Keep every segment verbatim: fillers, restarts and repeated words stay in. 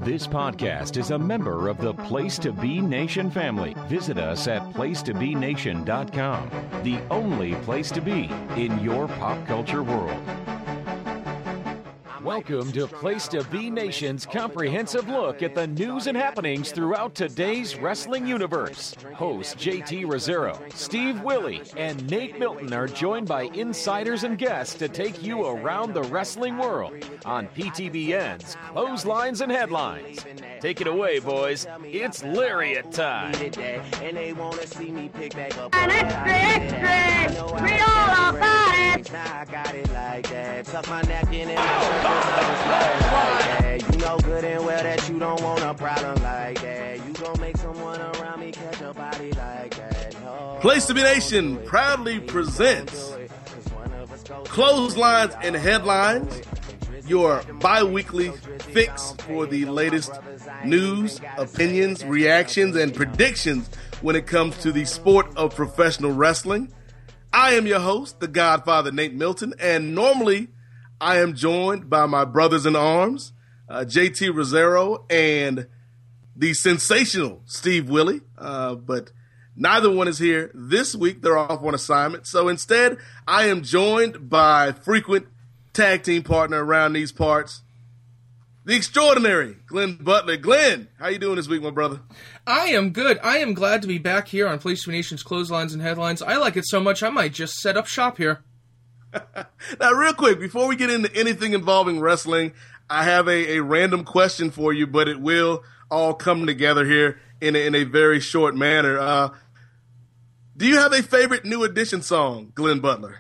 This podcast is a member of the Place to Be Nation family. Visit us at place to be nation dot com, the only place to be in your pop culture world. Welcome to Place to Be Nation's comprehensive look at the news and happenings throughout today's wrestling universe. Hosts J T Rosero, Steve Willie, and Nate Milton are joined by insiders and guests to take you around the wrestling world on P T B N's Clotheslines and Headlines. Take it away, boys. It's Lariat time. And extra, extra! Read all about it! I got it like that. Tuck my neck in and you know good and well that you don't want a problem like that. You gon' make someone around me catch a body like that. Oh, Place to Be Nation proudly presents Clotheslines and Headlines, your bi-weekly fix for the latest news, opinions, reactions, and predictions when it comes to the sport of professional wrestling. I am your host, the Godfather Nate Milton, and normally I am joined by my brothers in arms, uh, J T Rosero and the sensational Steve Willie, uh, but neither one is here this week. They're off on assignment. So instead, I am joined by frequent tag team partner around these parts, the extraordinary Glenn Butler. Glenn, how you doing this week, my brother? I am good. I am glad to be back here on Place to Be Nation's Clotheslines and Headlines. I like it so much I might just set up shop here. Now, real quick, before we get into anything involving wrestling, I have a, a random question for you, but it will all come together here in a, in a very short manner. Uh, do you have a favorite New Edition song, Glenn Butler?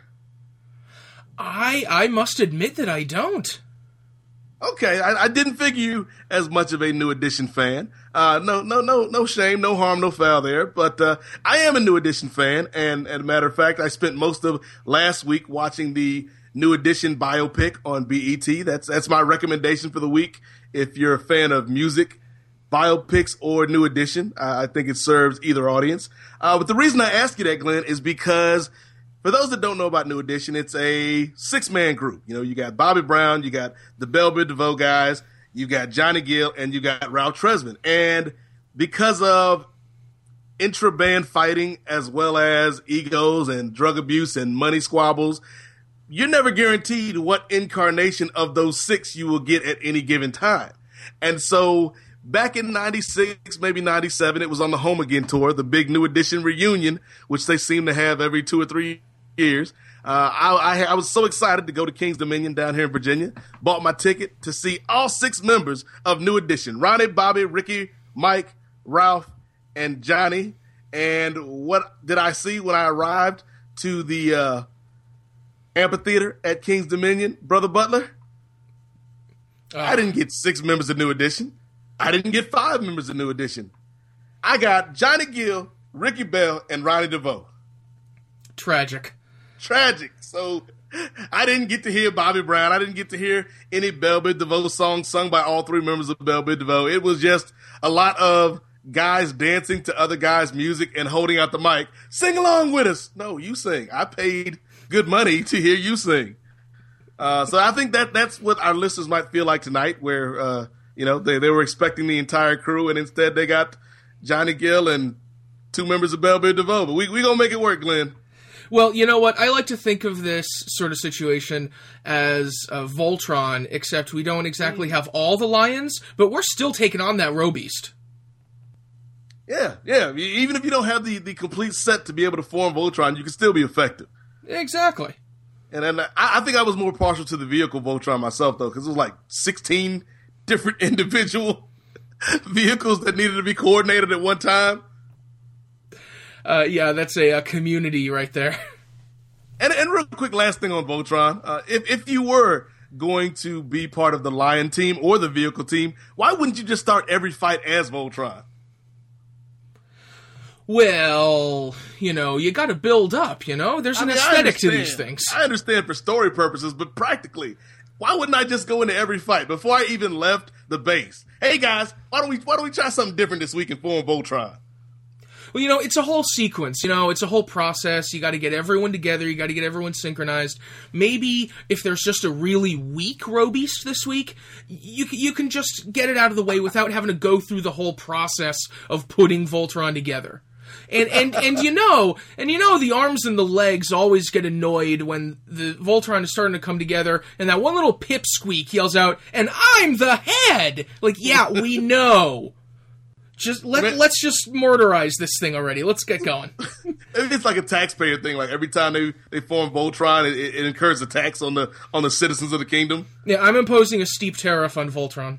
I I must admit that I don't. Okay, I, I didn't figure you as much of a New Edition fan. Uh, no, no, no, no shame, no harm, no foul there. But uh, I am a New Edition fan, and as a matter of fact, I spent most of last week watching the New Edition biopic on B E T. That's that's my recommendation for the week. If you're a fan of music, biopics, or New Edition, uh, I think it serves either audience. Uh, but the reason I ask you that, Glenn, is because for those that don't know about New Edition, it's a six-man group. You know, you got Bobby Brown, you got the Bell Biv DeVoe guys, you got Johnny Gill, and you got Ralph Tresvant. And because of intra-band fighting as well as egos and drug abuse and money squabbles, you're never guaranteed what incarnation of those six you will get at any given time. And so back in ninety-six, maybe ninety-seven, it was on the Home Again tour, the big New Edition reunion, which they seem to have every two or three years. Uh, I, I, I was so excited to go to King's Dominion down here in Virginia, bought my ticket to see all six members of New Edition, Ronnie, Bobby, Ricky, Mike, Ralph, and Johnny. And what did I see when I arrived to the uh, amphitheater at King's Dominion, Brother Butler? Uh. I didn't get six members of New Edition. I didn't get five members of New Edition. I got Johnny Gill, Ricky Bell, and Ronnie DeVoe. Tragic. Tragic. So I didn't get to hear Bobby Brown. I didn't get to hear any Bell Biv DeVoe songs sung by all three members of Bell Biv DeVoe. It was just a lot of guys dancing to other guys' music and holding out the mic. Sing along with us. No, you sing. I paid good money to hear you sing. Uh, so I think that that's what our listeners might feel like tonight, where uh, you know they, they were expecting the entire crew, and instead they got Johnny Gill and two members of Bell Biv DeVoe. But we we gonna make it work, Glenn. Well, you know what? I like to think of this sort of situation as uh, Voltron, except we don't exactly have all the lions, but we're still taking on that Robeast. Yeah, yeah. Even if you don't have the, the complete set to be able to form Voltron, you can still be effective. Exactly. And then I, I think I was more partial to the vehicle Voltron myself, though, because it was like sixteen different individual vehicles that needed to be coordinated at one time. Uh, yeah, that's a, a community right there. And and real quick, last thing on Voltron. Uh, if, if you were going to be part of the Lion team or the vehicle team, why wouldn't you just start every fight as Voltron? Well, you know, you got to build up, you know? There's an I mean, aesthetic to these things. I understand for story purposes, but practically, why wouldn't I just go into every fight before I even left the base? Hey, guys, why don't we why don't we try something different this week and form Voltron? Well, you know, it's a whole sequence. You know, it's a whole process. You got to get everyone together. You got to get everyone synchronized. Maybe if there's just a really weak Robeast this week, you you can just get it out of the way without having to go through the whole process of putting Voltron together. And and and you know, and you know, the arms and the legs always get annoyed when the Voltron is starting to come together, and that one little pipsqueak yells out, "And I'm the head!" Like, yeah, we know. Just let let's just murderize this thing already. Let's get going. It's like a taxpayer thing. Like every time they, they form Voltron, it, it incurs a tax on the on the citizens of the kingdom. Yeah, I'm imposing a steep tariff on Voltron.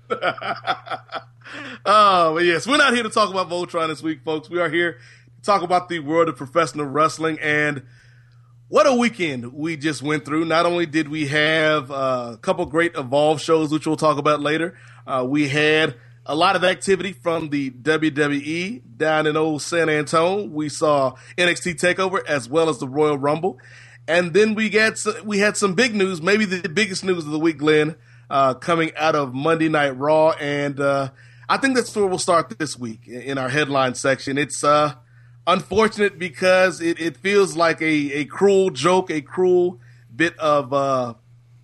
Oh, but yes, we're not here to talk about Voltron this week, folks. We are here to talk about the world of professional wrestling, and what a weekend we just went through. Not only did we have uh, a couple great Evolve shows, which we'll talk about later, uh, we had a lot of activity from the W W E down in old San Antonio. We saw N X T TakeOver as well as the Royal Rumble. And then we got we had some big news, maybe the biggest news of the week, Glenn, uh, coming out of Monday Night Raw. And uh, I think that's where we'll start this week in our headline section. It's uh, unfortunate because it, it feels like a, a cruel joke, a cruel bit of uh,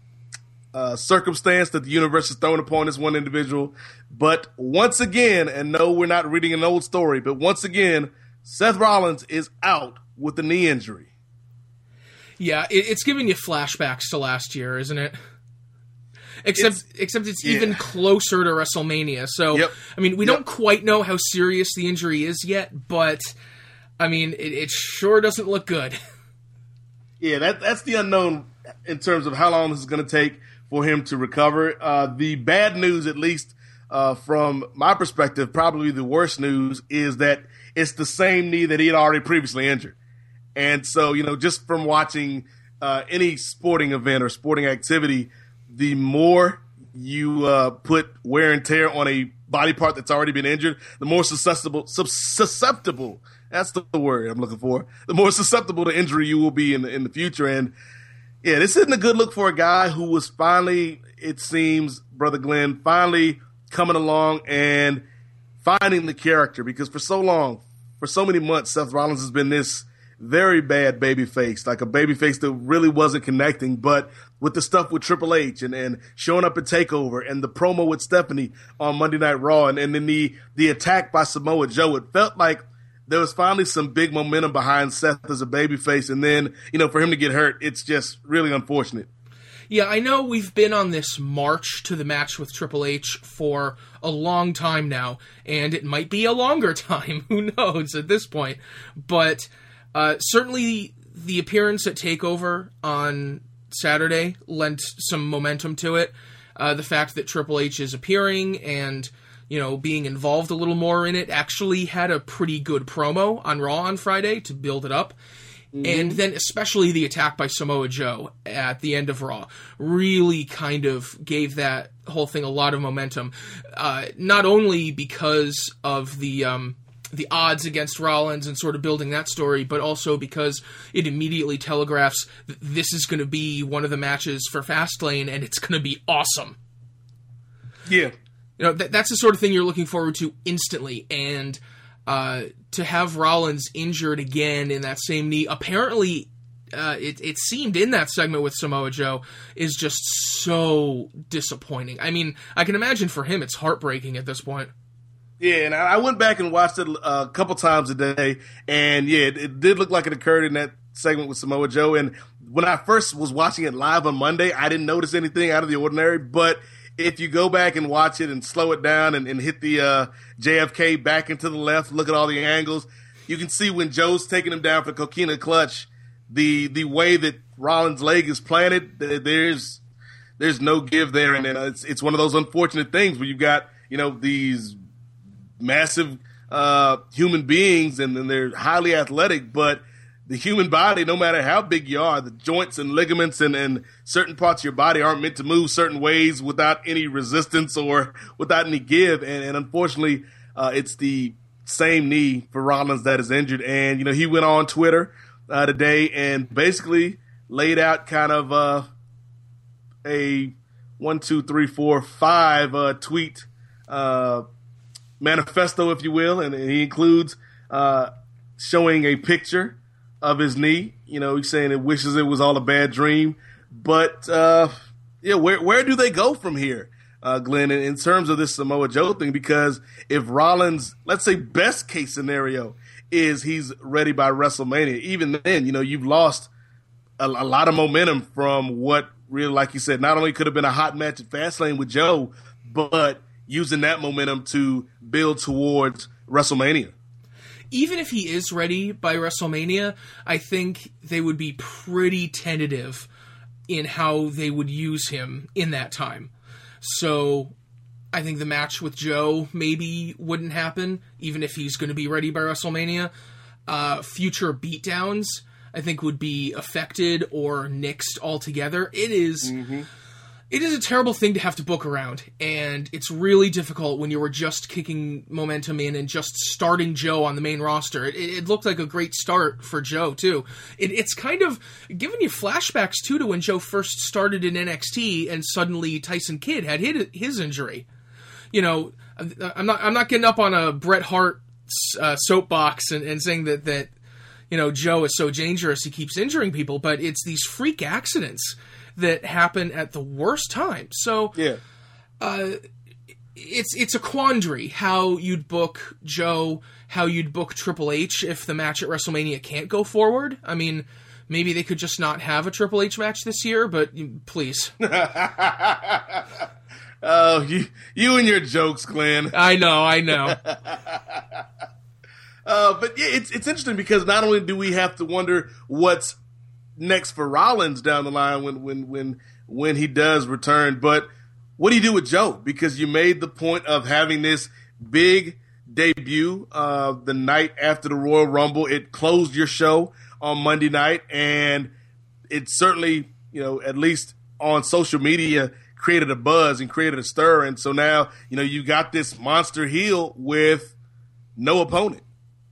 uh, circumstance that the universe has thrown upon this one individual. But once again, and no, we're not reading an old story, but once again, Seth Rollins is out with a knee injury. Yeah, it, it's giving you flashbacks to last year, isn't it? Except, it's, except it's yeah. even closer to WrestleMania. So, yep. I mean, we yep. don't quite know how serious the injury is yet, but, I mean, it, it sure doesn't look good. Yeah, that that's the unknown in terms of how long this is going to take for him to recover. Uh, the bad news, at least uh, from my perspective, probably the worst news, is that it's the same knee that he had already previously injured. And so, you know, just from watching uh, any sporting event or sporting activity, the more you uh, put wear and tear on a body part that's already been injured, the more susceptible, susceptible, that's the word I'm looking for, the more susceptible to injury you will be in the, in the future. And, yeah, this isn't a good look for a guy who was finally, it seems, Brother Glenn, finally coming along and finding the character. Because for so long, for so many months, Seth Rollins has been this very bad baby face, like a baby face that really wasn't connecting. But with the stuff with Triple H and, and showing up at TakeOver and the promo with Stephanie on Monday Night Raw and, and then the, the attack by Samoa Joe, it felt like there was finally some big momentum behind Seth as a babyface. And then, you know, for him to get hurt, it's just really unfortunate. Yeah, I know we've been on this march to the match with Triple H for a long time now, and it might be a longer time, who knows at this point. But uh, certainly the appearance at TakeOver on Saturday lent some momentum to it. Uh, the fact that Triple H is appearing and, you know, being involved a little more in it, actually had a pretty good promo on Raw on Friday to build it up. Mm-hmm. And then especially the attack by Samoa Joe at the end of Raw really kind of gave that whole thing a lot of momentum. Uh, not only because of the um, the odds against Rollins and sort of building that story, but also because it immediately telegraphs that this is going to be one of the matches for Fastlane, and it's going to be awesome. Yeah. You know, th- that's the sort of thing you're looking forward to instantly, and Uh, to have Rollins injured again in that same knee, apparently uh, it, it seemed in that segment with Samoa Joe, is just so disappointing. I mean, I can imagine for him it's heartbreaking at this point. Yeah, and I went back and watched it a couple times a day, and yeah, it, it did look like it occurred in that segment with Samoa Joe. And when I first was watching it live on Monday, I didn't notice anything out of the ordinary, but if you go back and watch it and slow it down and, and hit the uh, J F K back into the left, look at all the angles, you can see when Joe's taking him down for Coquina Clutch, the the way that Rollins' leg is planted, there's there's no give there. And it's it's one of those unfortunate things where you've got, you know, these massive uh, human beings and, and they're highly athletic, but the human body, no matter how big you are, the joints and ligaments and, and certain parts of your body aren't meant to move certain ways without any resistance or without any give. And, and unfortunately, uh, it's the same knee for Rollins that is injured. And, you know, he went on Twitter uh, today and basically laid out kind of uh, a one, two, three, four, five uh, tweet uh, manifesto, if you will. And he includes uh, showing a picture of his knee. You know, he's saying it wishes it was all a bad dream. But, uh, yeah, where where do they go from here, uh, Glenn, in, in terms of this Samoa Joe thing? Because if Rollins, let's say best case scenario is he's ready by WrestleMania, even then, you know, you've lost a, a lot of momentum from what really, like you said, not only could have been a hot match at Fastlane with Joe, but using that momentum to build towards WrestleMania. Even if he is ready by WrestleMania, I think they would be pretty tentative in how they would use him in that time. So I think the match with Joe maybe wouldn't happen, even if he's going to be ready by WrestleMania. Uh, future beatdowns, I think, would be affected or nixed altogether. It is... Mm-hmm. It is a terrible thing to have to book around, and it's really difficult when you were just kicking momentum in and just starting Joe on the main roster. It, it looked like a great start for Joe, too. It, it's kind of giving you flashbacks, too, to when Joe first started in N X T and suddenly Tyson Kidd had his, his injury. You know, I'm not I'm not getting up on a Bret Hart uh, soapbox and, and saying that, that, you know, Joe is so dangerous he keeps injuring people, but it's these freak accidents that happen at the worst time. So yeah, uh, it's it's a quandary how you'd book Joe, how you'd book Triple H if the match at WrestleMania can't go forward. I mean, maybe they could just not have a Triple H match this year, but please. Oh, you, you and your jokes, Glenn. I know, I know. uh, but yeah, it's it's interesting because not only do we have to wonder what's next for Rollins down the line when when when when he does return, but what do you do with Joe? Because you made the point of having this big debut uh, the night after the Royal Rumble. It closed your show on Monday night, and it certainly, you know, at least on social media, created a buzz and created a stir. And so now, you know, you got this monster heel with no opponent.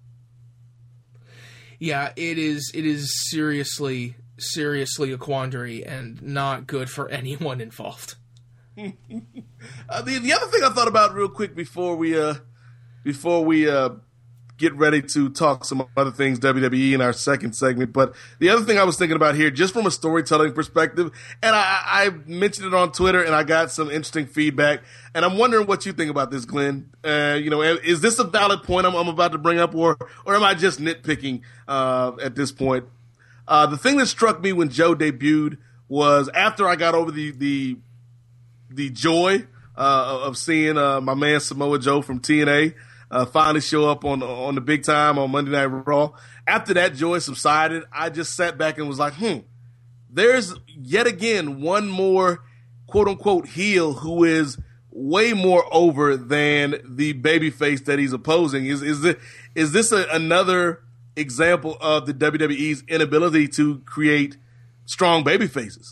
Yeah, it is it is seriously, seriously a quandary and not good for anyone involved. uh, the the other thing I thought about real quick before we uh before we uh get ready to talk some other things W W E in our second segment, but the other thing I was thinking about here, just from a storytelling perspective, and I, I mentioned it on Twitter and I got some interesting feedback, and I'm wondering what you think about this, Glenn. Uh, you know, is this a valid point I'm, I'm about to bring up, or or am I just nitpicking uh, at this point? Uh, the thing that struck me when Joe debuted was after I got over the the the joy uh, of seeing uh, my man Samoa Joe from T N A Uh, finally show up on on the big time on Monday Night Raw. After that joy subsided, I just sat back and was like, hmm, there's yet again one more quote-unquote heel who is way more over than the babyface that he's opposing. Is is, it, is this a, another example of the W W E's inability to create strong babyfaces?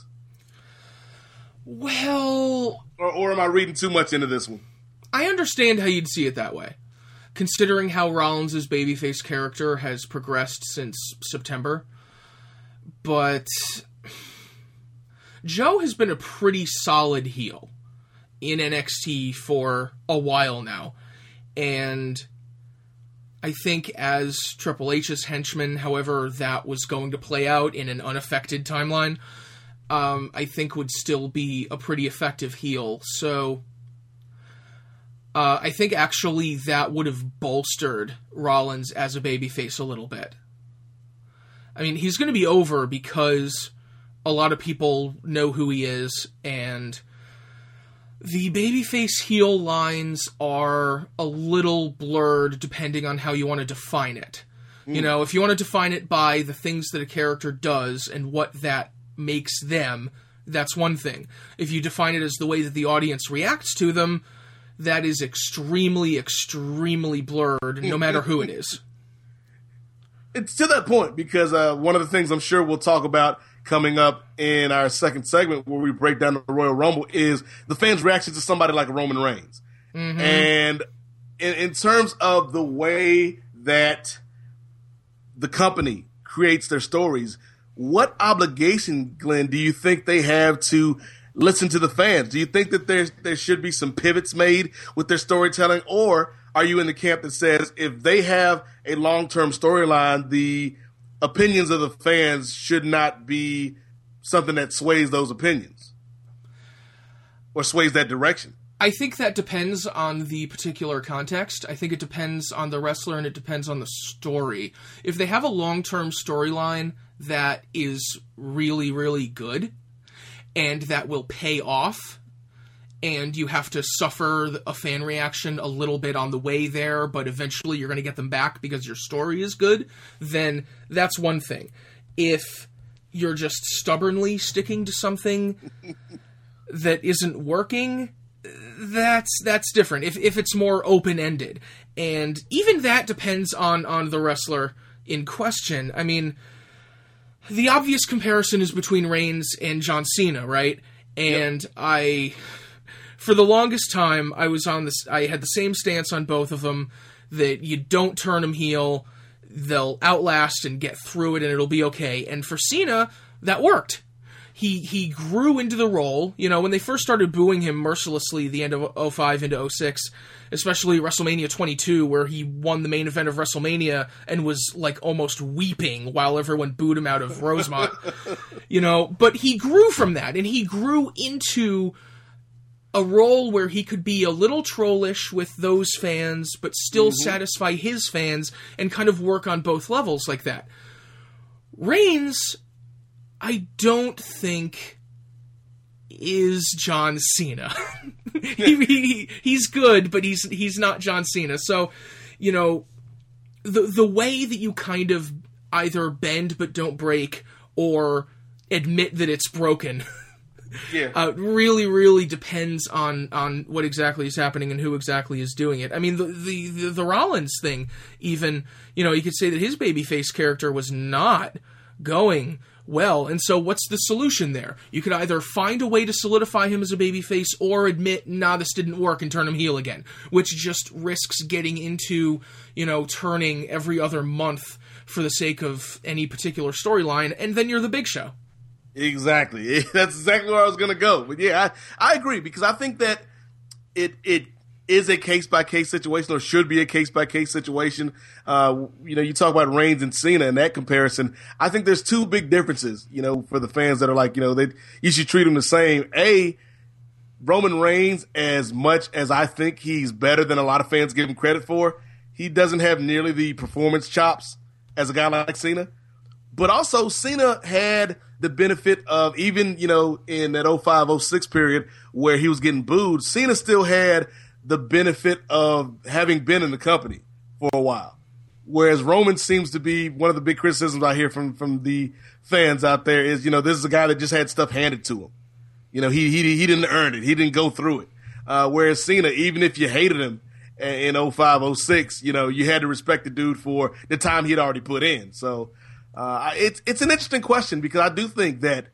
Well... Or, or am I reading too much into this one? I understand how you'd see it that way, considering how Rollins' babyface character has progressed since September. But Joe has been a pretty solid heel in N X T for a while now. And I think as Triple H's henchman, however that was going to play out in an unaffected timeline, um, I think would still be a pretty effective heel. So... Uh, I think actually that would have bolstered Rollins as a babyface a little bit. I mean, he's going to be over because a lot of people know who he is, and the babyface heel lines are a little blurred depending on how you want to define it. Mm. You know, if you want to define it by the things that a character does and what that makes them, that's one thing. If you define it as the way that the audience reacts to them, that is extremely, extremely blurred, no matter who it is. It's to that point, because uh, one of the things I'm sure we'll talk about coming up in our second segment where we break down the Royal Rumble is the fans' reaction to somebody like Roman Reigns. Mm-hmm. And in, in terms of the way that the company creates their stories, what obligation, Glenn, do you think they have to listen to the fans? Do you think that there there should be some pivots made with their storytelling, or are you in the camp that says if they have a long-term storyline, the opinions of the fans should not be something that sways those opinions or sways that direction? I think that depends on the particular context. I think it depends on the wrestler and it depends on the story. If they have a long-term storyline that is really, really good and that will pay off, and you have to suffer a fan reaction a little bit on the way there, but eventually you're going to get them back because your story is good, then that's one thing. If you're just stubbornly sticking to something that isn't working, that's that's different. If if it's more open-ended. And even that depends on, on the wrestler in question. I mean, the obvious comparison is between Reigns and John Cena, right? And yep. I... For the longest time, I was on this. I had the same stance on both of them, that you don't turn them heel, they'll outlast and get through it, and it'll be okay. And for Cena, that worked. He he grew into the role. You know, when they first started booing him mercilessly, the end of oh five into oh six, especially WrestleMania twenty-two, where he won the main event of WrestleMania and was like almost weeping while everyone booed him out of Rosemont. You know, but he grew from that, and he grew into a role where he could be a little trollish with those fans, but still mm-hmm. satisfy his fans and kind of work on both levels like that. Reigns, I don't think, is John Cena. he, he, he's good, but he's he's not John Cena. So, you know, the the way that you kind of either bend but don't break, or admit that it's broken, yeah. uh, really, really depends on, on what exactly is happening and who exactly is doing it. I mean, the, the, the, the Rollins thing, even, you know, you could say that his babyface character was not going well, and so what's the solution there? You could either find a way to solidify him as a babyface or admit, nah, this didn't work, and turn him heel again, which just risks getting into, you know, turning every other month for the sake of any particular storyline, and then you're the Big Show. Exactly. That's exactly where I was going to go. But yeah, I, I agree, because I think that it it is a case-by-case situation, or should be a case-by-case situation. Uh, you know, you talk about Reigns and Cena and that comparison. I think there's two big differences, you know, for the fans that are like, you know, they you should treat them the same. A, Roman Reigns, as much as I think he's better than a lot of fans give him credit for, he doesn't have nearly the performance chops as a guy like Cena. But also, Cena had the benefit of, even, you know, in that oh five oh six period where he was getting booed, Cena still had the benefit of having been in the company for a while. Whereas Roman seems to be one of the big criticisms I hear from, from the fans out there is, you know, this is a guy that just had stuff handed to him. You know, he he he didn't earn it. He didn't go through it. Uh, whereas Cena, even if you hated him in oh five oh six, you know, you had to respect the dude for the time he'd already put in. So uh, it's it's an interesting question, because I do think that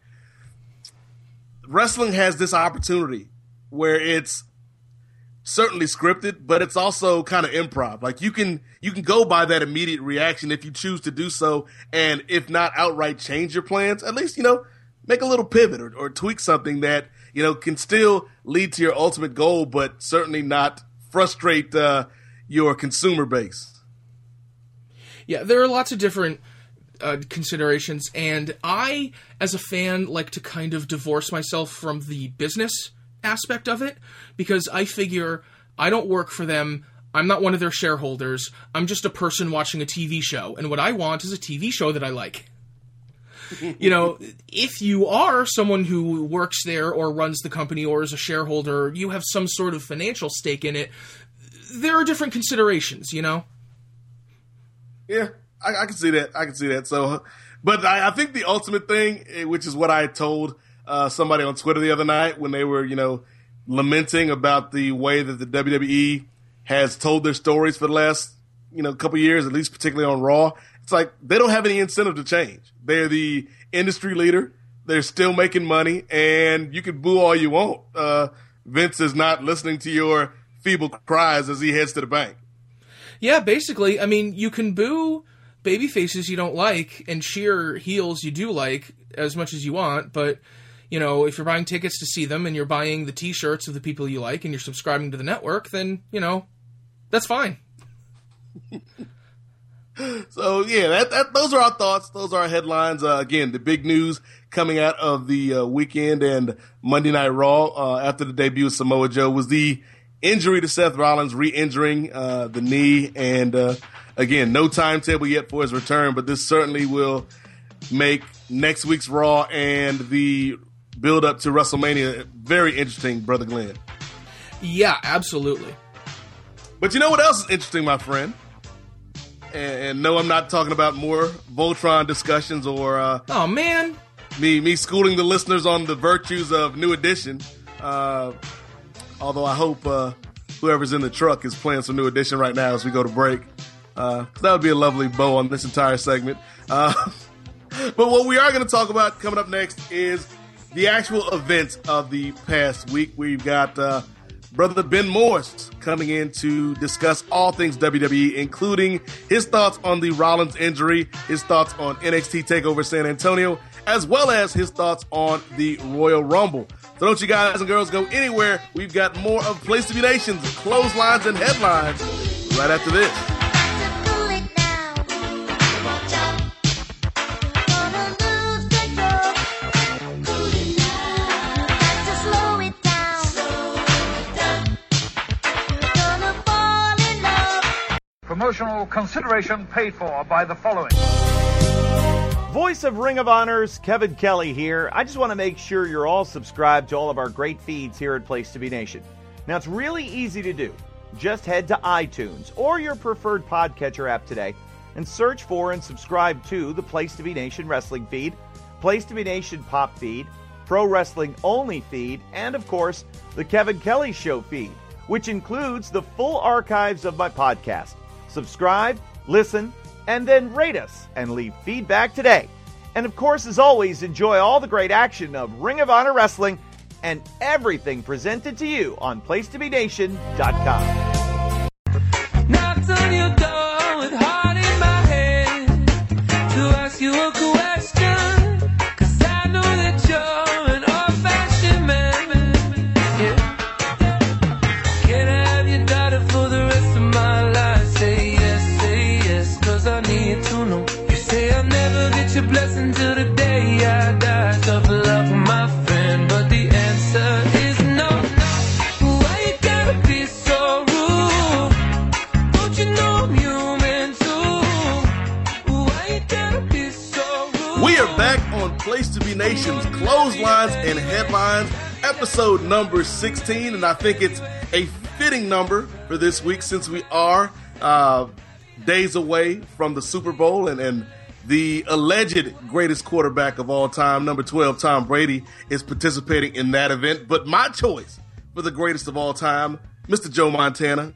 wrestling has this opportunity where it's certainly scripted, but it's also kind of improv. Like, you can you can go by that immediate reaction if you choose to do so, and if not outright change your plans, at least, you know, make a little pivot or, or tweak something that, you know, can still lead to your ultimate goal, but certainly not frustrate uh, your consumer base. Yeah, there are lots of different uh, considerations, and I, as a fan, like to kind of divorce myself from the business aspect of it, because I figure I don't work for them. I'm not one of their shareholders. I'm just a person watching a T V show, and what I want is a T V show that I like. You know, if you are someone who works there or runs the company or is a shareholder, you have some sort of financial stake in it, there are different considerations, you know? Yeah, I, I can see that. I can see that. So, but I, I think the ultimate thing, which is what I told uh, somebody on Twitter the other night when they were, you know, lamenting about the way that the W W E has told their stories for the last, you know, couple years, at least particularly on Raw. It's like they don't have any incentive to change. They're the industry leader. They're still making money, and you can boo all you want. Uh, Vince is not listening to your feeble cries as he heads to the bank. Yeah, basically. I mean, you can boo baby faces you don't like and cheer heels you do like as much as you want, but, you know, if you're buying tickets to see them and you're buying the T-shirts of the people you like and you're subscribing to the network, then, you know, that's fine. So, yeah, that, that those are our thoughts. Those are our headlines. Uh, again, the big news coming out of the uh, weekend and Monday Night Raw uh, after the debut of Samoa Joe was the injury to Seth Rollins, re-injuring uh, the knee. And, uh, again, no timetable yet for his return, but this certainly will make next week's Raw and the build-up to WrestleMania very interesting, Brother Glenn. Yeah, absolutely. But you know what else is interesting, my friend? And, and no, I'm not talking about more Voltron discussions or uh, oh man, me me schooling the listeners on the virtues of New Edition. Uh, although I hope uh, whoever's in the truck is playing some New Edition right now as we go to break. Uh, that would be a lovely bow on this entire segment. Uh, but what we are going to talk about coming up next is the actual events of the past week. We've got uh, Brother Ben Morris coming in to discuss all things W W E, including his thoughts on the Rollins injury, his thoughts on N X T TakeOver San Antonio, as well as his thoughts on the Royal Rumble. So don't you guys and girls go anywhere. We've got more of Place to Be Nation's clotheslines and headlines right after this. Promotional consideration paid for by the following. Voice of Ring of Honor's Kevin Kelly here. I just want to make sure you're all subscribed to all of our great feeds here at Place to Be Nation. Now, it's really easy to do. Just head to iTunes or your preferred podcatcher app today and search for and subscribe to the Place to Be Nation wrestling feed, Place to Be Nation pop feed, Pro Wrestling Only feed, and, of course, the Kevin Kelly Show feed, which includes the full archives of my podcast. Subscribe, listen, and then rate us and leave feedback today. And of course, as always, enjoy all the great action of Ring of Honor Wrestling and everything presented to you on place to be nation dot com. Knocked on your door with heart in my head to ask you a question, 'cause I know that you're an old-fashioned man. Yeah. Can I have your daughter for the rest of my life? Say yes, say yes, 'cause I need to know. You say I'll never get your blessing till the day I die. Tough love for my friend, but the answer is no, no. Why you gotta be so rude? Don't you know I'm human too? Why you gotta be so rude? We are back on Place to Be Nation's Clotheslines and Headlines, episode number sixteen, and I think it's a fitting number for this week since we are uh, days away from the Super Bowl and, and the alleged greatest quarterback of all time, number twelve, Tom Brady, is participating in that event. But my choice for the greatest of all time, Mister Joe Montana,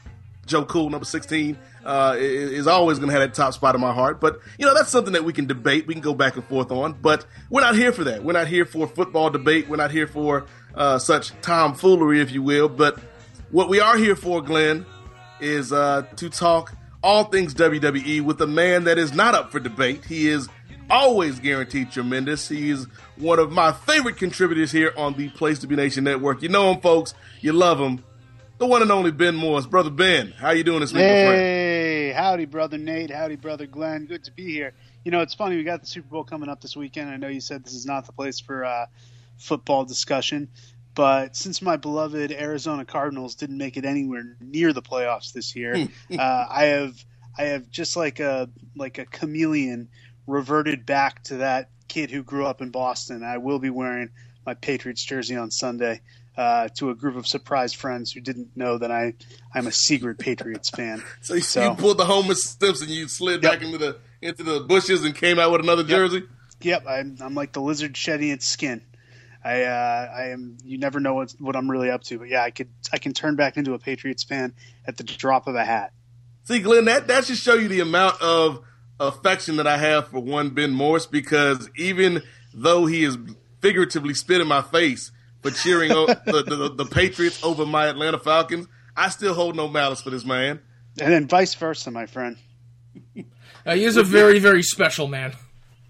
Joe Cool, number sixteen, uh, is always going to have that top spot in my heart. But, you know, that's something that we can debate. We can go back and forth on. But we're not here for that. We're not here for football debate. We're not here for uh, such tomfoolery, if you will. But what we are here for, Glenn, is uh, to talk all things W W E with a man that is not up for debate. He is always guaranteed tremendous. He is one of my favorite contributors here on the Place to Be Nation Network. You know him, folks. You love him. The one and only Ben Morris. Brother Ben, how you doing this week, my friend? Hey, howdy, Brother Nate. Howdy, Brother Glenn. Good to be here. You know, it's funny. We got the Super Bowl coming up this weekend. I know you said this is not the place for uh, football discussion. But since my beloved Arizona Cardinals didn't make it anywhere near the playoffs this year, uh, I have I have just like a like a chameleon reverted back to that kid who grew up in Boston. I will be wearing my Patriots jersey on Sunday uh, to a group of surprised friends who didn't know that I I'm a secret Patriots fan. So you, so, you pulled the Homer Simpson, you slid yep. back into the into the bushes and came out with another yep. jersey. Yep, I'm I'm like the lizard shedding its skin. I uh, I am. You never know what what I'm really up to, but yeah, I could I can turn back into a Patriots fan at the drop of a hat. See, Glenn, that that should show you the amount of affection that I have for one Ben Morris, because even though he is figuratively spit in my face for cheering the, the, the Patriots over my Atlanta Falcons, I still hold no malice for this man. And then vice versa, my friend. Uh, he is a very very special man.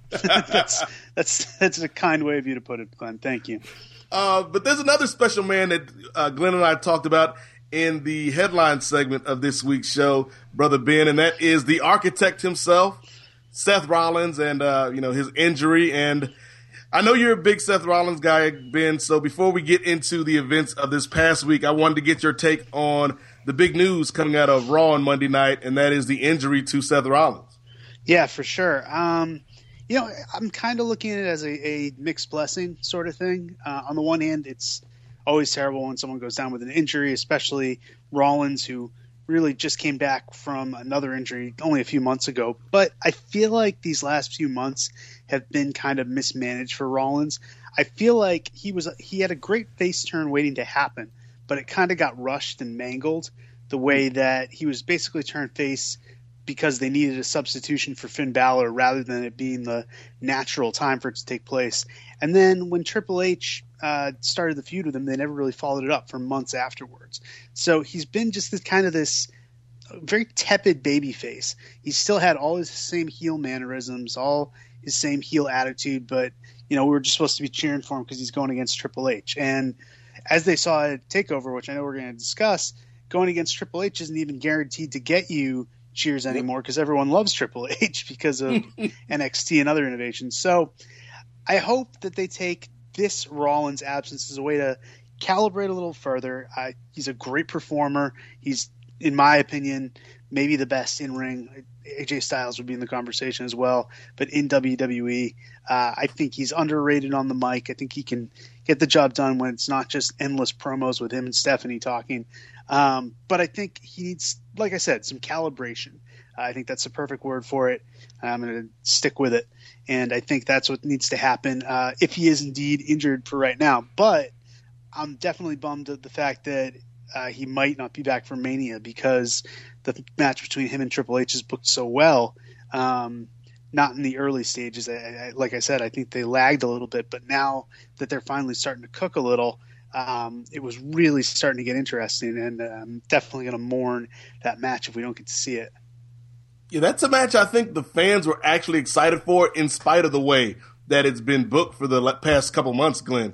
that's that's that's a kind way of you to put it, Glenn. Thank you. Uh, but there's another special man that uh, Glenn and I talked about in the headline segment of this week's show, Brother Ben, and that is the architect himself, Seth Rollins, and uh, you know, his injury. And I know you're a big Seth Rollins guy, Ben, so before we get into the events of this past week, I wanted to get your take on the big news coming out of Raw on Monday night, and that is the injury to Seth Rollins. Yeah, for sure. Um, you know, I'm kind of looking at it as a, a mixed blessing sort of thing. Uh, on the one hand, it's always terrible when someone goes down with an injury, especially Rollins, who really just came back from another injury only a few months ago. But I feel like these last few months have been kind of mismanaged for Rollins. I feel like he was he had a great face turn waiting to happen, but it kind of got rushed and mangled the way that he was basically turned face because they needed a substitution for Finn Balor rather than it being the natural time for it to take place. And then when Triple H uh, started the feud with him, they never really followed it up for months afterwards. So he's been just this kind of this very tepid babyface. He still had all his same heel mannerisms, all his same heel attitude, but you know, we were just supposed to be cheering for him because he's going against Triple H. And as they saw at TakeOver, which I know we're going to discuss, going against Triple H isn't even guaranteed to get you cheers anymore because everyone loves Triple H because of N X T and other innovations. So I hope that they take this Rollins absence as a way to calibrate a little further. Uh, he's a great performer. He's, in my opinion, maybe the best in ring. A J Styles would be in the conversation as well, but in W W E, uh, I think he's underrated on the mic. I think he can get the job done when it's not just endless promos with him and Stephanie talking. Um, but I think he needs, like I said, some calibration. Uh, I think that's the perfect word for it. I'm going to stick with it. And I think that's what needs to happen uh, if he is indeed injured for right now. But I'm definitely bummed at the fact that uh, he might not be back for Mania because the match between him and Triple H is booked so well. Um, not in the early stages. I, I, like I said, I think they lagged a little bit. But now that they're finally starting to cook a little, Um, it was really starting to get interesting, and I'm definitely going to mourn that match if we don't get to see it. Yeah, that's a match I think the fans were actually excited for in spite of the way that it's been booked for the past couple months, Glenn.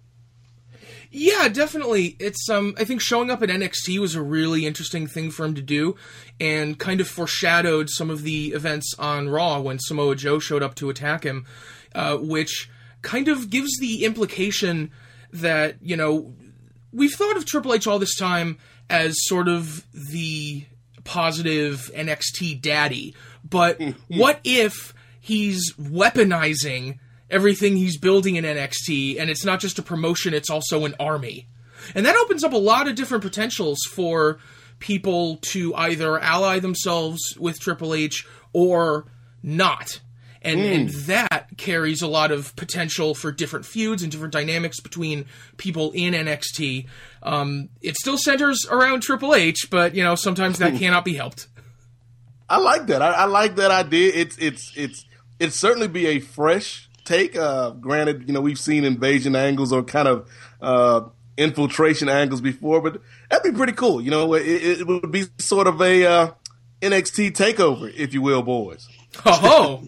Yeah, definitely. It's um I think showing up at N X T was a really interesting thing for him to do and kind of foreshadowed some of the events on Raw when Samoa Joe showed up to attack him, uh, which kind of gives the implication that, you know, we've thought of Triple H all this time as sort of the positive N X T daddy, but what if he's weaponizing everything he's building in N X T, and it's not just a promotion, it's also an army? And that opens up a lot of different potentials for people to either ally themselves with Triple H or not. And, mm. and that carries a lot of potential for different feuds and different dynamics between people in N X T. Um, it still centers around Triple H, but, you know, sometimes that cannot be helped. I like that. I, I like that idea. It's it's it's it'd certainly be a fresh take. Uh, granted, you know, we've seen invasion angles or kind of uh, infiltration angles before, but that'd be pretty cool. You know, it, it would be sort of a uh, N X T takeover, if you will, boys. Oh.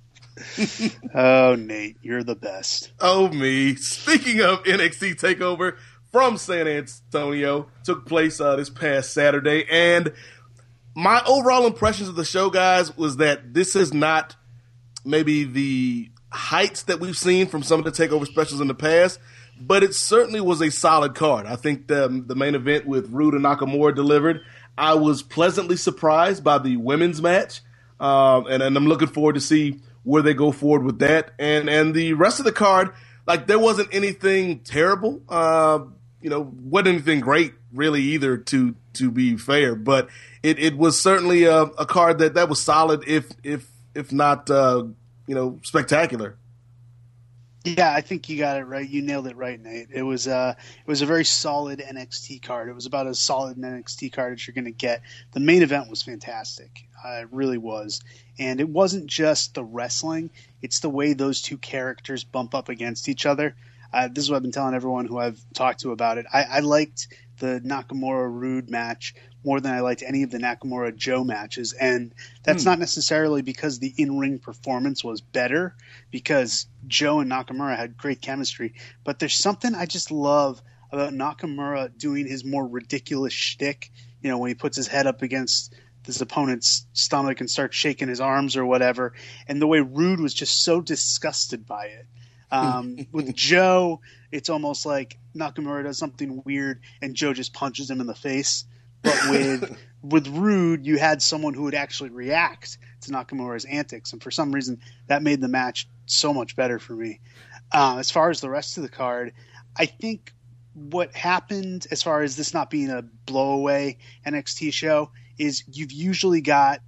Oh, Nate, you're the best. Oh, me. Speaking of N X T TakeOver from San Antonio, took place uh, this past Saturday, and my overall impressions of the show, guys, was that this is not maybe the heights that we've seen from some of the TakeOver specials in the past, but it certainly was a solid card. I think the, the main event with Rude and Nakamura delivered. I was pleasantly surprised by the women's match, um, and, and I'm looking forward to see where they go forward with that. And and the rest of the card, like, there wasn't anything terrible. Uh, you know, wasn't anything great, really, either, to to be fair. But it, it was certainly a, a card that, that was solid, if if if not, uh, you know, spectacular. Yeah, I think you got it right. You nailed it right, Nate. It was uh, it was a very solid N X T card. It was about as solid an N X T card as you're going to get. The main event was fantastic. Uh, it really was. And it wasn't just the wrestling. It's the way those two characters bump up against each other. Uh, this is what I've been telling everyone who I've talked to about it. I, I liked the Nakamura-Rude match more than I liked any of the Nakamura-Joe matches. And that's hmm. not necessarily because the in-ring performance was better, because Joe and Nakamura had great chemistry. But there's something I just love about Nakamura doing his more ridiculous shtick, you know, when he puts his head up against his opponent's stomach and starts shaking his arms or whatever. And the way Rude was just so disgusted by it. Um, with Joe, it's almost like Nakamura does something weird and Joe just punches him in the face. But with with Rude, you had someone who would actually react to Nakamura's antics, and for some reason that made the match so much better for me. Uh, as far as the rest of the card, I think what happened, as far as this not being a blowaway N X T show, is you've usually got,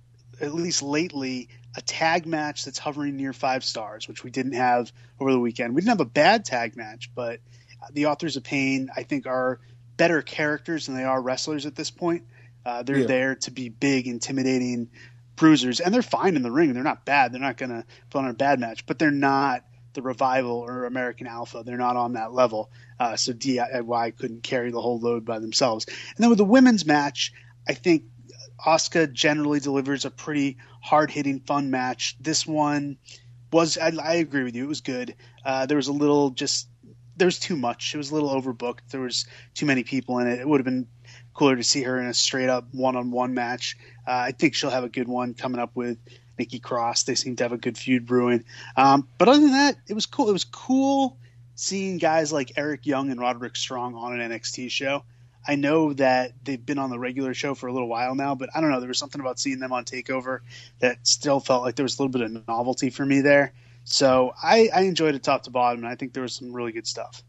at least lately, a tag match that's hovering near five stars, which we didn't have over the weekend. We didn't have a bad tag match, but the Authors of Pain, I think, are better characters than they are wrestlers at this point. Uh, they're yeah. there to be big, intimidating bruisers, and they're fine in the ring. They're not bad. They're not going to put on a bad match, but they're not the Revival or American Alpha. They're not on that level. Uh, so D I Y couldn't carry the whole load by themselves. And then with the women's match, I think Asuka generally delivers a pretty hard-hitting, fun match. This one was, I, I agree with you, it was good. Uh, there was a little just, there was too much. It was a little overbooked. There was too many people in it. It would have been cooler to see her in a straight-up one-on-one match. Uh, I think she'll have a good one coming up with Nikki Cross. They seem to have a good feud brewing. Um, but other than that, it was cool. It was cool seeing guys like Eric Young and Roderick Strong on an N X T show. I know that they've been on the regular show for a little while now, but I don't know. There was something about seeing them on TakeOver that still felt like there was a little bit of novelty for me there. So I, I enjoyed it top to bottom, and I think there was some really good stuff.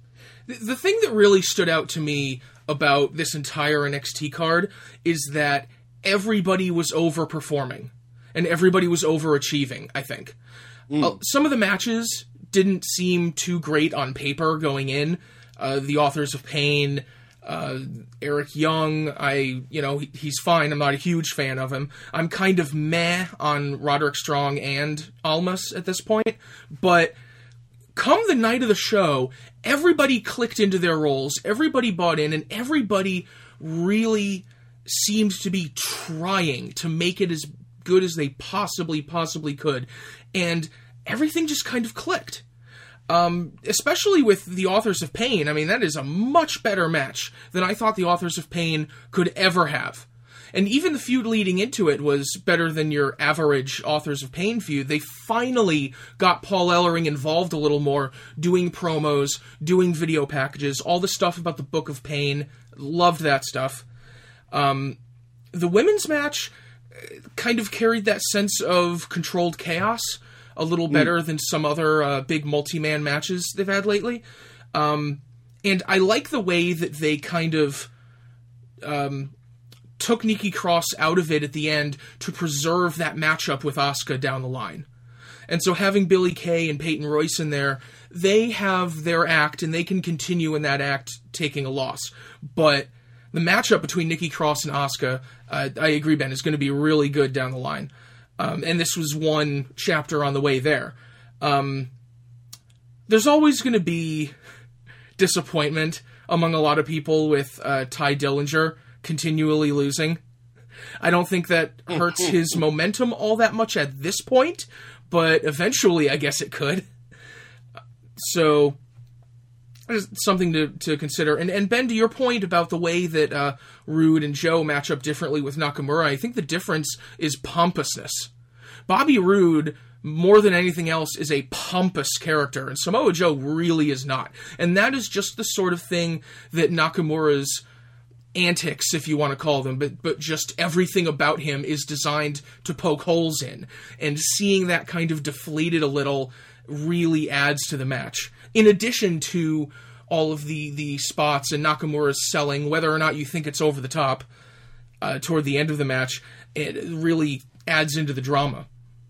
The thing that really stood out to me about this entire N X T card is that everybody was overperforming, and everybody was overachieving, I think. Mm. Uh, some of the matches didn't seem too great on paper going in. Uh, the Authors of Pain... Uh, Eric Young, I, you know, he, he's fine. I'm not a huge fan of him. I'm kind of meh on Roderick Strong and Almas at this point, but come the night of the show, everybody clicked into their roles, everybody bought in, and everybody really seemed to be trying to make it as good as they possibly, possibly could, and everything just kind of clicked. Um, especially with the Authors of Pain. I mean, that is a much better match than I thought the Authors of Pain could ever have. And even the feud leading into it was better than your average Authors of Pain feud. They finally got Paul Ellering involved a little more, doing promos, doing video packages, all the stuff about the Book of Pain. Loved that stuff. Um, the women's match kind of carried that sense of controlled chaos a little better mm. than some other uh, big multi-man matches they've had lately. Um, and I like the way that they kind of um, took Nikki Cross out of it at the end to preserve that matchup with Asuka down the line. And so having Billie Kay and Peyton Royce in there, they have their act, and they can continue in that act taking a loss. But the matchup between Nikki Cross and Asuka, uh, I agree, Ben, is going to be really good down the line. Um, and this was one chapter on the way there. Um, there's always going to be disappointment among a lot of people with uh, Ty Dillinger continually losing. I don't think that hurts his momentum all that much at this point, but eventually I guess it could. So there's something to, to consider. And, and Ben, to your point about the way that uh, Rude and Joe match up differently with Nakamura, I think the difference is pompousness. Bobby Roode, more than anything else, is a pompous character, and Samoa Joe really is not. And that is just the sort of thing that Nakamura's antics, if you want to call them, but but just everything about him is designed to poke holes in. And seeing that kind of deflated a little really adds to the match. In addition to all of the, the spots and Nakamura's selling, whether or not you think it's over the top, uh, toward the end of the match, it really adds into the drama.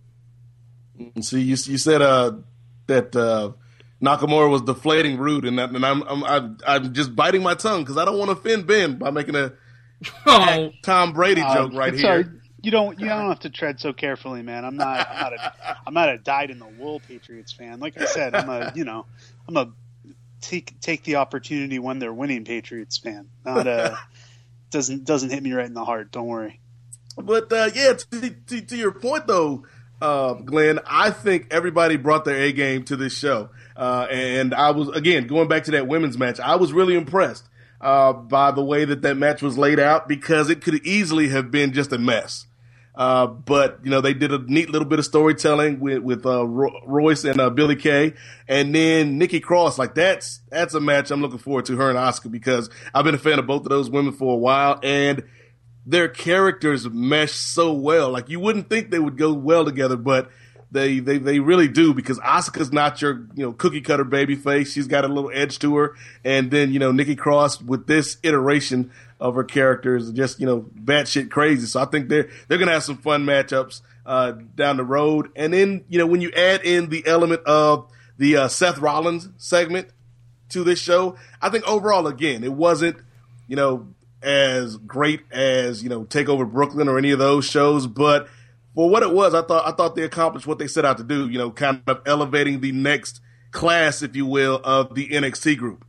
See, you you said uh, that uh, Nakamura was deflating Rude, and, that, and I'm, I'm I'm I'm just biting my tongue because I don't want to offend Ben by making a oh. Tom Brady uh, joke right here. Sorry. You don't you don't have to tread so carefully, man. I'm not I'm not a I'm not a dyed in the wool Patriots fan. Like I said, I'm a you know I'm a take take the opportunity when they're winning, Patriots fan. Not uh doesn't doesn't hit me right in the heart. Don't worry. But uh, yeah, to, to, to your point though, uh, Glenn, I think everybody brought their A game to this show, uh, and I was again going back to that women's match. I was really impressed uh, by the way that that match was laid out because it could easily have been just a mess. Uh, but you know they did a neat little bit of storytelling with with uh, Ro- Royce and uh, Billie Kay, and then Nikki Cross. Like that's that's a match I'm looking forward to, her and Asuka, because I've been a fan of both of those women for a while, and their characters mesh so well. Like you wouldn't think they would go well together, but they they they really do, because Asuka's not your you know cookie cutter baby face. She's got a little edge to her, and then you know Nikki Cross with this iteration of her characters, just, you know, batshit crazy. So I think they're, they're going to have some fun matchups uh, down the road. And then, you know, when you add in the element of the uh, Seth Rollins segment to this show, I think overall, again, it wasn't, you know, as great as, you know, TakeOver Brooklyn or any of those shows. But for what it was, I thought, I thought they accomplished what they set out to do, you know, kind of elevating the next class, if you will, of the N X T group.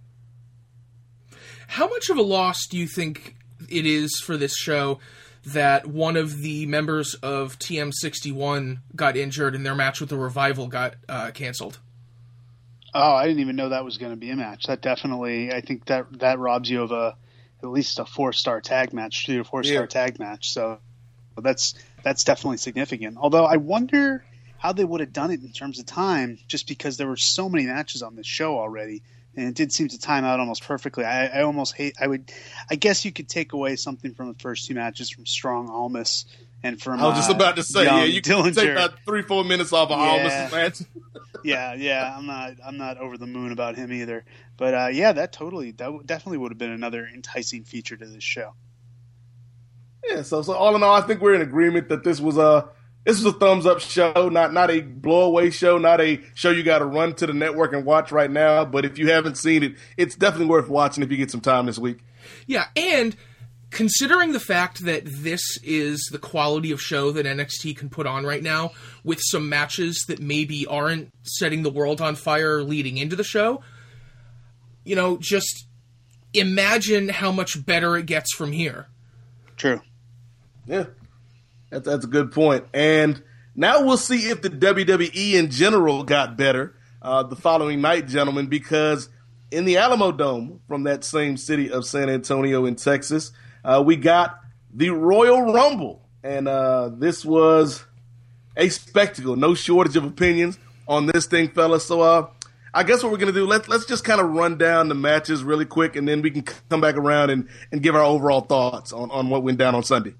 How much of a loss do you think it is for this show that one of the members of T M sixty-one got injured and their match with the Revival got uh, canceled? Oh, I didn't even know that was going to be a match. That definitely, I think that that robs you of a at least a four-star tag match, three or four-star yeah. tag match. So that's that's definitely significant. Although I wonder how they would have done it in terms of time, just because there were so many matches on this show already. And it did seem to time out almost perfectly. I, I almost hate. I would. I guess you could take away something from the first two matches from Strong Almas and from. I was just uh, about to say, yeah, you can Dillinger. take about three, four minutes off of yeah. Almas' match. yeah, yeah. I'm not. I'm not over the moon about him either. But uh, yeah, that totally. That definitely would have been another enticing feature to this show. Yeah. So, so all in all, I think we're in agreement that this was a. This is a thumbs up show, not not a blowaway show, not a show you got to run to the network and watch right now. But if you haven't seen it, it's definitely worth watching if you get some time this week. Yeah, and considering the fact that this is the quality of show that N X T can put on right now, with some matches that maybe aren't setting the world on fire leading into the show, you know, just imagine how much better it gets from here. True. Yeah. That's, that's a good point. And now we'll see if the W W E in general got better uh, the following night, gentlemen, because in the Alamo Dome from that same city of San Antonio in Texas, uh, we got the Royal Rumble. And uh, this was a spectacle. No shortage of opinions on this thing, fellas. So uh, I guess what we're going to do, let's, let's just kind of run down the matches really quick, and then we can come back around and, and give our overall thoughts on, on what went down on Sunday.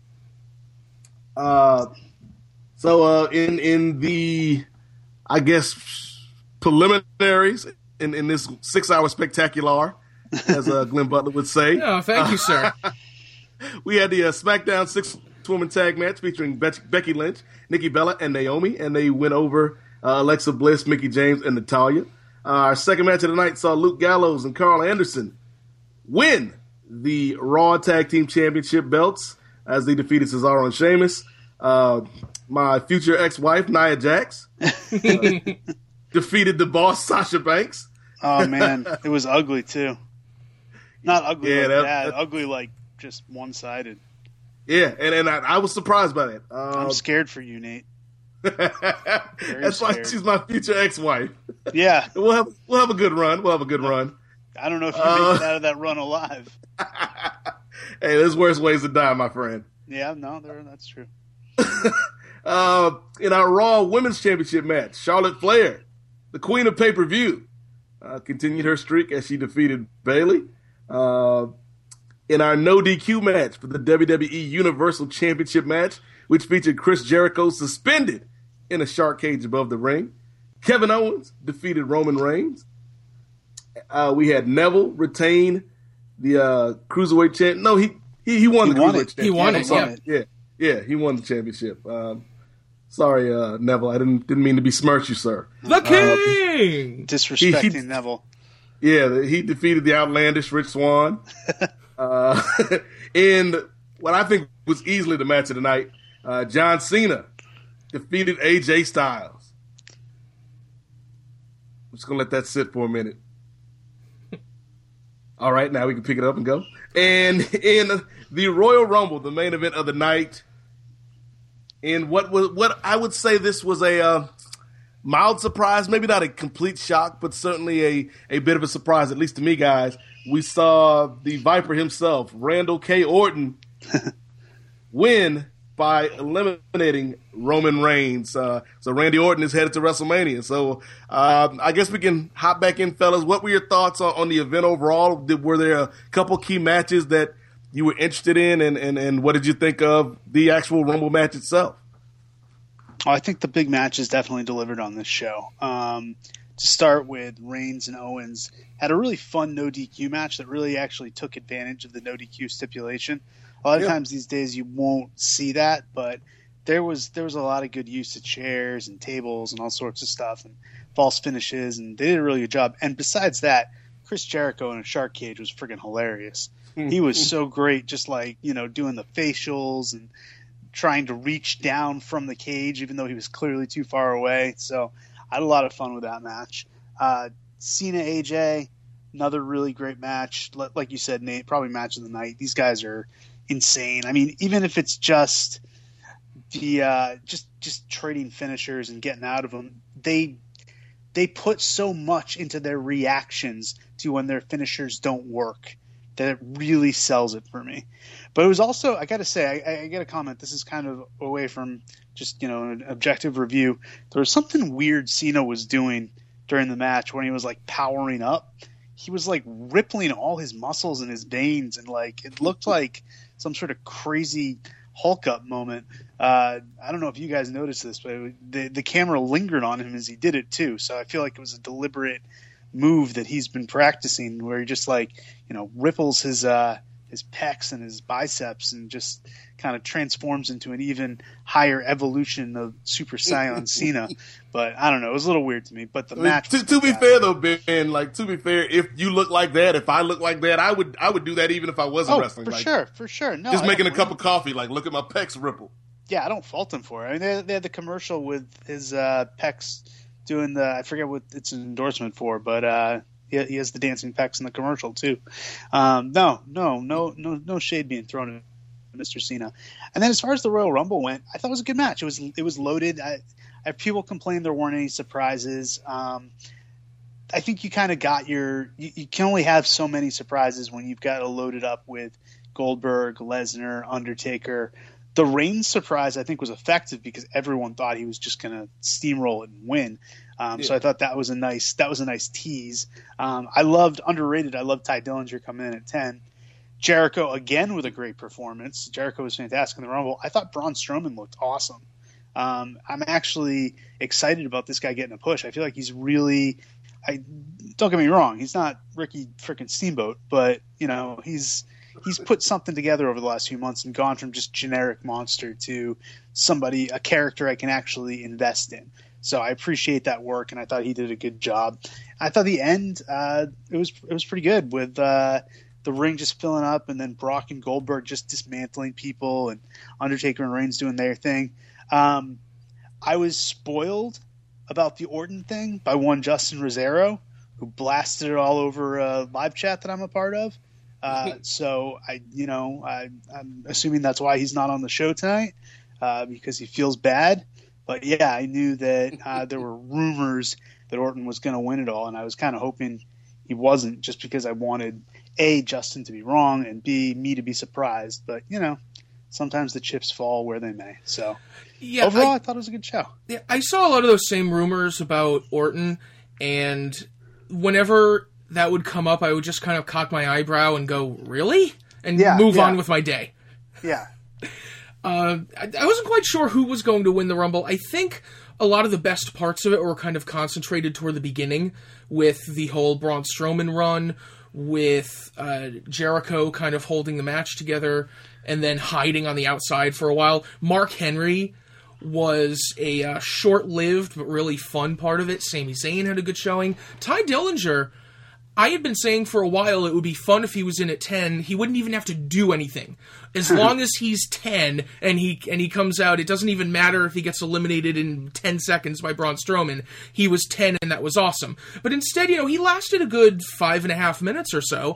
Uh, so, uh, in, in the, I guess, preliminaries in, in this six hour spectacular, as, uh, Glenn Butler would say. Oh, thank you, sir. We had the uh, SmackDown six woman tag match featuring Be- Becky Lynch, Nikki Bella, and Naomi, and they went over, uh, Alexa Bliss, Mickie James, and Natalya. Uh, our second match of the night saw Luke Gallows and Carl Anderson win the Raw Tag Team Championship belts as they defeated Cesaro and Sheamus. Uh, my future ex-wife, Nia Jax, uh, defeated the Boss, Sasha Banks. Oh, man. It was ugly, too. Not ugly yeah, like that, that. that. Ugly like just one-sided. Yeah, and, and I, I was surprised by that. Uh, I'm scared for you, Nate. That's why scared. she's my future ex-wife. Yeah. We'll have, we'll have a good run. We'll have a good run. I don't know if you uh, make it out of that run alive. Hey, there's worse ways to die, my friend. Yeah, no, there, that's true. uh, in our Raw Women's Championship match, Charlotte Flair, the queen of pay-per-view, uh, continued her streak as she defeated Bayley. Uh, in our no D Q match for the W W E Universal Championship match, which featured Chris Jericho suspended in a shark cage above the ring, Kevin Owens defeated Roman Reigns. Uh, we had Neville retain the uh, Cruiserweight champ. No, he he, he won he the won Cruiserweight it. championship. He won yeah, it, won yeah. it. Yeah. Yeah, he won the championship. Um, sorry, uh, Neville. I didn't didn't mean to besmirch you, sir. The King! Uh, Disrespecting he, he, Neville. Yeah, he defeated the outlandish Rich Swann. uh, in what I think was easily the match of the night, uh, John Cena defeated A J Styles. I'm just going to let that sit for a minute. All right, now we can pick it up and go. And in the Royal Rumble, the main event of the night, in what was what I would say this was a uh, mild surprise, maybe not a complete shock, but certainly a, a bit of a surprise, at least to me, guys. We saw the Viper himself, Randall K. Orton, win by eliminating Roman Reigns. Uh, so Randy Orton is headed to WrestleMania. So uh, I guess we can hop back in, fellas. What were your thoughts on, on the event overall? Did, were there a couple key matches that you were interested in, and, and, and what did you think of the actual Rumble match itself? Oh, I think the big matches definitely delivered on this show. Um, to start with, Reigns and Owens had a really fun no D Q match that really actually took advantage of the no D Q stipulation. A lot of yeah. times these days you won't see that, but there was there was a lot of good use of chairs and tables and all sorts of stuff and false finishes, and they did a really good job. And besides that, Chris Jericho in a shark cage was freaking hilarious. He was so great, just like, you know, doing the facials and trying to reach down from the cage, even though he was clearly too far away. So I had a lot of fun with that match. Uh, Cena A J, another really great match. Like you said, Nate, probably match of the night. These guys are insane. I mean, even if it's just the uh, just just trading finishers and getting out of them, they they put so much into their reactions to when their finishers don't work that it really sells it for me. But it was also, I got to say, I, I got to comment, this is kind of away from just, you know, an objective review. There was something weird Cena was doing during the match when he was like powering up. He was like rippling all his muscles and his veins, and like it looked like some sort of crazy Hulk up moment. Uh, I don't know if you guys noticed this, but it, the the camera lingered on him as he did it too. So I feel like it was a deliberate move that he's been practicing, where he just like, you know, ripples his uh, his pecs and his biceps and just kind of transforms into an even higher evolution of Super Saiyan Cena. But I don't know, it was a little weird to me. But the I mean, match. To, to be fair though, Ben, like to be fair, if you look like that, if I look like that, I would I would do that even if I wasn't oh, wrestling. For like, sure, for sure. No, just I making a don't- cup of coffee, like look at my pecs ripple. Yeah, I don't fault him for it. I mean, they, they had the commercial with his uh, pecs doing the, I forget what it's an endorsement for, but uh, he, he has the dancing pecs in the commercial too. Um, no, no, no, no, no shade being thrown at Mister Cena. And then as far as the Royal Rumble went, I thought it was a good match. It was it was loaded. I, I people complained there weren't any surprises. Um, I think you kind of got your, you, you can only have so many surprises when you've got to load it up with Goldberg, Lesnar, Undertaker. The Reigns surprise, I think, was effective because everyone thought he was just going to steamroll it and win. Um, yeah. So I thought that was a nice that was a nice tease. Um, I loved underrated. I loved Ty Dillinger coming in at ten. Jericho again with a great performance. Jericho was fantastic in the Rumble. I thought Braun Strowman looked awesome. Um, I'm actually excited about this guy getting a push. I feel like he's really. I don't get me wrong. He's not Ricky freaking Steamboat, but you know he's. He's put something together over the last few months and gone from just generic monster to somebody, a character I can actually invest in. So I appreciate that work, and I thought he did a good job. I thought the end, uh, it was it was pretty good with uh, the ring just filling up, and then Brock and Goldberg just dismantling people, and Undertaker and Reigns doing their thing. Um, I was spoiled about the Orton thing by one Justin Rosero, who blasted it all over a live chat that I'm a part of. Uh, so I, you know, I, I'm assuming that's why he's not on the show tonight, uh, because he feels bad. But yeah, I knew that uh, there were rumors that Orton was going to win it all, and I was kind of hoping he wasn't, just because I wanted A, Justin to be wrong, and B, me to be surprised. But you know, sometimes the chips fall where they may. So yeah, overall, I, I thought it was a good show. Yeah, I saw a lot of those same rumors about Orton, and whenever that would come up, I would just kind of cock my eyebrow and go, really? And yeah, move yeah. on with my day. Yeah. Uh, I, I wasn't quite sure who was going to win the Rumble. I think a lot of the best parts of it were kind of concentrated toward the beginning, with the whole Braun Strowman run, with uh, Jericho kind of holding the match together, and then hiding on the outside for a while. Mark Henry was a uh, short-lived but really fun part of it. Sami Zayn had a good showing. Ty Dillinger, I had been saying for a while it would be fun if he was in at ten. He wouldn't even have to do anything. As long as he's ten and he and he comes out, it doesn't even matter if he gets eliminated in ten seconds by Braun Strowman. He was ten and that was awesome. But instead, you know, he lasted a good five and a half minutes or so.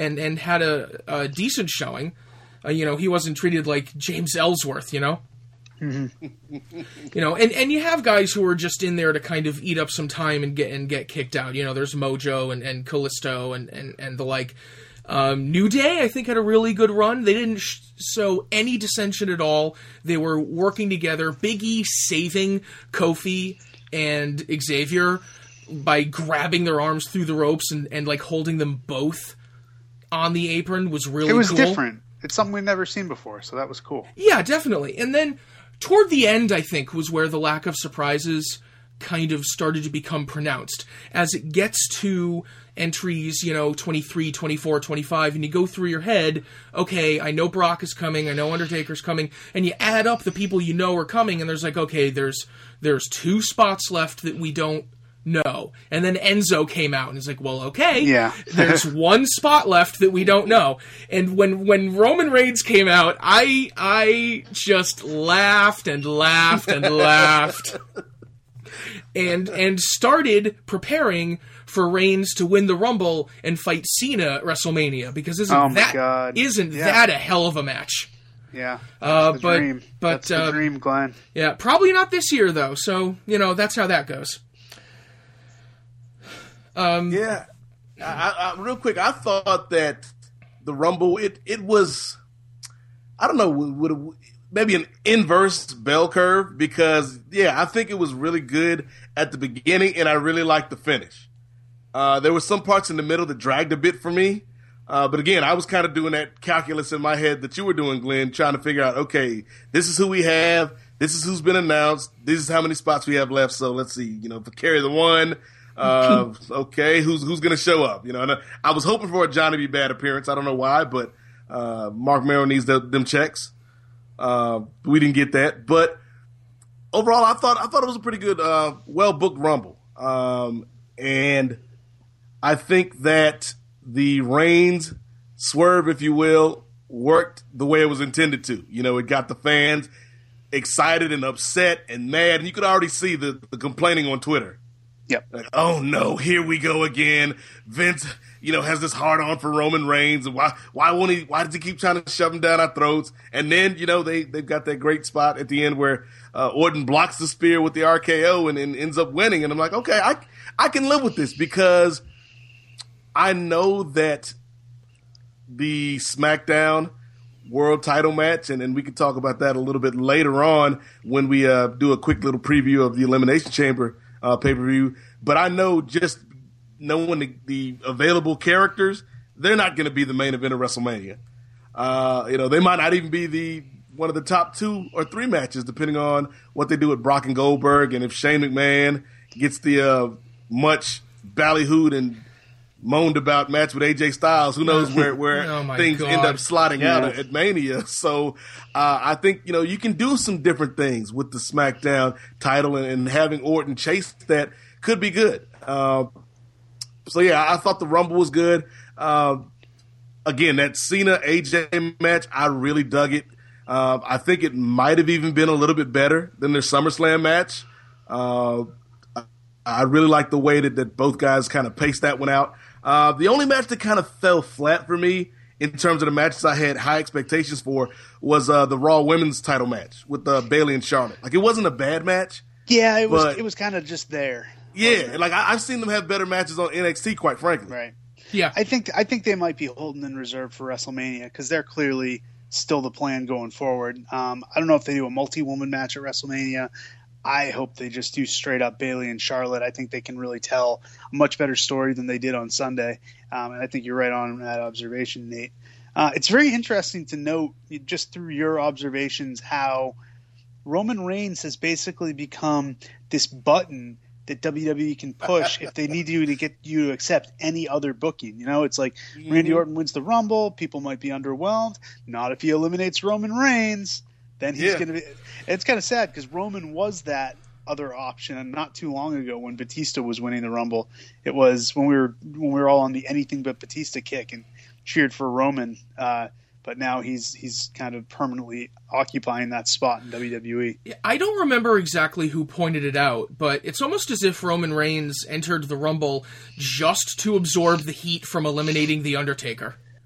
and, and had a, a decent showing. Uh, you know, he wasn't treated like James Ellsworth, you know? Mm-hmm. You know, and, and you have guys who are just in there to kind of eat up some time and get and get kicked out. You know, there's Mojo and, and Callisto and, and, and the like. Um, New Day, I think, had a really good run. They didn't sh- show any dissension at all. They were working together. Big E saving Kofi and Xavier by grabbing their arms through the ropes and, and like holding them both on the apron was really cool. It was cool. different. It's something we've never seen before, so that was cool. Yeah, definitely. And then toward the end, I think, was where the lack of surprises kind of started to become pronounced. As it gets to entries, you know, twenty-three, twenty-four, twenty-five, and you go through your head, okay, I know Brock is coming, I know Undertaker's coming, and you add up the people you know are coming, and there's like, okay, there's there's two spots left that we don't know. And then Enzo came out, and it's like, well, okay, yeah. There's one spot left that we don't know. And when when Roman Reigns came out, I I just laughed and laughed and laughed. And and started preparing for Reigns to win the Rumble and fight Cena at WrestleMania, because isn't oh my that God. isn't yeah. that a hell of a match? Yeah, uh, the but dream. but that's the uh, dream, Glenn. Yeah, probably not this year though. So you know that's how that goes. Um, yeah, I, I, real quick, I thought that the Rumble it it was, I don't know, would, would maybe an inverse bell curve, because yeah, I think it was really good at the beginning, and I really liked the finish. Uh, there were some parts in the middle that dragged a bit for me. Uh, but again, I was kind of doing that calculus in my head that you were doing, Glenn, trying to figure out, okay, this is who we have. This is who's been announced. This is how many spots we have left. So let's see, you know, for Carry the One, uh, okay, who's, who's going to show up? You know, and I was hoping for a Johnny B. Bad appearance. I don't know why, but, uh, Mark Merrill needs the, them checks. Uh, we didn't get that, but overall, I thought, I thought it was a pretty good, uh, well-booked Rumble. Um, and, I think that the Reigns swerve, if you will, worked the way it was intended to. You know, it got the fans excited and upset and mad, and you could already see the, the complaining on Twitter. Yep. Like, oh no, here we go again. Vince, you know, has this hard on for Roman Reigns, and why why won't he? Why does he keep trying to shove him down our throats? And then, you know, they they've got that great spot at the end where uh, Orton blocks the spear with the R K O and, and ends up winning. And I'm like, okay, I I can live with this, because I know that the SmackDown World Title match, and, and we can talk about that a little bit later on when we uh, do a quick little preview of the Elimination Chamber uh, pay-per-view. But I know, just knowing the, the available characters, they're not going to be the main event of WrestleMania. Uh, you know, they might not even be the one of the top two or three matches, depending on what they do with Brock and Goldberg, and if Shane McMahon gets the uh, much ballyhooed and moaned about match with A J Styles. Who knows where, where oh things God. end up sliding yeah. out at, at Mania. So uh, I think, you know, you can do some different things with the SmackDown title, and, and having Orton chase that could be good. Uh, so, yeah, I thought the Rumble was good. Uh, again, that Cena-A J match, I really dug it. Uh, I think it might have even been a little bit better than their SummerSlam match. Uh, I really like the way that, that both guys kind of paced that one out. Uh, the only match that kind of fell flat for me in terms of the matches I had high expectations for was uh, the Raw Women's title match with uh, Bayley and Charlotte. Like, it wasn't a bad match. Yeah, it was. but, It was kind of just there. Yeah, like I, I've seen them have better matches on N X T, quite frankly. Right. Yeah. I think I think they might be holding in reserve for WrestleMania, because they're clearly still the plan going forward. Um, I don't know if they do a multi-woman match at WrestleMania. I hope they just do straight up Bayley and Charlotte. I think they can really tell a much better story than they did on Sunday. Um, and I think you're right on that observation, Nate. Uh, it's very interesting to note, just through your observations, how Roman Reigns has basically become this button that W W E can push if they need you to get you to accept any other booking. You know, it's like mm-hmm. Randy Orton wins the Rumble. People might be underwhelmed. Not if he eliminates Roman Reigns. Then he's Yeah. going to be – it's kind of sad, because Roman was that other option. And not too long ago, when Batista was winning the Rumble, it was when we were when we were all on the anything but Batista kick and cheered for Roman. Uh, but now he's he's kind of permanently occupying that spot in W W E. I don't remember exactly who pointed it out, but it's almost as if Roman Reigns entered the Rumble just to absorb the heat from eliminating The Undertaker.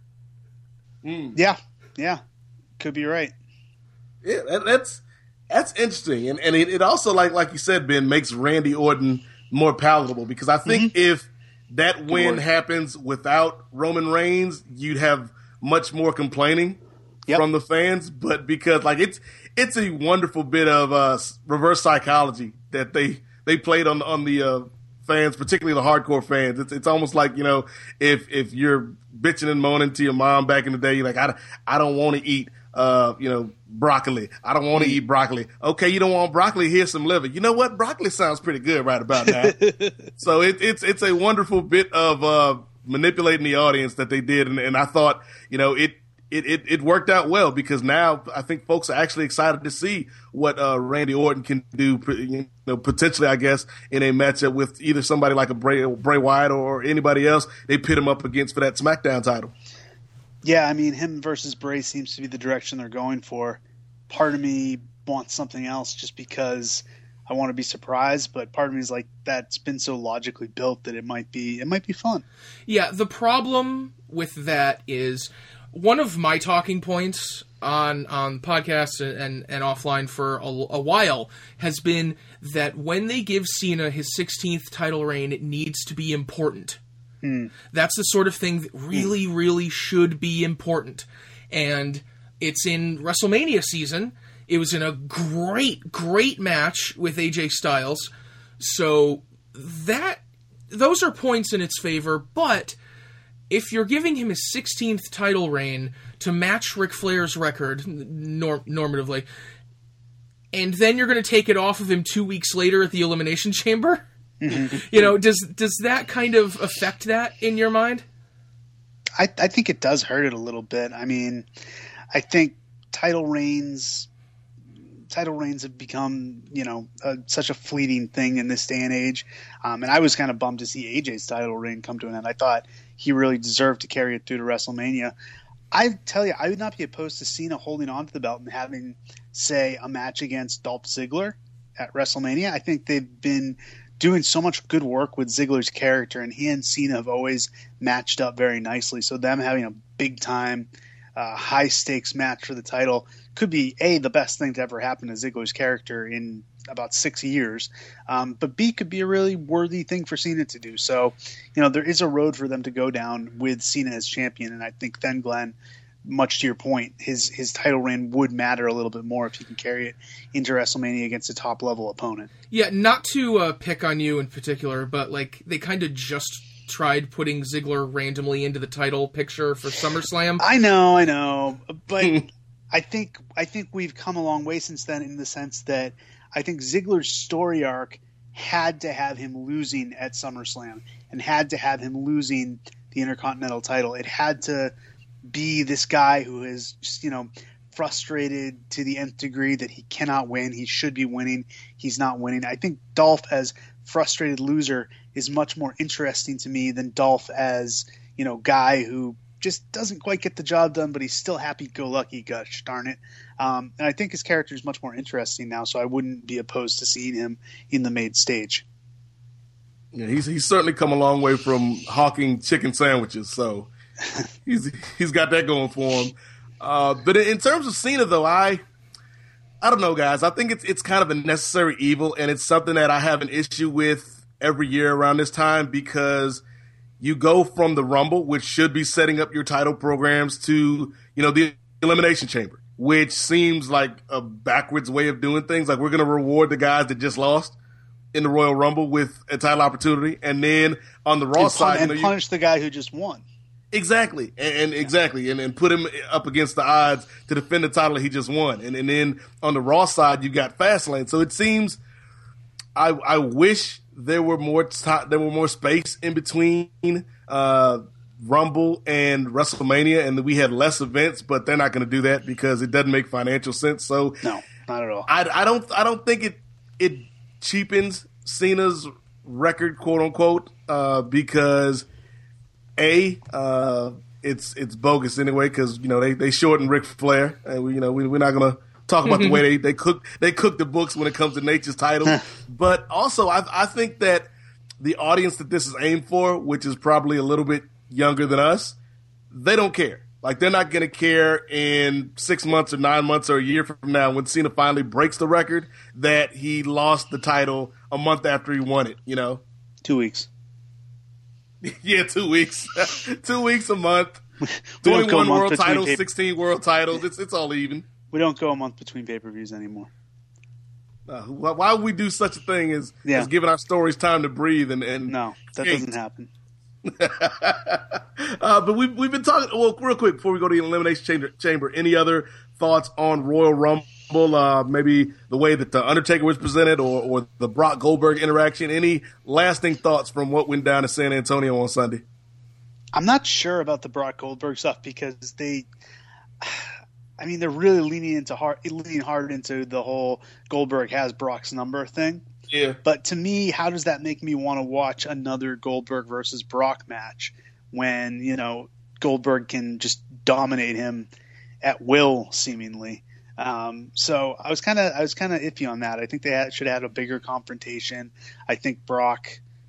Mm. Yeah, yeah, could be right. Yeah, that, that's that's interesting, and and it, it also like like you said, Ben, makes Randy Orton more palatable because I think mm-hmm. if that win happens without Roman Reigns, you'd have much more complaining yep. from the fans. But because like it's it's a wonderful bit of uh, reverse psychology that they they played on on the uh, fans, particularly the hardcore fans. It's it's almost like, you know, if if you're bitching and moaning to your mom back in the day, you're like, I, I don't want to eat uh you know broccoli. I don't want to eat broccoli. Okay, you don't want broccoli? Here's some liver. You know what? Broccoli sounds pretty good right about now. So it, it's it's a wonderful bit of uh, manipulating the audience that they did, and, and I thought, you know, it, it it it worked out well because now I think folks are actually excited to see what uh, Randy Orton can do, you know, potentially, I guess, in a matchup with either somebody like a Bray, Bray Wyatt or anybody else they pit him up against for that SmackDown title. Yeah, I mean, him versus Bray seems to be the direction they're going for. Part of me wants something else just because I want to be surprised, but part of me is like, that's been so logically built that it might be it might be fun. Yeah, the problem with that is one of my talking points on on podcasts and, and, and offline for a, a while has been that when they give Cena his sixteenth title reign, it needs to be important. Mm. That's the sort of thing that really, really should be important. And it's in WrestleMania season. It was in a great, great match with A J Styles. So that those are points in its favor. But if you're giving him his sixteenth title reign to match Ric Flair's record norm- normatively, and then you're going to take it off of him two weeks later at the Elimination Chamber, mm-hmm. you know, does does that kind of affect that in your mind? I, I think it does hurt it a little bit. I mean, I think title reigns, title reigns have become, you know, uh, such a fleeting thing in this day and age. Um, and I was kind of bummed to see A J's title reign come to an end. I thought he really deserved to carry it through to WrestleMania. I tell you, I would not be opposed to Cena holding on to the belt and having, say, a match against Dolph Ziggler at WrestleMania. I think they've been doing so much good work with Ziggler's character, and he and Cena have always matched up very nicely. So them having a big-time, uh, high-stakes match for the title could be, A, the best thing to ever happen to Ziggler's character in about six years, um, but B, could be a really worthy thing for Cena to do. So, you know, there is a road for them to go down with Cena as champion, and I think then, Glenn, much to your point, his his title reign would matter a little bit more if he can carry it into WrestleMania against a top-level opponent. Yeah, not to uh, pick on you in particular, but, like, they kind of just tried putting Ziggler randomly into the title picture for SummerSlam. I know, I know, but I think I think we've come a long way since then in the sense that I think Ziggler's story arc had to have him losing at SummerSlam and had to have him losing the Intercontinental title. It had to be this guy who is just, you know, frustrated to the nth degree that he cannot win. He should be winning. He's not winning. I think Dolph as frustrated loser is much more interesting to me than Dolph as, you know, guy who just doesn't quite get the job done, but he's still happy-go-lucky, gosh darn it. Um, and I think his character is much more interesting now, so I wouldn't be opposed to seeing him in the main stage. Yeah, he's he's certainly come a long way from hawking chicken sandwiches, so he's he's got that going for him. Uh, but in terms of Cena, though, I I don't know, guys. I think it's it's kind of a necessary evil, and it's something that I have an issue with every year around this time because you go from the Rumble, which should be setting up your title programs, to, you know, the Elimination Chamber, which seems like a backwards way of doing things. Like, we're going to reward the guys that just lost in the Royal Rumble with a title opportunity, and then on the Raw and side, and you know, punish you, the guy who just won. Exactly, and, and exactly, and, and put him up against the odds to defend the title he just won. And, and then on the Raw side, you got Fastlane. So it seems, I I wish there were more t- there were more space in between uh, Rumble and WrestleMania, and we had less events. But they're not going to do that because it doesn't make financial sense. So no, not at all. I, I don't I don't think it it cheapens Cena's record, quote unquote, uh, because A, uh, it's it's bogus anyway because, you know, they, they shortened Ric Flair, and we, you know we, we're not gonna talk about the way they, they cook they cook the books when it comes to Nature's title. But also, I I think that the audience that this is aimed for, which is probably a little bit younger than us, they don't care. Like, they're not going to care in six months or nine months or a year from now when Cena finally breaks the record that he lost the title a month after he won it, you know? Two weeks. Yeah, two weeks. two weeks, a month. We don't go a twenty-one month world between titles, pay- sixteen world titles. It's it's all even. We don't go a month between pay-per-views anymore. Uh, why, why would we do such a thing as, Yeah. as giving our stories time to breathe? And, and No, that skate? doesn't happen. uh, but we've, we've been talking, well, real quick, before we go to the Elimination Chamber, chamber any other thoughts on Royal Rumble? Uh, maybe the way that the Undertaker was presented or, or the Brock Goldberg interaction? Any lasting thoughts from what went down in San Antonio on Sunday? I'm not sure about the Brock Goldberg stuff because they, I mean, they're really leaning into hard, leaning hard into the whole Goldberg has Brock's number thing. Yeah. But to me, how does that make me want to watch another Goldberg versus Brock match when, you know, Goldberg can just dominate him at will, seemingly? Um, so I was kind of I was kind of iffy on that. I think they had, should have had a bigger confrontation. I think Brock.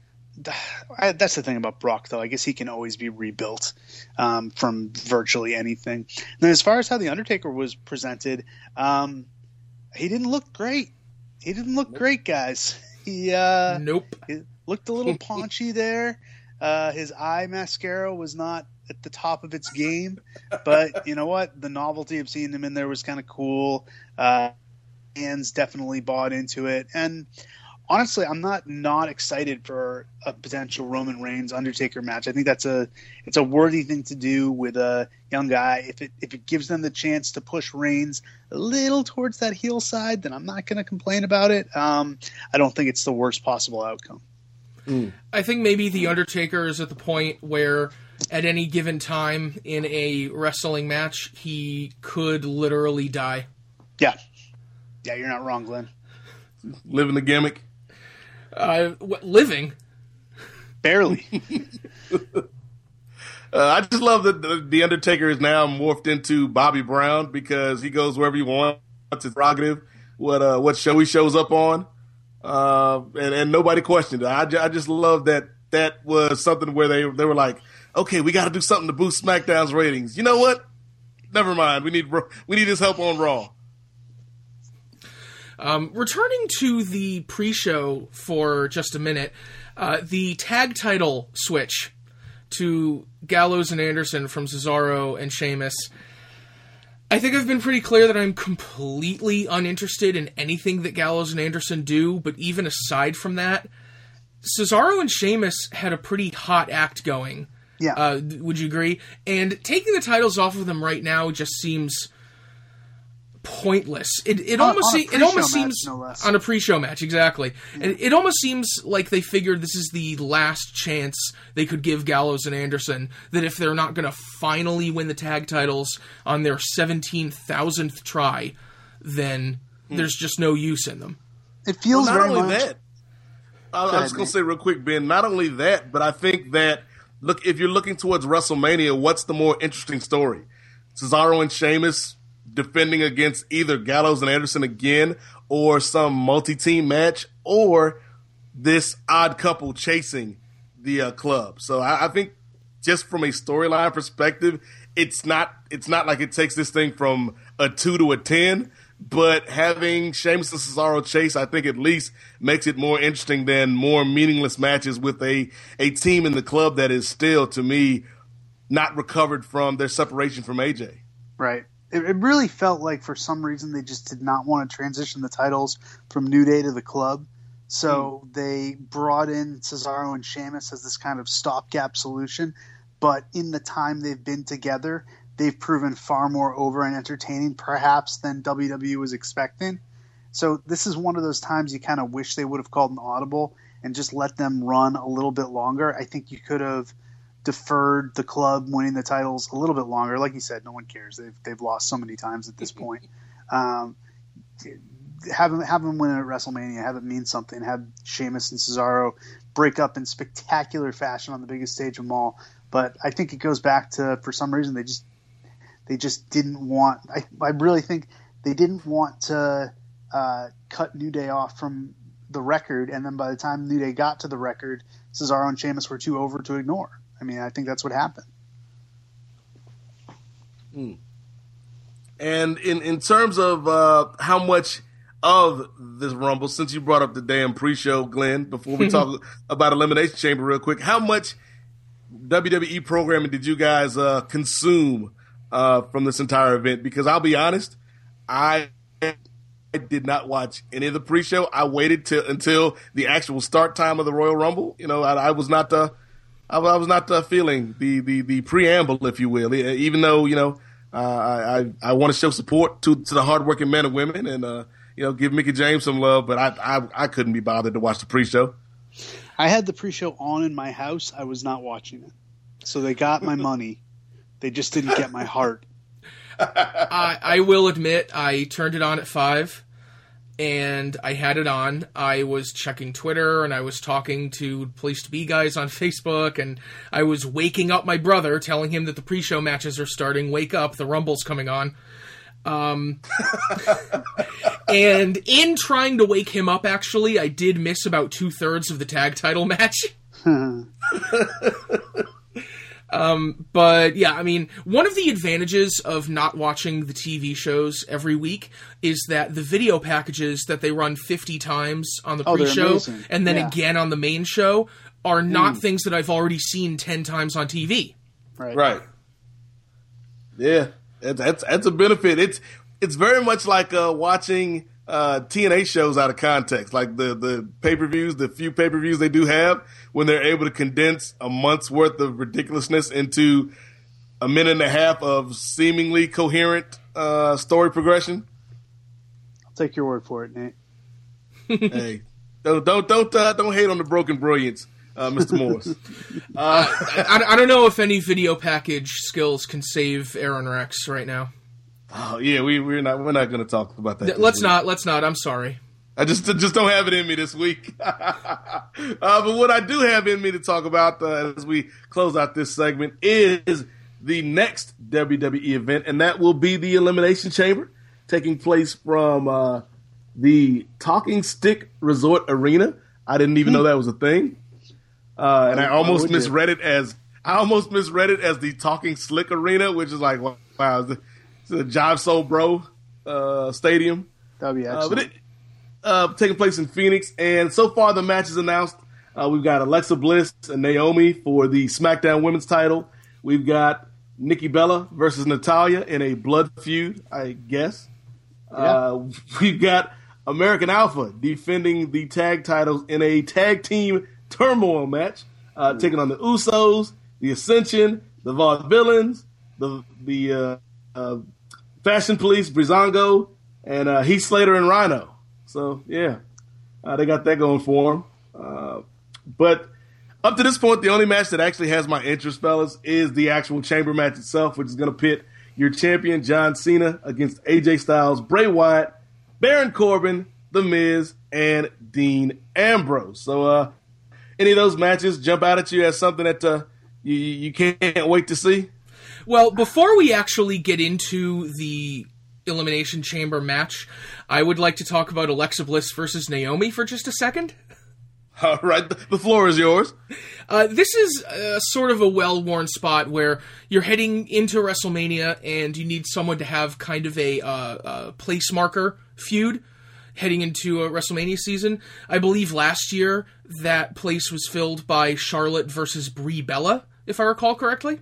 I, that's the thing about Brock, though. I guess he can always be rebuilt um, from virtually anything. And then as far as how the Undertaker was presented, um, he didn't look great. He didn't look great, guys. He uh, Nope. he looked a little paunchy there. Uh, his eye mascara was not at the top of its game, but you know what? The novelty of seeing him in there was kind of cool. Uh, fans definitely bought into it, and honestly, I'm not not excited for a potential Roman Reigns Undertaker match. I think that's a it's a worthy thing to do with a young guy. If it if it gives them the chance to push Reigns a little towards that heel side, then I'm not going to complain about it. Um, I don't think it's the worst possible outcome. Mm. I think maybe the Undertaker is at the point where at any given time in a wrestling match, he could literally die. Yeah. Yeah, you're not wrong, Glenn. Living the gimmick. Uh, what, living? Barely. uh, I just love that the, the Undertaker is now morphed into Bobby Brown because he goes wherever he wants. It's his prerogative. What uh, what show he shows up on. Uh, and, and nobody questioned it. I, ju- I just love that that was something where they they were like, okay, we got to do something to boost SmackDown's ratings. You know what? Never mind. We need we need his help on Raw. Um, returning to the pre-show for just a minute, uh, the tag title switch to Gallows and Anderson from Cesaro and Sheamus. I think I've been pretty clear that I'm completely uninterested in anything that Gallows and Anderson do, but even aside from that, Cesaro and Sheamus had a pretty hot act going. Yeah. Uh, would you agree? And taking the titles off of them right now just seems pointless. It it On- almost on a se- it almost pre-show match, seems no less. on a pre-show match, exactly. And it almost seems like they figured this is the last chance they could give Gallows and Anderson, that if they're not going to finally win the tag titles on their seventeen thousandth try, then there's just no use in them. It feels Well, not very only much. that, I, I ahead, was going Nate. to say real quick, Ben, not only that, but I think that, look, if you're looking towards WrestleMania, what's the more interesting story? Cesaro and Sheamus defending against either Gallows and Anderson again or some multi-team match, or this odd couple chasing the uh, club. So I, I think just from a storyline perspective, it's not it's not like it takes this thing from a two to a ten, but having Sheamus and Cesaro chase, I think at least makes it more interesting than more meaningless matches with a, a team in the club that is still, to me, not recovered from their separation from A J. Right. It, it really felt like for some reason they just did not want to transition the titles from New Day to the club. So mm. they brought in Cesaro and Sheamus as this kind of stopgap solution. But in the time they've been together, they've proven far more over and entertaining, perhaps, than W W E was expecting. So this is one of those times you kind of wish they would have called an audible and just let them run a little bit longer. I think you could have deferred the club winning the titles a little bit longer. Like you said, no one cares. They've they've lost so many times at this point. Um, have them have them win at WrestleMania. Have it mean something. Have Sheamus and Cesaro break up in spectacular fashion on the biggest stage of them all. But I think it goes back to, for some reason, they just they just didn't want. I I really think they didn't want to uh, cut New Day off from the record, and then by the time New Day got to the record, Cesaro and Sheamus were too over to ignore. I mean, I think that's what happened. Mm. And in, in terms of uh, how much of this Rumble, since you brought up the damn pre-show, Glenn, before we talk about Elimination Chamber real quick, how much W W E programming did you guys uh, consume uh, from this entire event? Because I'll be honest, I did not watch any of the pre-show. I waited till until the actual start time of the Royal Rumble. You know, I, I was not uh, I, I was not uh, feeling the, the the preamble, if you will. Even though you know, uh, I I, I want to show support to to the hardworking men and women, and uh, you know, give Mickie James some love. But I, I I couldn't be bothered to watch the pre-show. I had the pre-show on in my house. I was not watching it, so they got my money. They just didn't get my heart. I, I will admit, I turned it on at five, and I had it on. I was checking Twitter, and I was talking to Place to Be guys on Facebook, and I was waking up my brother, telling him that the pre-show matches are starting. Wake up, the Rumble's coming on. Um, and in trying to wake him up, actually, I did miss about two-thirds of the tag title match. um, but, yeah, I mean, one of the advantages of not watching the T V shows every week is that the video packages that they run fifty times on the Oh, they're pre-show amazing. and then Yeah. again on the main show are not Mm. things that I've already seen ten times on T V. Right. Right. Yeah, that's that's, that's a benefit. It's it's very much like uh, watching uh, T N A shows out of context, like the the pay per views, the few pay per views they do have, when they're able to condense a month's worth of ridiculousness into a minute and a half of seemingly coherent uh, story progression. I'll take your word for it, Nate. Hey, don't don't don't uh, don't hate on the broken brilliance, uh, Mister Morris. Uh, I, I don't know if any video package skills can save Aaron Rex right now. oh yeah, we we're not we're not going to talk about that. this Let's week. not. Let's not. I'm sorry. I just just don't have it in me this week. uh, but what I do have in me to talk about uh, as we close out this segment is the next W W E event, and that will be the Elimination Chamber, taking place from uh, the Talking Stick Resort Arena. I didn't even know that was a thing, uh, and I almost would you? misread it as I almost misread it as the Talking Slick Arena, which is like wow, it's a, it's a Jive Soul Bro uh, stadium. That would be Uh, excellent. but it, uh, taking place in Phoenix, and so far the match is announced. Uh, we've got Alexa Bliss and Naomi for the SmackDown Women's title. We've got Nikki Bella versus Natalya in a blood feud, I guess. Uh, we've got American Alpha defending the tag titles in a tag team turmoil match, uh, taking on the Usos, the Ascension, the Vaudevillains, the the uh, uh, Fashion Police, Breezango, and uh, Heath Slater and Rhino. So, yeah, uh, they got that going for them. Uh, but up to this point, the only match that actually has my interest, fellas, is the actual chamber match itself, which is going to pit your champion, John Cena, against A J Styles, Bray Wyatt, Baron Corbin, The Miz, and Dean Ambrose. So, uh, any of those matches jump out at you as something that uh, you, you can't wait to see? Well, before we actually get into the Elimination Chamber match, I would like to talk about Alexa Bliss versus Naomi for just a second. All right, the floor is yours. Uh, this is uh, sort of a well-worn spot where you're heading into WrestleMania and you need someone to have kind of a, uh, a place marker feud heading into a WrestleMania season. I believe last year that place was filled by Charlotte versus Brie Bella, if I recall correctly.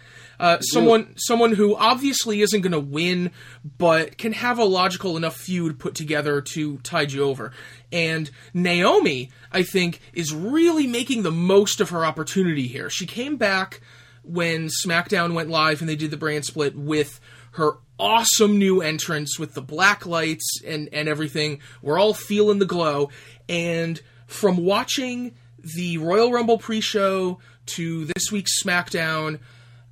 Uh, someone someone who obviously isn't going to win, but can have a logical enough feud put together to tide you over. And Naomi, I think, is really making the most of her opportunity here. She came back when SmackDown went live and they did the brand split with her awesome new entrance with the black lights and, and everything. We're all feeling the glow. And from watching the Royal Rumble pre-show to this week's SmackDown,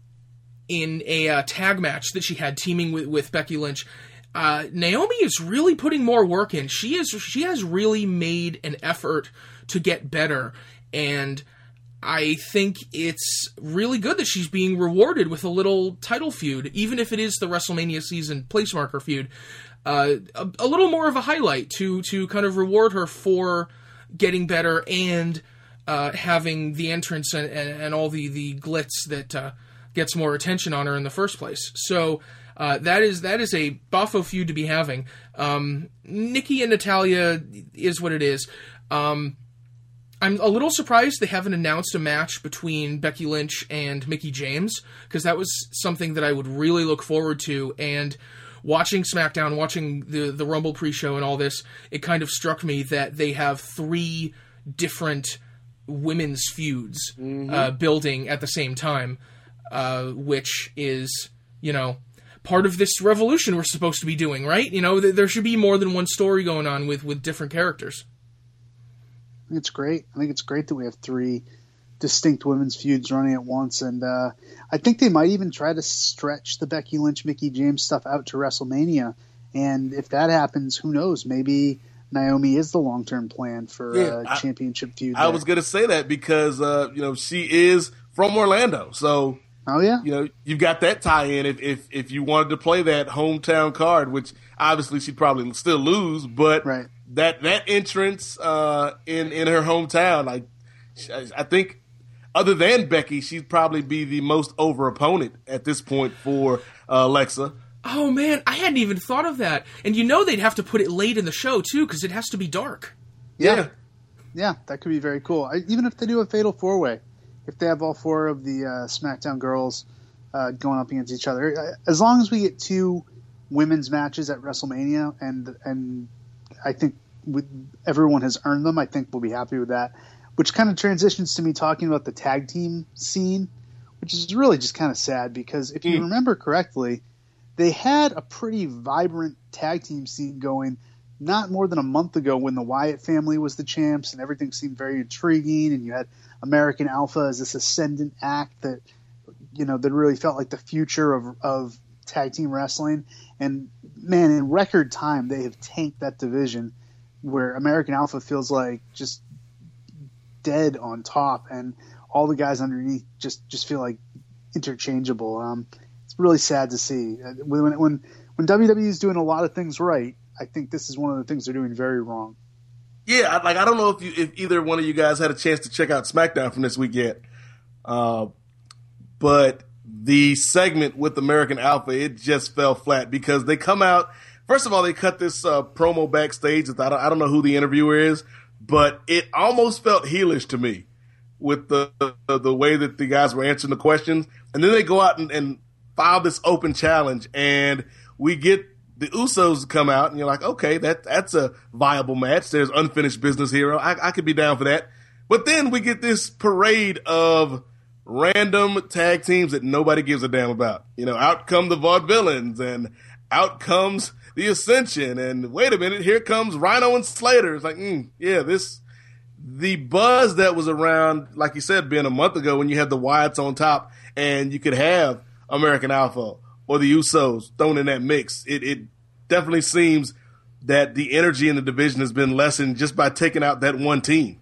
in a uh, tag match that she had teaming with, with Becky Lynch, uh, Naomi is really putting more work in. She is she has really made an effort to get better, and I think it's really good that she's being rewarded with a little title feud, even if it is the WrestleMania season place marker feud. Uh, a, a little more of a highlight to to kind of reward her for getting better and uh, having the entrance and, and, and all the, the glitz that uh, gets more attention on her in the first place. So uh, that is that is a Boffo feud to be having. Um, Nikki and Natalya is what it is. Um, I'm a little surprised they haven't announced a match between Becky Lynch and Mickie James, because that was something that I would really look forward to. And watching SmackDown, watching the, the Rumble pre-show and all this, it kind of struck me that they have three different women's feuds mm-hmm. uh, building at the same time, uh, which is, you know, part of this revolution we're supposed to be doing, right? You know, th- there should be more than one story going on with, with different characters. I think it's great. I think it's great that we have three distinct women's feuds running at once, and uh, I think they might even try to stretch the Becky Lynch, Mickie James stuff out to WrestleMania. And if that happens, who knows? Maybe Naomi is the long-term plan for a yeah, uh, championship feud. I there. was going to say that because uh, you know she is from Orlando, so oh yeah, you know you've got that tie-in. If if if you wanted to play that hometown card, which obviously she'd probably still lose, but right. that that entrance uh, in in her hometown, like I think. Other than Becky, she'd probably be the most over opponent at this point for uh, Alexa. Oh, man, I hadn't even thought of that. And you know they'd have to put it late in the show, too, because it has to be dark. Yeah. yeah. Yeah, that could be very cool. I, even if they do a fatal four-way, if they have all four of the uh, SmackDown girls uh, going up against each other, as long as we get two women's matches at WrestleMania, and and I think with, everyone has earned them, I think we'll be happy with that. Which kind of transitions to me talking about the tag team scene, which is really just kind of sad because if you mm. remember correctly, they had a pretty vibrant tag team scene going not more than a month ago when the Wyatt family was the champs and everything seemed very intriguing, and you had American Alpha as this ascendant act that, you know, that really felt like the future of, of tag team wrestling. And man, in record time, they have tanked that division where American Alpha feels like just dead on top, and all the guys underneath just, just feel like interchangeable. Um, it's really sad to see. When, when when W W E is doing a lot of things right, I think this is one of the things they're doing very wrong. Yeah, like I don't know if you, if either one of you guys had a chance to check out SmackDown from this week yet, uh, but the segment with American Alpha, it just fell flat because they come out. First of all, they cut this uh, promo backstage. With, I don't, I don't know who the interviewer is. But it almost felt heelish to me with the, the the way that the guys were answering the questions. And then they go out and, and file this open challenge, and we get the Usos to come out, and you're like, okay, that that's a viable match. There's unfinished business here. I, I could be down for that. But then we get this parade of random tag teams that nobody gives a damn about. You know, out come the Vaudevillains, and out comes the Ascension, and wait a minute, here comes Rhino and Slater. It's like, mm, yeah, this, the buzz that was around, like you said, being a month ago when you had the Wyatts on top and you could have American Alpha or the Usos thrown in that mix, it, it definitely seems that the energy in the division has been lessened just by taking out that one team.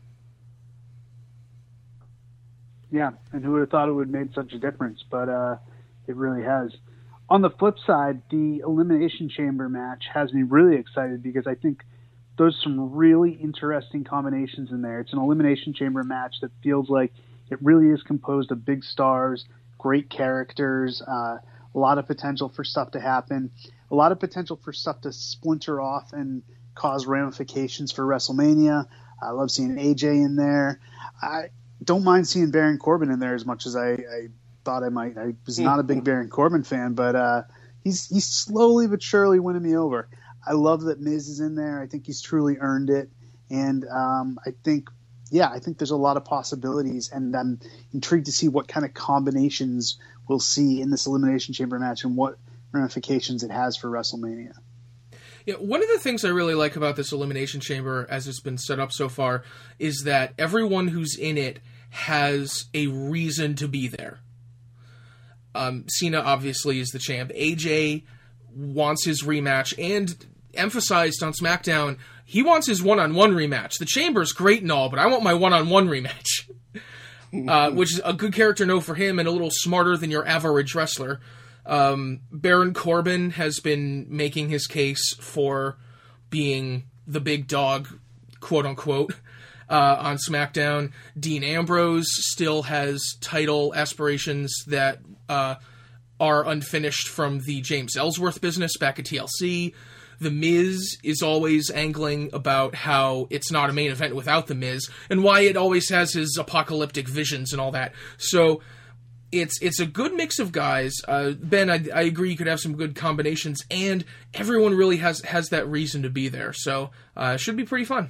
Yeah, and who would have thought it would have made such a difference, but uh, it really has. On the flip side, the Elimination Chamber match has me really excited because I think there's some really interesting combinations in there. It's an Elimination Chamber match that feels like it really is composed of big stars, great characters, uh, a lot of potential for stuff to happen, a lot of potential for stuff to splinter off and cause ramifications for WrestleMania. I love seeing A J in there. I don't mind seeing Baron Corbin in there as much as I, I thought I might. I was not a big Baron Corbin fan, but uh, he's he's slowly but surely winning me over. I love that Miz is in there. I think he's truly earned it, and um, I think, yeah, I think there's a lot of possibilities, and I'm intrigued to see what kind of combinations we'll see in this Elimination Chamber match and what ramifications it has for WrestleMania. Yeah, one of the things I really like about this Elimination Chamber, as it's been set up so far, is that everyone who's in it has a reason to be there. Um, Cena obviously is the champ. A J wants his rematch and emphasized on SmackDown, he wants his one-on-one rematch. The Chamber's great and all, but I want my one-on-one rematch. uh, which is a good character note for him and a little smarter than your average wrestler. Um, Baron Corbin has been making his case for being the big dog, quote-unquote. uh, on SmackDown. Dean Ambrose still has title aspirations that uh, are unfinished from the James Ellsworth business back at T L C. The Miz is always angling about how it's not a main event without The Miz, and Wyatt always has his apocalyptic visions and all that. So it's it's a good mix of guys. Uh, Ben, I, I agree you could have some good combinations, and everyone really has, has that reason to be there. So uh, it should be pretty fun.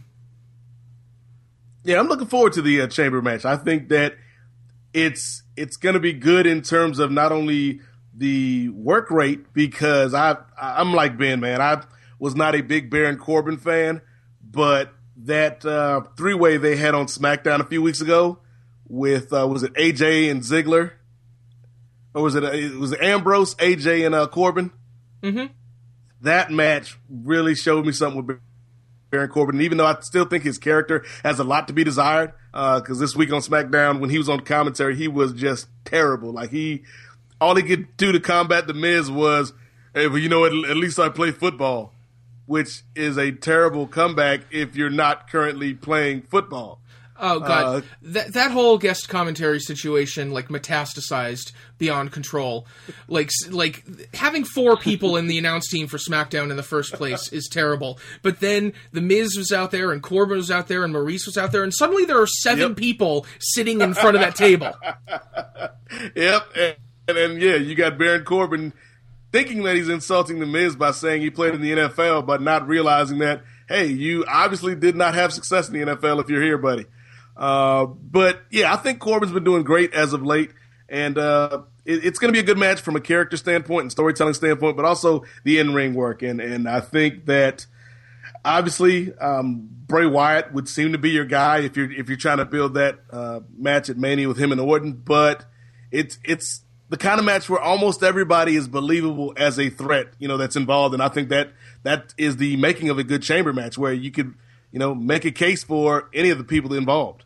Yeah, I'm looking forward to the uh, Chamber match. I think that it's it's going to be good in terms of not only the work rate, because I I'm like Ben, man. I was not a big Baron Corbin fan, but that uh, three-way they had on SmackDown a few weeks ago with uh, was it A J and Ziggler, or was it uh, was it Ambrose, A J, and uh, Corbin? Mm-hmm. That match really showed me something with Baron Corbin. And even though I still think his character has a lot to be desired, because uh, this week on SmackDown when he was on commentary, he was just terrible. Like he. All he could do to combat The Miz was, hey, well, you know what, at least I play football, which is a terrible comeback if you're not currently playing football. Oh, God. Uh, that that whole guest commentary situation, like, metastasized beyond control. Like, like having four people in the announce team for SmackDown in the first place is terrible. But then The Miz was out there, and Corbin was out there, and Maurice was out there, and suddenly there are seven yep. people sitting in front of that table. Yep, and And then, yeah, you got Baron Corbin thinking that he's insulting The Miz by saying he played in the N F L, but not realizing that, hey, you obviously did not have success in the N F L if you're here, buddy. Uh, but, yeah, I think Corbin's been doing great as of late, and uh, it, it's going to be a good match from a character standpoint and storytelling standpoint, but also the in-ring work. And, and I think that, obviously, um, Bray Wyatt would seem to be your guy if you're if you're trying to build that uh, match at Mania with him and Orton, but it's it's – the kind of match where almost everybody is believable as a threat, you know, that's involved. And I think that that is the making of a good chamber match where you could, you know, make a case for any of the people involved.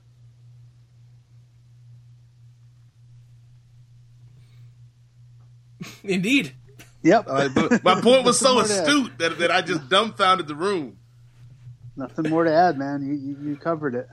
Indeed. Yep. Uh, but my point was so astute that, that I just dumbfounded the room. Nothing more to add, man. You, you, you covered it.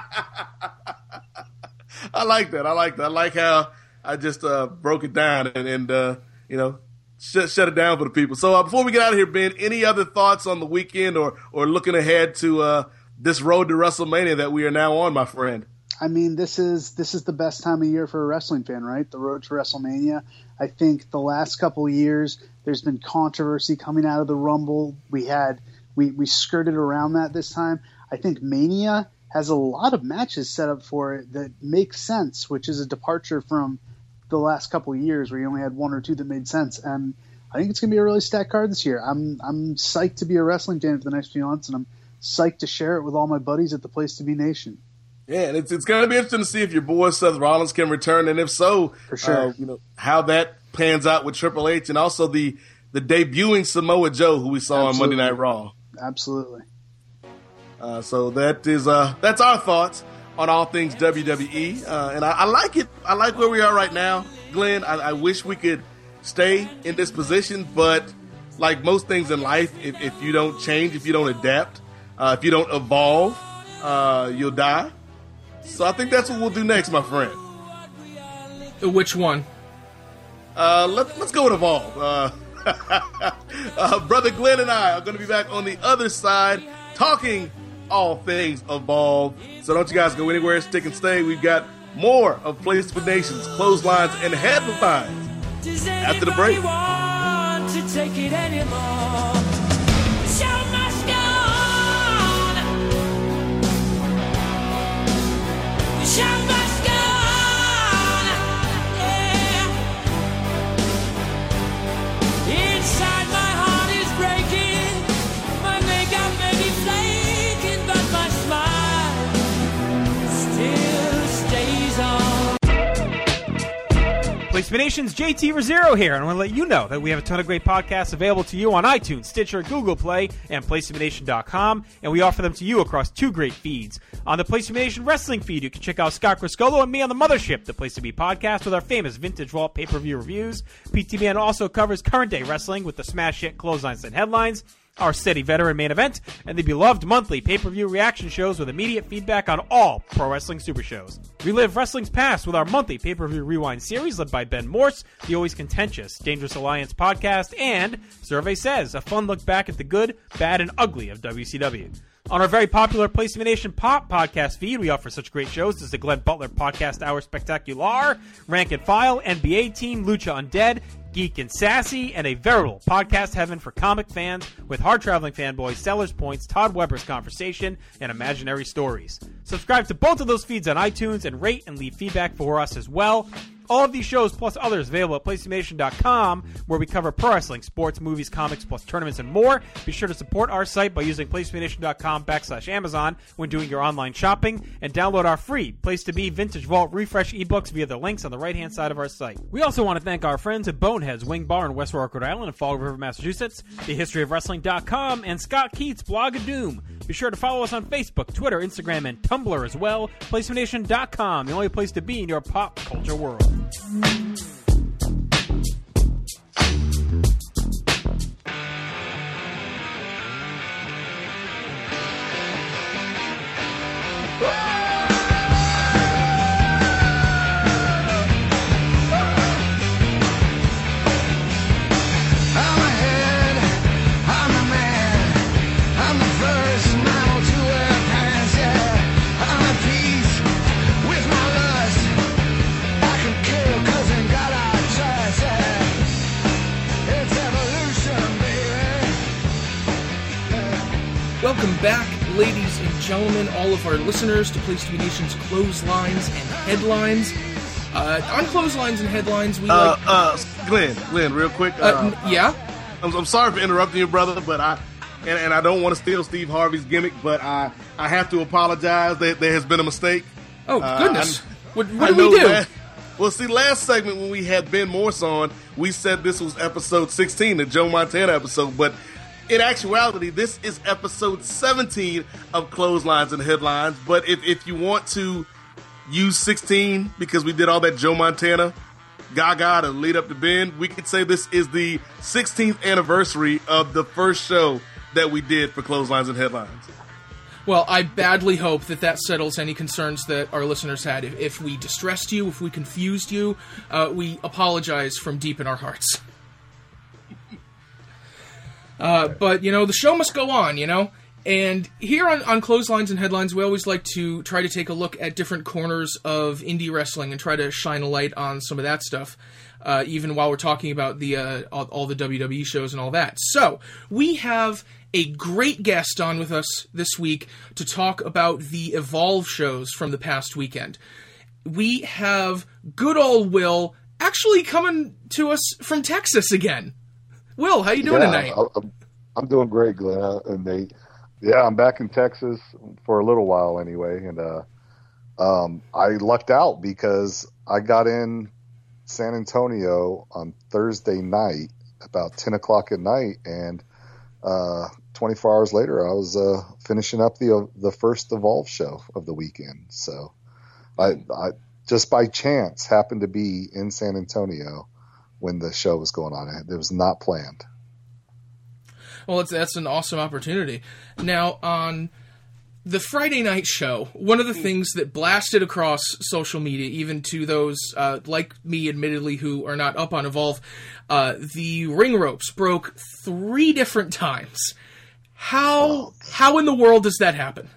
I like that. I like that. I like how I just uh, broke it down and, and uh, you know, shut, shut it down for the people. So uh, before we get out of here, Ben, any other thoughts on the weekend or, or looking ahead to uh, this road to WrestleMania that we are now on, my friend? I mean, this is this is the best time of year for a wrestling fan, right? The road to WrestleMania. I think the last couple of years, there's been controversy coming out of the Rumble. We had we, we skirted around that this time. I think Mania has a lot of matches set up for it that make sense, which is a departure from the last couple of years where you only had one or two that made sense. And I think it's going to be a really stacked card this year. I'm I'm psyched to be a wrestling fan for the next few months, and I'm psyched to share it with all my buddies at the Place to Be Nation. Yeah, and it's it's going to be interesting to see if your boy Seth Rollins can return, and if so, for sure, uh, you know how that pans out with Triple H, and also the the debuting Samoa Joe, who we saw Absolutely. on Monday Night Raw. Absolutely. Uh, so that is uh that's our thoughts on all things W W E, uh, and I, I like it. I like where we are right now, Glenn. I, I wish we could stay in this position, but like most things in life, if, if you don't change, if you don't adapt, uh, if you don't evolve, uh, you'll die. So I think that's what we'll do next, my friend. Which one? Uh, let, let's go with evolve. Uh, uh, Brother Glenn and I are going to be back on the other side talking all things evolve. So don't you guys go anywhere. Stick and stay. We've got more of Place for Nations, clotheslines, and headlines after the break. Want to take it anymore? Show must go on. Show must go on. Yeah. Inside my heart is breaking. My makeup may be flaking, but my smile still stays on. Place Nation's J T Rozzero here, and I want to let you know that we have a ton of great podcasts available to you on iTunes, Stitcher, Google Play, and place nation dot com, and we offer them to you across two great feeds. On the Place Nation Wrestling feed, you can check out Scott Criscolo and me on the Mothership, the Place to Be podcast, with our famous Vintage Vault pay-per-view reviews. P T B N also covers current-day wrestling with the smash hit Clotheslines and Headlines. our steady veteran main event, and the beloved monthly pay-per-view reaction shows with immediate feedback on all Pro Wrestling Super Shows. Relive wrestling's past with our monthly pay-per-view rewind series led by Ben Morse, the always contentious Dangerous Alliance podcast, and Survey Says, a fun look back at the good, bad, and ugly of W C W. On our very popular Place Nation Pop podcast feed, we offer such great shows as the Glenn Butler Podcast Hour Spectacular, Rank and File, N B A Team, Lucha Undead, Geek and Sassy, and a veritable podcast heaven for comic fans with hard-traveling fanboys, Sellers Points, Todd Weber's Conversation, and Imaginary Stories. Subscribe to both of those feeds on iTunes and rate and leave feedback for us as well. All of these shows, plus others, available at PlayStation dot com, where we cover pro wrestling, sports, movies, comics, plus tournaments and more. Be sure to support our site by using PlayStation dot com backslash Amazon when doing your online shopping, and download our free Place to Be Vintage Vault Refresh ebooks via the links on the right-hand side of our site. We also want to thank our friends at Boneheads Wing Bar in West Warwick, Rhode Island, and Fall River, Massachusetts, the history of wrestling dot com, and Scott Keats' Blog of Doom. Be sure to follow us on Facebook, Twitter, Instagram, and Tumblr as well. PlayStation dot com, the only place to be in your pop culture world. Welcome back, ladies and gentlemen, all of our listeners, to Place to Be Nation's Clotheslines and Headlines. Uh, on Clotheslines and Headlines, we uh, like... Uh, Glenn, Glenn, real quick. Uh, uh, n- yeah? I'm, I'm sorry for interrupting you, brother, but I... And, and I don't want to steal Steve Harvey's gimmick, but I, I have to apologize that there has been a mistake. Oh, uh, goodness. I, what what I did we do? That, well, see, last segment when we had Ben Morse on, we said this was episode sixteen, the Joe Montana episode, but in actuality, this is episode seventeen of Clotheslines and Headlines. But if, if you want to use sixteen, because we did all that Joe Montana gaga to lead up to Ben, we could say this is the sixteenth anniversary of the first show that we did for Clotheslines and Headlines. Well, I badly hope that that settles any concerns that our listeners had. If, if we distressed you, if we confused you, uh, we apologize from deep in our hearts. Uh, but, you know, the show must go on, you know? And here on, on Clotheslines and Headlines, we always like to try to take a look at different corners of indie wrestling and try to shine a light on some of that stuff, uh, even while we're talking about the uh, all, all the W W E shows and all that. So, we have a great guest on with us this week to talk about the Evolve shows from the past weekend. We have good old Will actually coming to us from Texas again. Will, how you doing yeah, tonight? I'm, I'm doing great, Glenn and Nate. Yeah, I'm back in Texas for a little while anyway, and uh, um, I lucked out because I got in San Antonio on Thursday night, about ten o'clock at night, and uh, twenty-four hours later, I was uh, finishing up the uh, the first Evolve show of the weekend. So, I, I just by chance happened to be in San Antonio when the show was going on. It was not planned. Well, it's, that's an awesome opportunity. Now, on the Friday night show, one of the things that blasted across social media, even to those uh, like me, admittedly, who are not up on Evolve, uh, the ring ropes broke three different times. How oh. how in the world does that happen?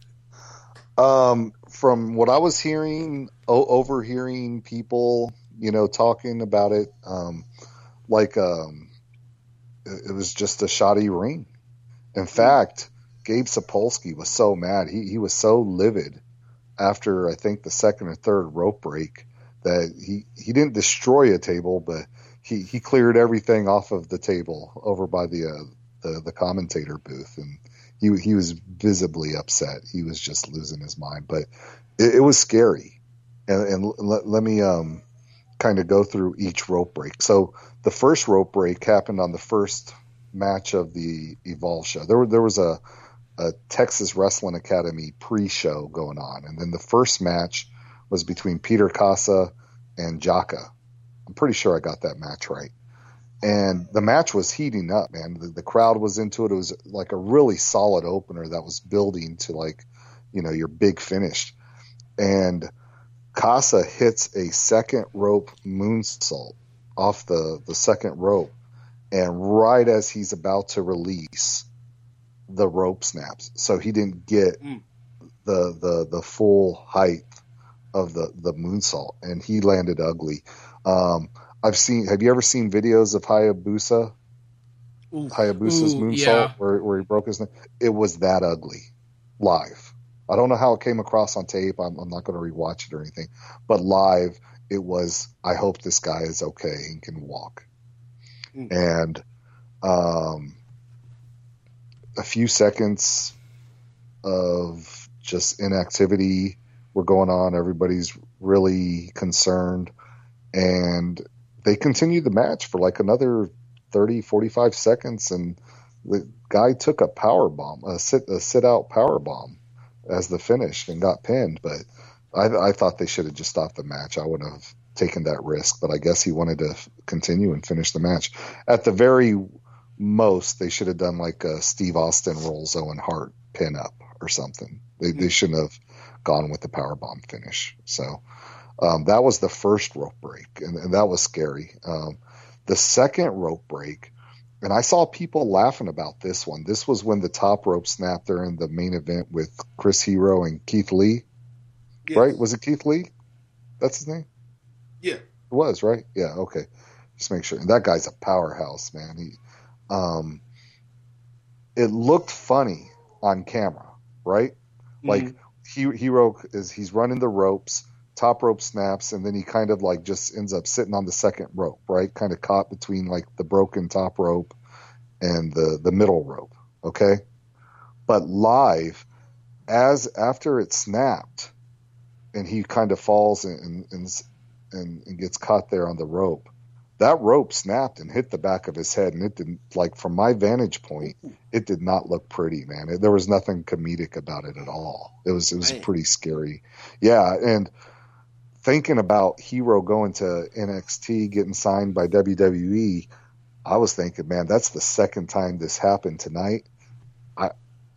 Um, from what I was hearing, o- overhearing people, you know, talking about it, um, like um, it, it was just a shoddy ring. In fact, Gabe Sapolsky was so mad. He he was so livid after I think the second or third rope break that he, he didn't destroy a table, but he, he cleared everything off of the table over by the uh, the, the commentator booth, and he he was visibly upset. He was just losing his mind, but it, it was scary. And, and let, let me um kind of go through each rope break. So the first rope break happened on the first match of the Evolve show. There there was a a Texas Wrestling Academy pre-show going on. And then the first match was between Peter Casa and Jaka. I'm pretty sure I got that match right. And the match was heating up, man. The, the crowd was into it. It was like a really solid opener that was building to like, you know, your big finish. And Casa hits a second rope moonsault off the, the second rope. And right as he's about to release, the rope snaps. So he didn't get mm. the, the, the full height of the, the moonsault, and he landed ugly. Um, I've seen. Have you ever seen videos of Hayabusa? Ooh. Hayabusa's Ooh, moonsault, yeah. where where he broke his neck. It was that ugly, live. I don't know how it came across on tape. I'm, I'm not going to rewatch it or anything, but live, it was. I hope this guy is okay and can walk. Mm. And um, a few seconds of just inactivity were going on. Everybody's really concerned, and they continued the match for like another thirty, forty-five seconds, and the guy took a power bomb, a sit, a sit out power bomb as the finish, and got pinned. But I, I thought they should have just stopped the match. I wouldn't have taken that risk, but I guess he wanted to continue and finish the match. At the very most, they should have done like a Steve Austin rolls Owen Hart pin up or something. They, mm-hmm. they shouldn't have gone with the power bomb finish. So. Um, that was the first rope break, and, and that was scary. Um, the second rope break, and I saw people laughing about this one. This was when the top rope snapped during the main event with Chris Hero and Keith Lee, yes. right? Was it Keith Lee? That's his name? Yeah. It was, right? Yeah, okay. Just make sure. And that guy's a powerhouse, man. He, um, it looked funny on camera, right? Mm-hmm. Like, he, Hero is he's running the ropes. Top rope snaps, and then he kind of like just ends up sitting on the second rope, right? Kind of caught between like the broken top rope and the, the middle rope. Okay. But live, as after it snapped and he kind of falls and, and, and, and gets caught there on the rope, that rope snapped and hit the back of his head. And it didn't, like, from my vantage point, it did not look pretty, man. It, there was nothing comedic about it at all. It was, it was right. pretty scary. Yeah. And, thinking about Hero going to N X T, getting signed by W W E, I was thinking, man, that's the second time this happened tonight. I,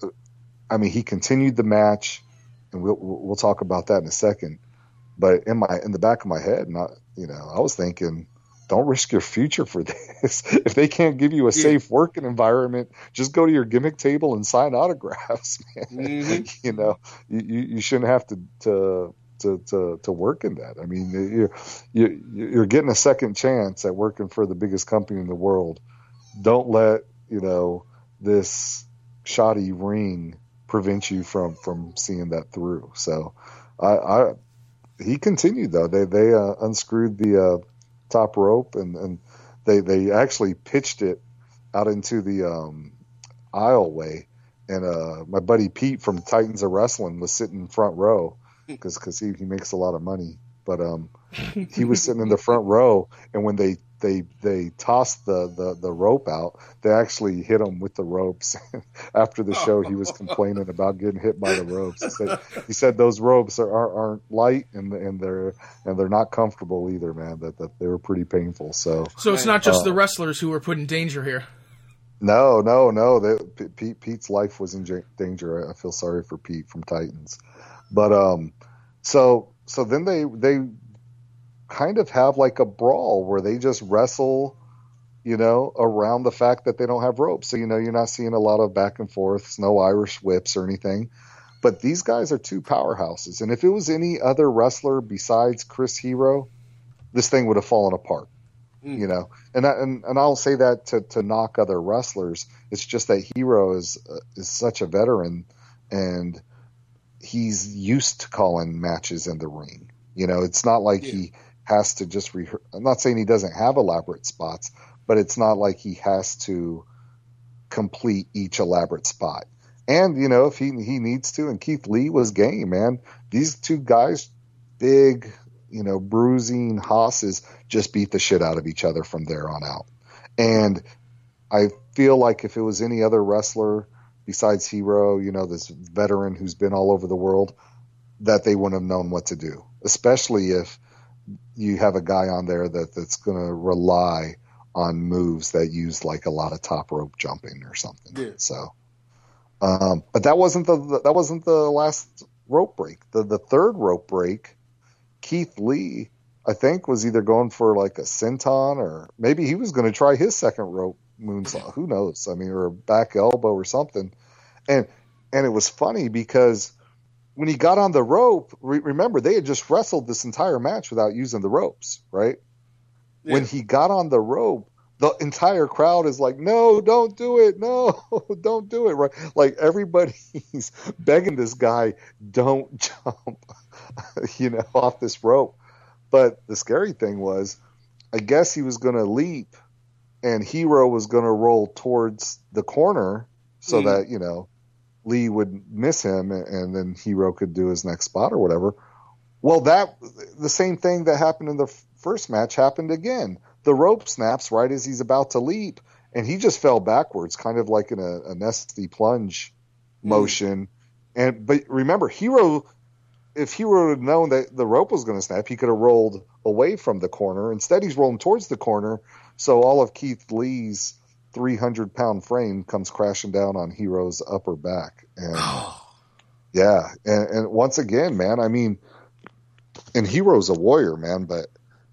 I mean, he continued the match, and we'll we'll talk about that in a second. But in my in the back of my head, not you know, I was thinking, don't risk your future for this. If they can't give you a yeah. safe working environment, just go to your gimmick table and sign autographs, man. Mm-hmm. You know, you, you you shouldn't have to to. To, to, to work in that. I mean, you're, you, you're getting a second chance at working for the biggest company in the world. Don't let, you know, this shoddy ring prevent you from, from seeing that through. So I, I he continued though. They, they uh, unscrewed the uh, top rope and, and they, they actually pitched it out into the um, aisleway. And uh, my buddy Pete from Titans of Wrestling was sitting front row. Because because he, he makes a lot of money, but um, he was sitting in the front row, and when they they they tossed the, the, the rope out, they actually hit him with the ropes. After the show, he was complaining about getting hit by the ropes. He said, he said those ropes are, are aren't light and and they're and they're not comfortable either, man. That that they were pretty painful. So so it's not just uh, the wrestlers who were put in danger here. No, no, no. They, Pete Pete's life was in j- danger. I feel sorry for Pete from Titans. But um, so so then they they kind of have like a brawl where they just wrestle, you know, around the fact that they don't have ropes. So you know you're not seeing a lot of back and forths, no Irish whips or anything. But these guys are two powerhouses, and if it was any other wrestler besides Chris Hero, this thing would have fallen apart. Mm. You know, and I, and and I'll say that to to knock other wrestlers. It's just that Hero is uh, is such a veteran and he's used to calling matches in the ring. You know, it's not like yeah. he has to just rehearse. I'm not saying he doesn't have elaborate spots, but it's not like he has to complete each elaborate spot. And, you know, if he he needs to, and Keith Lee was game, man. These two guys, big, you know, bruising hosses, just beat the shit out of each other from there on out. And I feel like if it was any other wrestler besides Hero, you know, this veteran who's been all over the world, that they wouldn't have known what to do, especially if you have a guy on there that, that's going to rely on moves that used like a lot of top rope jumping or something. Yeah. So, um, but that wasn't the that wasn't the last rope break. The the third rope break, Keith Lee, I think, was either going for like a senton or maybe he was going to try his second rope moonsault. Who knows? I mean, or a back elbow or something. And and it was funny because when he got on the rope, re- remember they had just wrestled this entire match without using the ropes, right? Yeah. When he got on the rope, the entire crowd is like, no, don't do it. No, don't do it. Right? Like everybody's begging this guy, don't jump, you know, off this rope. But the scary thing was, I guess he was going to leap and Hero was going to roll towards the corner so mm. that, you know, Lee would miss him and then Hero could do his next spot or whatever. Well, that the same thing that happened in the first match happened again. The rope snaps right as he's about to leap, and he just fell backwards, kind of like in a, a nasty plunge motion. Mm. And but remember, Hero, if Hero had known that the rope was going to snap, he could have rolled away from the corner. Instead, he's rolling towards the corner, so all of Keith Lee's three hundred pound frame comes crashing down on Hero's upper back. And yeah, and, and once again, man, I mean, and Hero's a warrior, man, but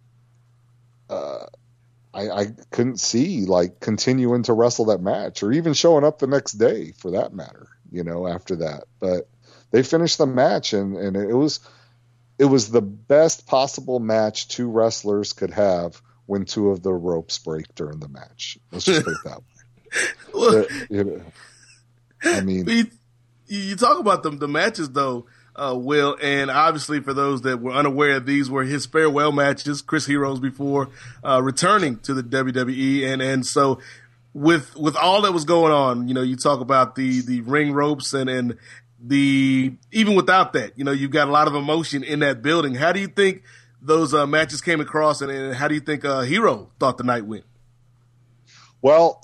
uh, I, I couldn't see like continuing to wrestle that match or even showing up the next day for that matter, you know, after that. But they finished the match and, and it was it was the best possible match two wrestlers could have when two of the ropes break during the match. Let's just put it that way. Well, uh, you know, I mean, you, you talk about the, the matches, though, uh, Will, and obviously for those that were unaware, these were his farewell matches, Chris Heroes, before uh, returning to the W W E. And, and so with with all that was going on, you know, you talk about the, the ring ropes and, and the even without that, you know, you've got a lot of emotion in that building. How do you think those uh, matches came across, and, and how do you think uh, Hero thought the night went? Well,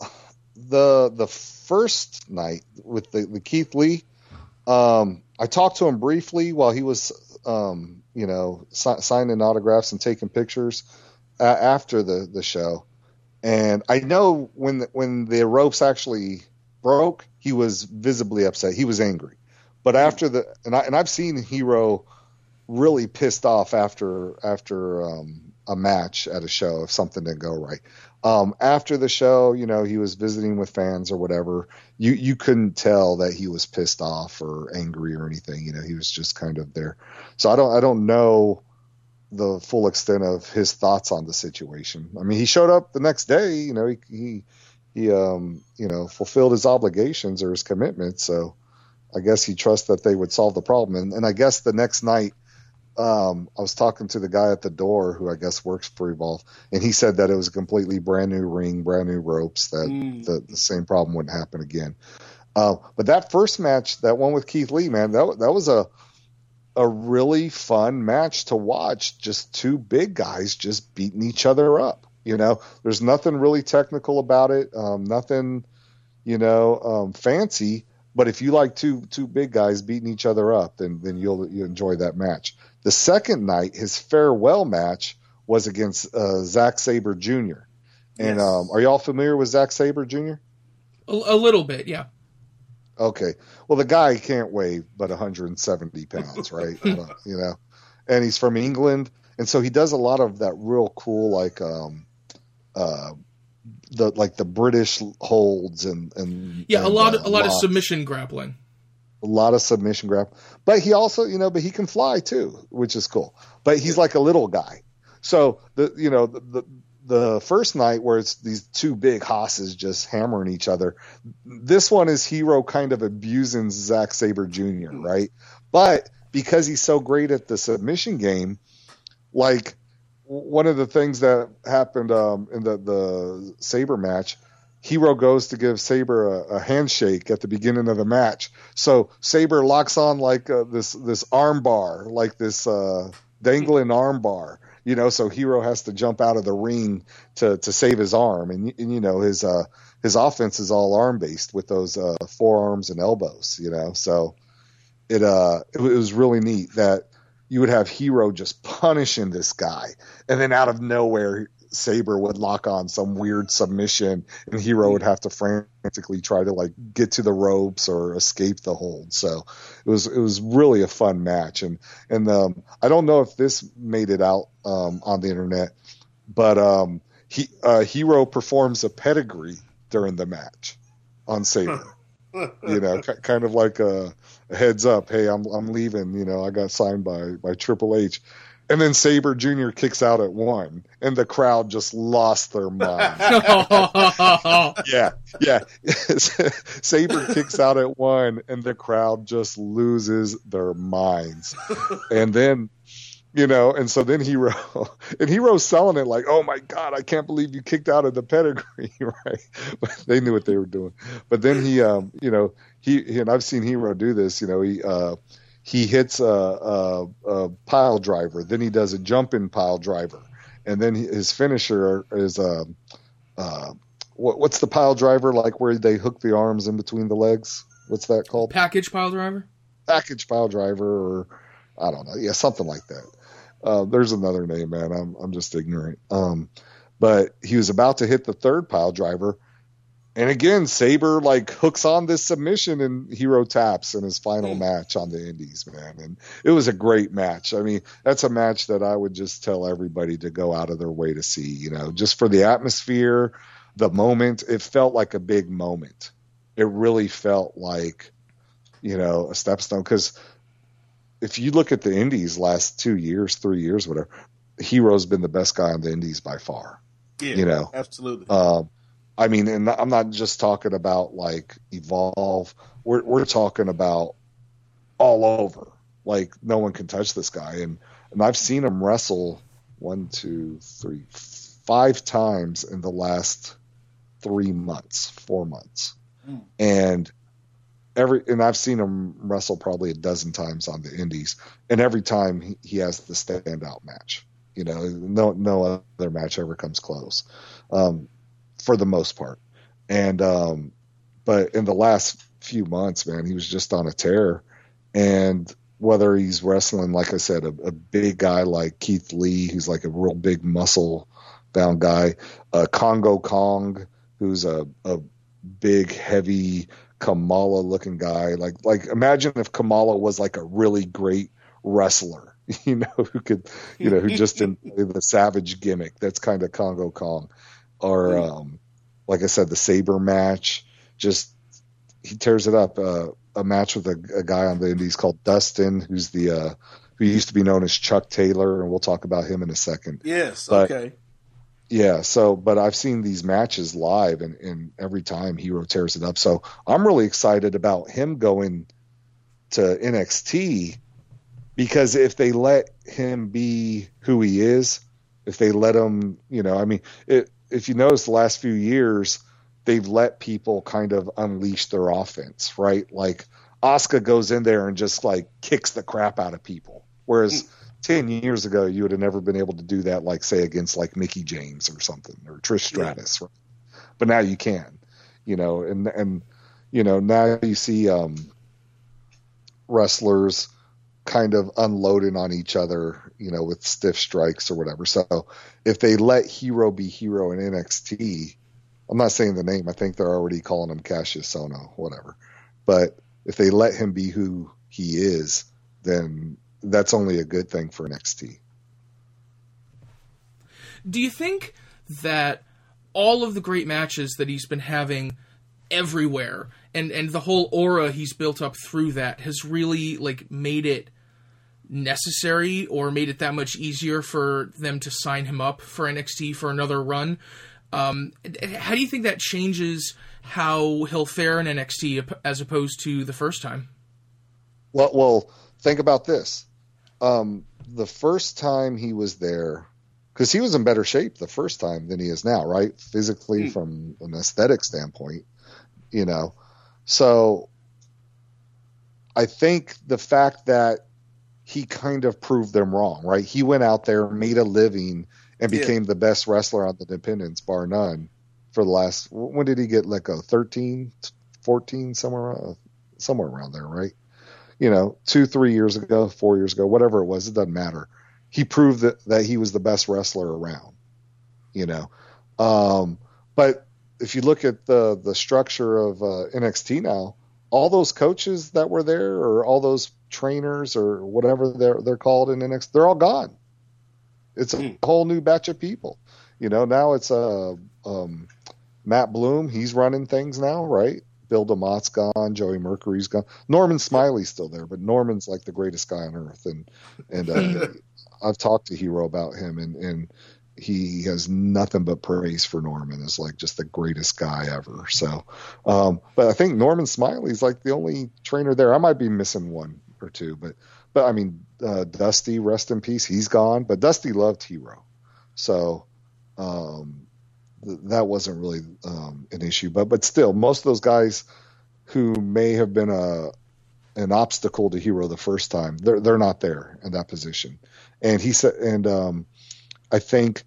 the the first night with the, the Keith Lee, um, I talked to him briefly while he was, um, you know, si- signing autographs and taking pictures uh, after the, the show. And I know when the, when the ropes actually broke, he was visibly upset. He was angry. But after the and I and I've seen Hero really pissed off after after um, a match at a show if something didn't go right. Um, after the show, you know, he was visiting with fans or whatever. You you couldn't tell that he was pissed off or angry or anything. You know, he was just kind of there. So I don't I don't know the full extent of his thoughts on the situation. I mean, he showed up the next day. You know, he he, he um you know fulfilled his obligations or his commitments. So I guess he trusts that they would solve the problem. And, and I guess the next night, um, I was talking to the guy at the door who I guess works for Evolve, and he said that it was a completely brand new ring, brand new ropes, that mm. the, the same problem wouldn't happen again. Uh, but that first match, that one with Keith Lee, man, that that was a a really fun match to watch. Just two big guys just beating each other up. You know, there's nothing really technical about it, um, nothing, you know, um, fancy. But if you like two two big guys beating each other up, then then you'll you enjoy that match. The second night, his farewell match was against uh, Zack Sabre Junior And yes. um, are y'all familiar with Zack Sabre Junior? A, a little bit, yeah. Okay. Well, the guy can't weigh but one hundred seventy pounds, right? uh, you know, and he's from England, and so he does a lot of that real cool, like um, uh. the like the British holds and and yeah, and, a lot uh, of, a lot locks. of submission grappling, a lot of submission grappling. But he also, you know, but he can fly too, which is cool. But he's like a little guy. So the you know the the, the first night where it's these two big hosses just hammering each other. This one is Hero kind of abusing Zack Sabre Junior, right? But because he's so great at the submission game, like. One of the things that happened um, in the, the Sabre match, Hero goes to give Sabre a, a handshake at the beginning of the match. So Sabre locks on like uh, this this arm bar, like this uh, dangling arm bar, you know. So Hero has to jump out of the ring to, to save his arm, and, and you know his uh, his offense is all arm based with those uh, forearms and elbows, you know. So it uh it, it was really neat that. You would have Hero just punishing this guy, and then out of nowhere, Saber would lock on some weird submission, and Hero would have to frantically try to like get to the ropes or escape the hold. So it was it was really a fun match, and and um, I don't know if this made it out um, on the internet, but um, he uh, Hero performs a pedigree during the match on Saber. You know, k- kind of like a, a heads up. Hey, I'm I'm leaving. You know, I got signed by by Triple H. And then Saber Junior kicks out at one, and the crowd just lost their mind. yeah, yeah. Saber kicks out at one, and the crowd just loses their minds. And then, you know, and so then Hero, and Hero's selling it like, oh my God, I can't believe you kicked out of the pedigree, right? But they knew what they were doing. But then he, um, you know, he, he and I've seen Hero do this, you know, he, uh, He hits a, a, a pile driver, then he does a jumping pile driver, and then his finisher is a uh, what, what's the pile driver like where they hook the arms in between the legs? What's that called? Package pile driver. Package pile driver, or I don't know, yeah, something like that. Uh, there's another name, man. I'm I'm just ignorant. Um, but he was about to hit the third pile driver. And again, Saber like hooks on this submission, and Hero taps in his final match on the Indies, man. And it was a great match. I mean, that's a match that I would just tell everybody to go out of their way to see, you know, just for the atmosphere, the moment. It felt like a big moment. It really felt like, you know, a stepstone. Because if you look at the Indies last two years, three years, whatever, Hero's been the best guy on the Indies by far. Yeah, you know, absolutely. Um, I mean, and I'm not just talking about like Evolve. We're we're talking about all over. Like no one can touch this guy, and and I've seen him wrestle one, two, three, five times in the last three months, four months, mm. and every and I've seen him wrestle probably a dozen times on the Indies, and every time he, he has the standout match. You know, no no other match ever comes close. Um, for the most part. And, um, but in the last few months, man, he was just on a tear. And whether he's wrestling, like I said, a, a big guy like Keith Lee, who's like a real big muscle bound guy, uh, Congo Kong, who's a, a big, heavy Kamala looking guy. Like, like imagine if Kamala was like a really great wrestler, you know, who could, you know, who just didn't play the savage gimmick. That's kind of Congo Kong. Or, um, like I said, the Saber match, just he tears it up. Uh, a match with a, a guy on the Indies called Dustin, who's the uh, who used to be known as Chuck Taylor, and we'll talk about him in a second. Yes, but, okay. Yeah, so but I've seen these matches live, and, and every time Hero tears it up. So I'm really excited about him going to N X T, because if they let him be who he is, if they let him, you know, I mean, it. If you notice the last few years, they've let people kind of unleash their offense, right? Like Asuka goes in there and just like kicks the crap out of people. Whereas ten years ago, you would have never been able to do that, like say against like Mickie James or something, or Trish Stratus. Yeah. Right? But now you can, you know, and, and, you know, now you see um, wrestlers kind of unloading on each other, you know, with stiff strikes or whatever. So if they let Hero be Hero in N X T, I'm not saying the name, I think they're already calling him Cassius Ohno, whatever. But if they let him be who he is, then that's only a good thing for N X T. Do you think that all of the great matches that he's been having everywhere, and, and the whole aura he's built up through that, has really like made it necessary or made it that much easier for them to sign him up for N X T for another run? Um, how do you think that changes how he'll fare in N X T as opposed to the first time? Well, well, think about this. Um, the first time he was there, because he was in better shape the first time than he is now, right? Physically, mm. from an aesthetic standpoint, you know. So I think the fact that he kind of proved them wrong, right? He went out there, made a living, and became yeah. the best wrestler on the independents, bar none, for the last, when did he get let go? thirteen, fourteen, somewhere around, somewhere around there, right? You know, two, three years ago, four years ago, whatever it was, it doesn't matter. He proved that, that he was the best wrestler around. you know. Um, but if you look at the the structure of uh, N X T now, all those coaches that were there, or all those trainers, or whatever they're they're called in N X T, they're all gone. It's a whole new batch of people. You know, now it's uh, um, Matt Bloom. He's running things now, right? Bill DeMott's gone. Joey Mercury's gone. Norman Smiley's still there, but Norman's like the greatest guy on earth. And and uh, I've talked to Hero about him, and, and he has nothing but praise for Norman. Is like just the greatest guy ever. So, um, but I think Norman Smiley's like the only trainer there. I might be missing one or two, but but I mean, uh, Dusty, rest in peace. He's gone, but Dusty loved Hero, so um, th- that wasn't really um, an issue. But but still, most of those guys who may have been a an obstacle to Hero the first time, they're they're not there in that position. And he said, and um, I think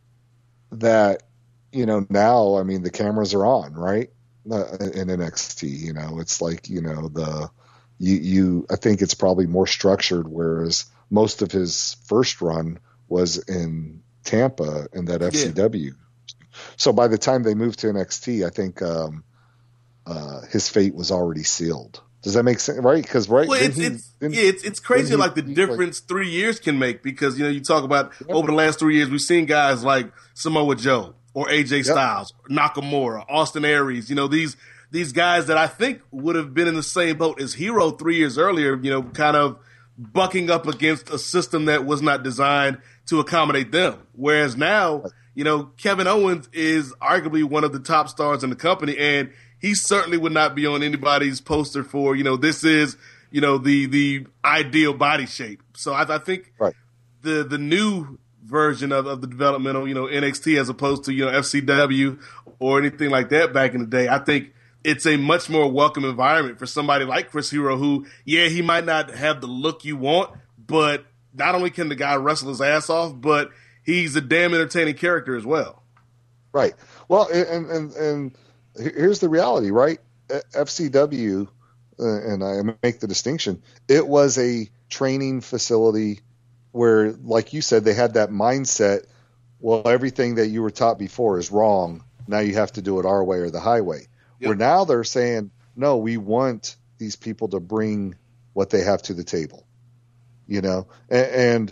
that, you know, now, I mean, the cameras are on, right? Uh, in N X T, you know, it's like, you know, the you you I think it's probably more structured, whereas most of his first run was in Tampa in that F C W. Yeah. So by the time they moved to N X T, I think um, uh, his fate was already sealed. Does that make sense? Right? Because right, well, it's, he, it's yeah, it's it's crazy, he, like the difference like, three years can make. Because you know, you talk about yeah. over the last three years, we've seen guys like Samoa Joe or A J yep. Styles, Nakamura, Austin Aries. You know, these these guys that I think would have been in the same boat as Hero three years earlier. You know, kind of bucking up against a system that was not designed to accommodate them. Whereas now, you know, Kevin Owens is arguably one of the top stars in the company, and he certainly would not be on anybody's poster for, you know, this is, you know, the the ideal body shape. So I, I think right. the the new version of, of the developmental, you know, N X T as opposed to, you know, F C W or anything like that back in the day, I think it's a much more welcome environment for somebody like Chris Hero, who, yeah, he might not have the look you want, but not only can the guy wrestle his ass off, but he's a damn entertaining character as well. Right. Well, and and and here's the reality, right? F C W, uh, and I make the distinction, it was a training facility where, like you said, they had that mindset, well, everything that you were taught before is wrong. Now you have to do it our way or the highway. Yep. Where now they're saying, no, we want these people to bring what they have to the table. You know, and, and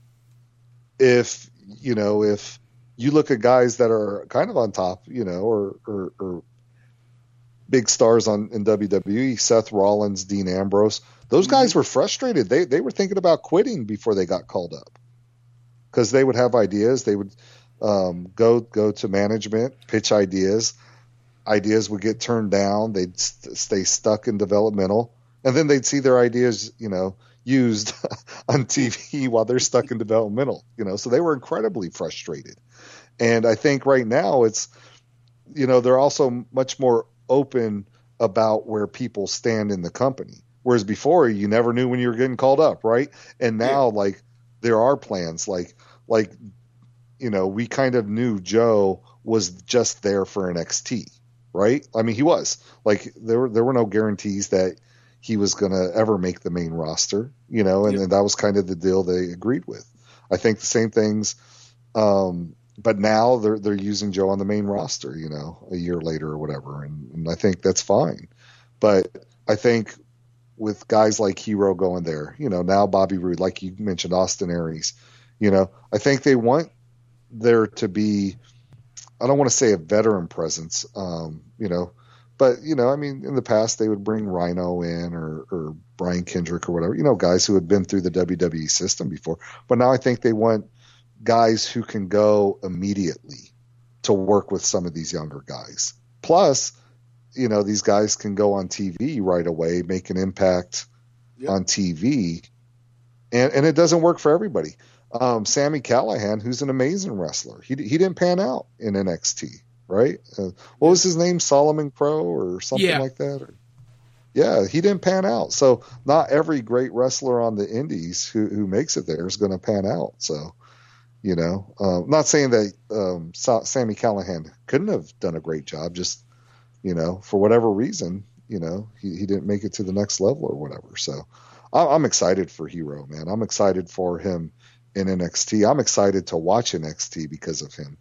if, you know, if you look at guys that are kind of on top, you know, or, or, or big stars on in W W E, Seth Rollins, Dean Ambrose, those guys mm-hmm. were frustrated. They they were thinking about quitting before they got called up, because they would have ideas. They would um, go go to management, pitch ideas. Ideas would get turned down. They'd st- stay stuck in developmental, and then they'd see their ideas, you know, used on T V while they're stuck in developmental. You know, so they were incredibly frustrated. And I think right now it's, you know, they're also much more open about where people stand in the company. Whereas before, you never knew when you were getting called up, right? And now, yeah. like, there are plans. Like, like, you know, we kind of knew Joe was just there for N X T, right? I mean, he was. Like, there were there were no guarantees that he was going to ever make the main roster, you know, and, yeah. and that was kind of the deal they agreed with. I think the same things. Um, But now they're they're using Joe on the main roster, you know, a year later or whatever, and, and I think that's fine. But I think with guys like Hero going there, you know, now Bobby Roode, like you mentioned, Austin Aries, you know, I think they want there to be, I don't want to say a veteran presence, um, you know, but, you know, I mean, in the past they would bring Rhino in or, or Brian Kendrick or whatever, you know, guys who had been through the W W E system before. But now I think they want guys who can go immediately to work with some of these younger guys. Plus, you know, these guys can go on T V right away, make an impact yep. on T V, and and it doesn't work for everybody. Um, Sami Callihan, who's an amazing wrestler, he he didn't pan out in N X T, right? Uh, what was his name? Solomon Crow or something yeah. like that? Or, yeah, he didn't pan out. So not every great wrestler on the indies who who makes it there is going to pan out. So. You know, uh, not saying that um, Sami Callihan couldn't have done a great job, just, you know, for whatever reason, you know, he, he didn't make it to the next level or whatever. So I'm excited for Hero, man. I'm excited for him in N X T. I'm excited to watch N X T because of him.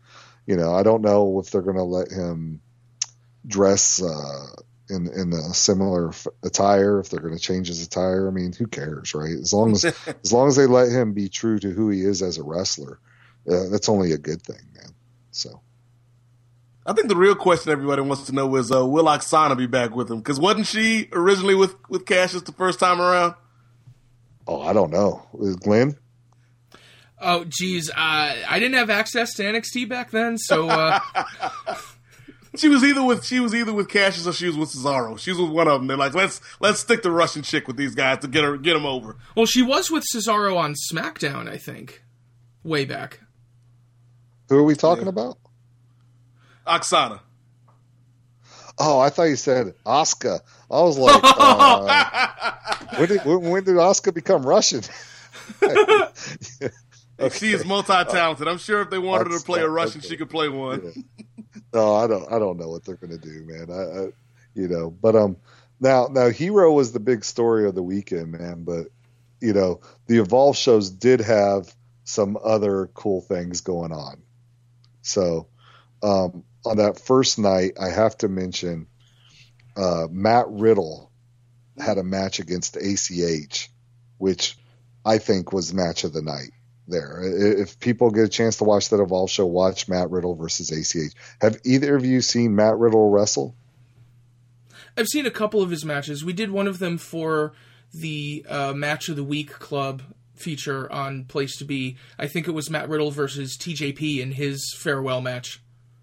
you know, I don't know if they're going to let him dress uh, in in a similar f- attire, if they're going to change his attire. I mean, who cares, right? As long as as long as they let him be true to who he is as a wrestler, uh, that's only a good thing, man. So. I think the real question everybody wants to know is, uh, will Oksana be back with him? Because wasn't she originally with, with Cassius the first time around? Oh, I don't know. Glenn? Oh, geez. Uh, I didn't have access to N X T back then, so... Uh... she was either with she was either with Cassius or she was with Cesaro. She was with one of them. They're like, let's let's stick the Russian chick with these guys to get her get them over. Well, she was with Cesaro on SmackDown, I think. Way back. Who are we talking yeah. about? Oksana. Oh, I thought you said Asuka. I was like, uh, when did when, when did Asuka become Russian? okay. She is multi-talented. I'm sure if they wanted her to play a Russian, okay. she could play one. Yeah. No, I don't. I don't know what they're going to do, man. I, I, you know, but um, now now Hero was the big story of the weekend, man. But you know, the Evolve shows did have some other cool things going on. So. Um, on that first night, I have to mention uh, Matt Riddle had a match against A C H, which I think was match of the night there. If people get a chance to watch that Evolve show, watch Matt Riddle versus A C H. Have either of you seen Matt Riddle wrestle? I've seen a couple of his matches. We did one of them for the uh, Match of the Week Club feature on Place to Be. I think it was Matt Riddle versus T J P in his farewell match.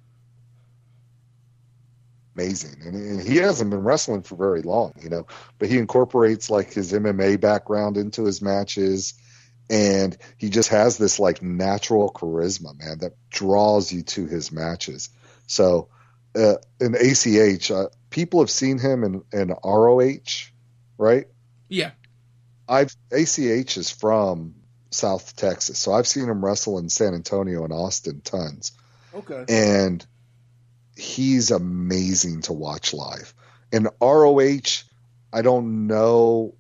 Amazing. And he hasn't been wrestling for very long, you know, but he incorporates like his M M A background into his matches, and he just has this like natural charisma, man, that draws you to his matches. So uh, in A C H, uh, people have seen him in, in R O H, right? Yeah. I've A C H is from South Texas, so I've seen him wrestle in San Antonio and Austin tons. Okay. And he's amazing to watch live. In R O H, I don't know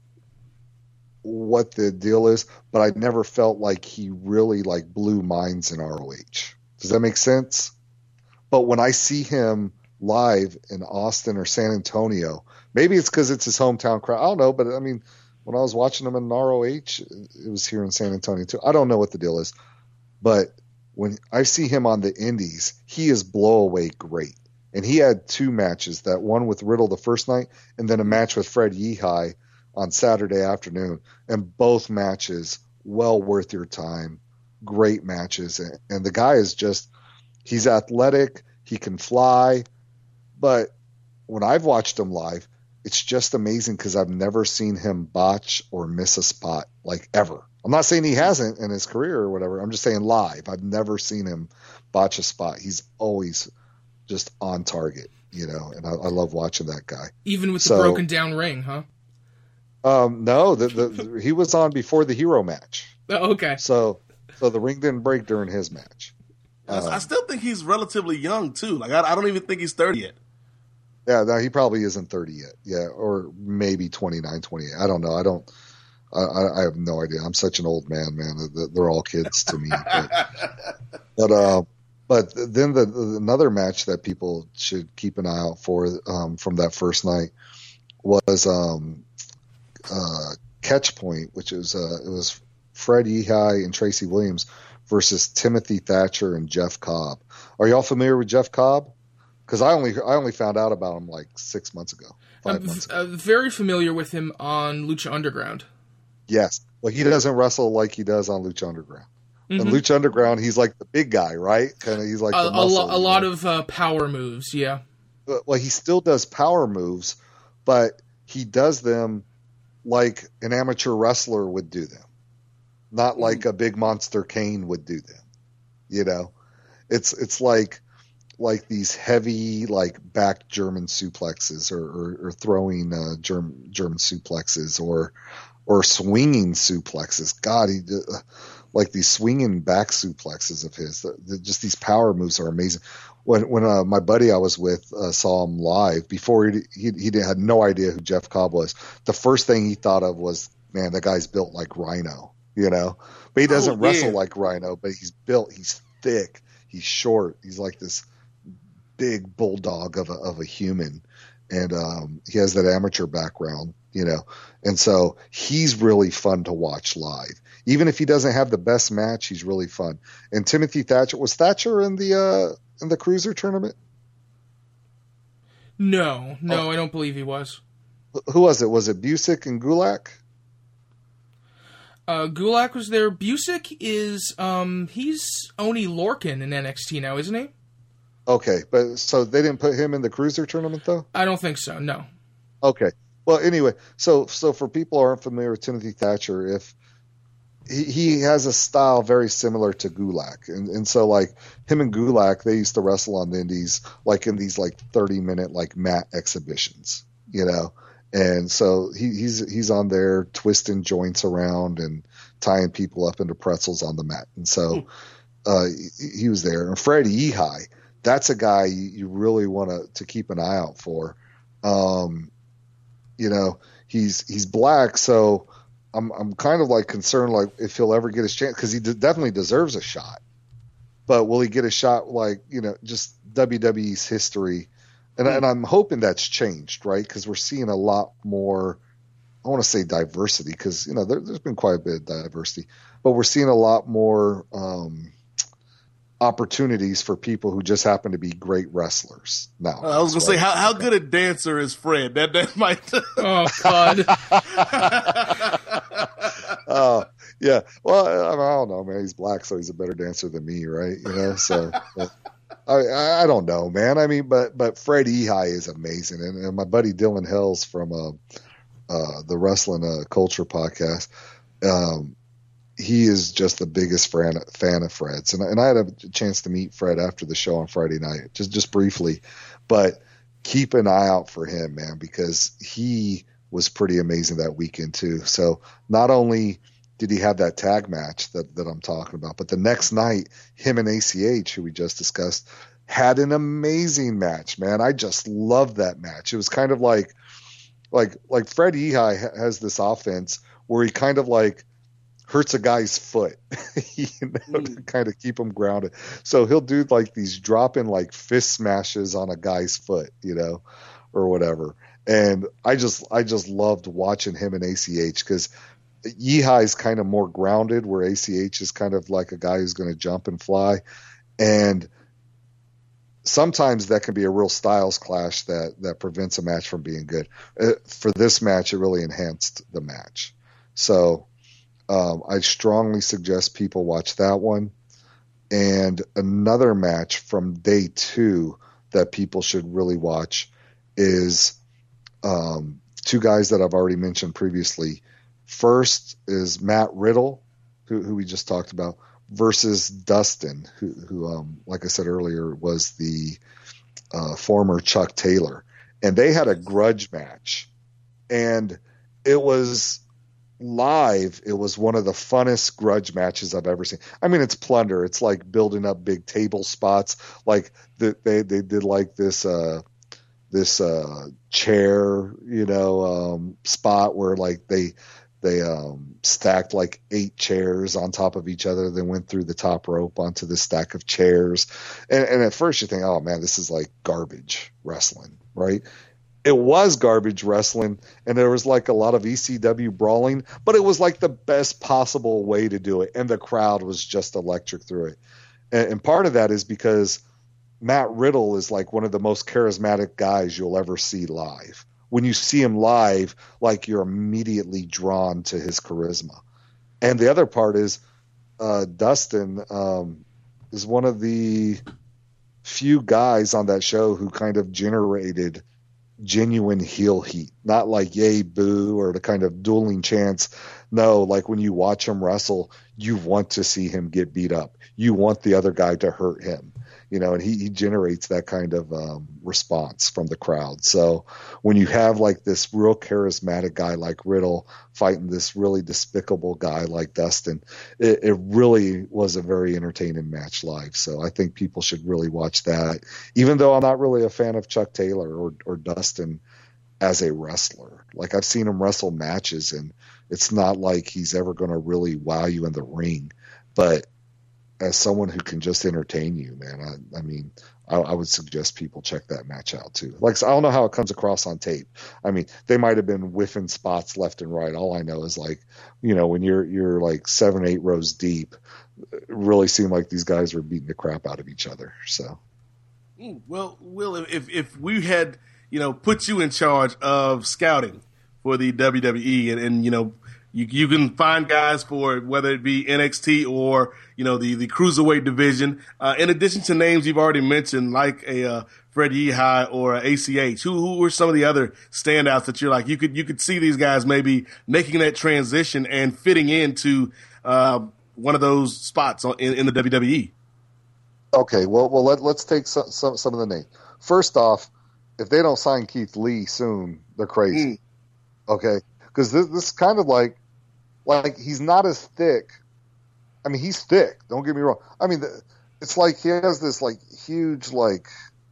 what the deal is, but I never felt like he really like blew minds in R O H. Does that make sense? But when I see him live in Austin or San Antonio, maybe it's because it's his hometown crowd. I don't know, but I mean, when I was watching him in R O H, it was here in San Antonio too. I don't know what the deal is, but when I see him on the indies, he is blow away great. And he had two matches, that one with Riddle the first night and then a match with Fred Yehi on Saturday afternoon. And both matches well worth your time. Great matches. And, and the guy is just, he's athletic. He can fly. But when I've watched him live, it's just amazing because I've never seen him botch or miss a spot, like ever. I'm not saying he hasn't in his career or whatever. I'm just saying live. I've never seen him botch a spot. He's always just on target, you know, and I, I love watching that guy. Even with so, the broken down ring, huh? Um, no, the, the, the, he was on before the Hero match. Oh, okay. So, so the ring didn't break during his match. Um, I still think he's relatively young too. Like I, I don't even think he's thirty yet. Yeah, no, he probably isn't thirty yet. Yeah, or maybe twenty-nine, twenty-eight. I don't know. I don't. I, I have no idea. I'm such an old man, man. They're all kids to me. But, but, uh, but then the, the another match that people should keep an eye out for um, from that first night was um, uh, Catch Point, which is uh, it was Fred Yehi and Tracy Williams versus Timothy Thatcher and Jeff Cobb. Are y'all familiar with Jeff Cobb? Because I only I only found out about him like six months ago, five I'm months ago. Uh, very familiar with him on Lucha Underground. Yes. Well, he doesn't wrestle like he does on Lucha Underground. Mm-hmm. On Lucha Underground, he's like the big guy, right? Kind of, he's like a, the muscle, a, lo- a lot of uh, power moves, yeah. But, well, he still does power moves, but he does them like an amateur wrestler would do them, not mm-hmm. like a big monster Kane would do them. You know, it's it's like like these heavy like back German suplexes or, or, or throwing uh, German German suplexes or. Or swinging suplexes. God, he uh, like these swinging back suplexes of his. The, the, just these power moves are amazing. When when uh, my buddy I was with uh, saw him live before he he, he had no idea who Jeff Cobb was. The first thing he thought of was, man, that guy's built like Rhino, you know. But he doesn't oh, wrestle yeah. like Rhino. But he's built. He's thick. He's short. He's like this big bulldog of a, of a human. And um, he has that amateur background, you know. And so he's really fun to watch live. Even if he doesn't have the best match, he's really fun. And Timothy Thatcher, was Thatcher in the uh, in the Cruiser tournament? No, no, oh. I don't believe he was. Who was it? Was it Busick and Gulak? Uh, Gulak was there. Busick is, um, he's Oni Lorcan in N X T now, isn't he? Okay, but so they didn't put him in the Cruiser tournament, though? I don't think so, no. Okay. Well, anyway, so so for people who aren't familiar with Timothy Thatcher, if he, he has a style very similar to Gulak. And, and so, like, him and Gulak, they used to wrestle on the indies, like, in these, like, thirty-minute, like, mat exhibitions, you know? And so he, he's he's on there twisting joints around and tying people up into pretzels on the mat. And so uh, he, he was there. And Fred Ehai, that's a guy you, you really want to to keep an eye out for. Um, you know, he's he's black, so I'm I'm kind of like concerned, like if he'll ever get his chance, because he d- definitely deserves a shot. But will he get a shot? Like, you know, just W W E's history. And, and I'm hoping that's changed, right? Because we're seeing a lot more, I want to say diversity, because, you know, there, there's been quite a bit of diversity. But we're seeing a lot more um, opportunities for people who just happen to be great wrestlers now. Uh, I was going right? to say, how, how good a dancer is Fred? That, that might... Oh, God. Oh, yeah. Well, I, mean, I don't know, man. He's black, so he's a better dancer than me, right? You know, so... But, I, I don't know, man. I mean, but but Fred Ehai is amazing, and, and my buddy Dylan Hells from uh, uh, the Wrestling uh, Culture podcast, um, he is just the biggest fan, fan of Fred's, and, and I had a chance to meet Fred after the show on Friday night, just just briefly, but keep an eye out for him, man, because he was pretty amazing that weekend too. So not only did he have that tag match that, that I'm talking about, but the next night, him and A C H, who we just discussed, had an amazing match, man. I just loved that match. It was kind of like, like, like Fred Ehai has this offense where he kind of like hurts a guy's foot, you know, mm. to kind of keep him grounded. So he'll do like these dropping like fist smashes on a guy's foot, you know, or whatever. And I just, I just loved watching him and A C H, because Ehai is kind of more grounded, where A C H is kind of like a guy who's going to jump and fly. And sometimes that can be a real styles clash that, that prevents a match from being good. Uh, for this match, it really enhanced the match. So um, I strongly suggest people watch that one. And another match from day two that people should really watch is um, two guys that I've already mentioned previously. First is Matt Riddle, who, who we just talked about, versus Dustin, who, who um, like I said earlier, was the uh, former Chuck Taylor. And they had a grudge match. And it was live. It was one of the funnest grudge matches I've ever seen. I mean, it's plunder. It's like building up big table spots. Like the, they, they did like this uh, this uh, chair, you know, um, spot where like they – They um, stacked like eight chairs on top of each other, then went through the top rope onto the stack of chairs. And, and at first you think, oh, man, this is like garbage wrestling, right? It was garbage wrestling, and there was like a lot of E C W brawling, but it was like the best possible way to do it, and the crowd was just electric through it. And, and part of that is because Matt Riddle is like one of the most charismatic guys you'll ever see live. When you see him live, like you're immediately drawn to his charisma. And the other part is uh, Dustin um, is one of the few guys on that show who kind of generated genuine heel heat. Not like yay, boo, or the kind of dueling chants. No, like when you watch him wrestle, you want to see him get beat up. You want the other guy to hurt him. You know, and he, he generates that kind of um, response from the crowd. So when you have like this real charismatic guy like Riddle fighting this really despicable guy like Dustin, it, it really was a very entertaining match live. So I think people should really watch that, even though I'm not really a fan of Chuck Taylor or, or Dustin as a wrestler. Like I've seen him wrestle matches, and it's not like he's ever going to really wow you in the ring. But as someone who can just entertain you, man, I, I mean, I, I would suggest people check that match out too. Like, I don't know how it comes across on tape. I mean, they might have been whiffing spots left and right. All I know is, like, you know, when you're you're like seven, eight rows deep, it really seemed like these guys were beating the crap out of each other. So, well, Will, if if we had, you know, put you in charge of scouting for the W W E, and, and you know, you you can find guys for whether it be N X T or, you know, the the cruiserweight division. Uh, in addition to names you've already mentioned, like a uh, Fred Yehai or a A C H, who who were some of the other standouts that you're like you could you could see these guys maybe making that transition and fitting into uh, one of those spots on, in, in the W W E. Okay, well, well, let, let's take some, some some of the names. First off, if they don't sign Keith Lee soon, they're crazy. Mm. Okay, because this, this is kind of like, like he's not as thick. I mean, he's thick. Don't get me wrong. I mean, the, it's like he has this like huge like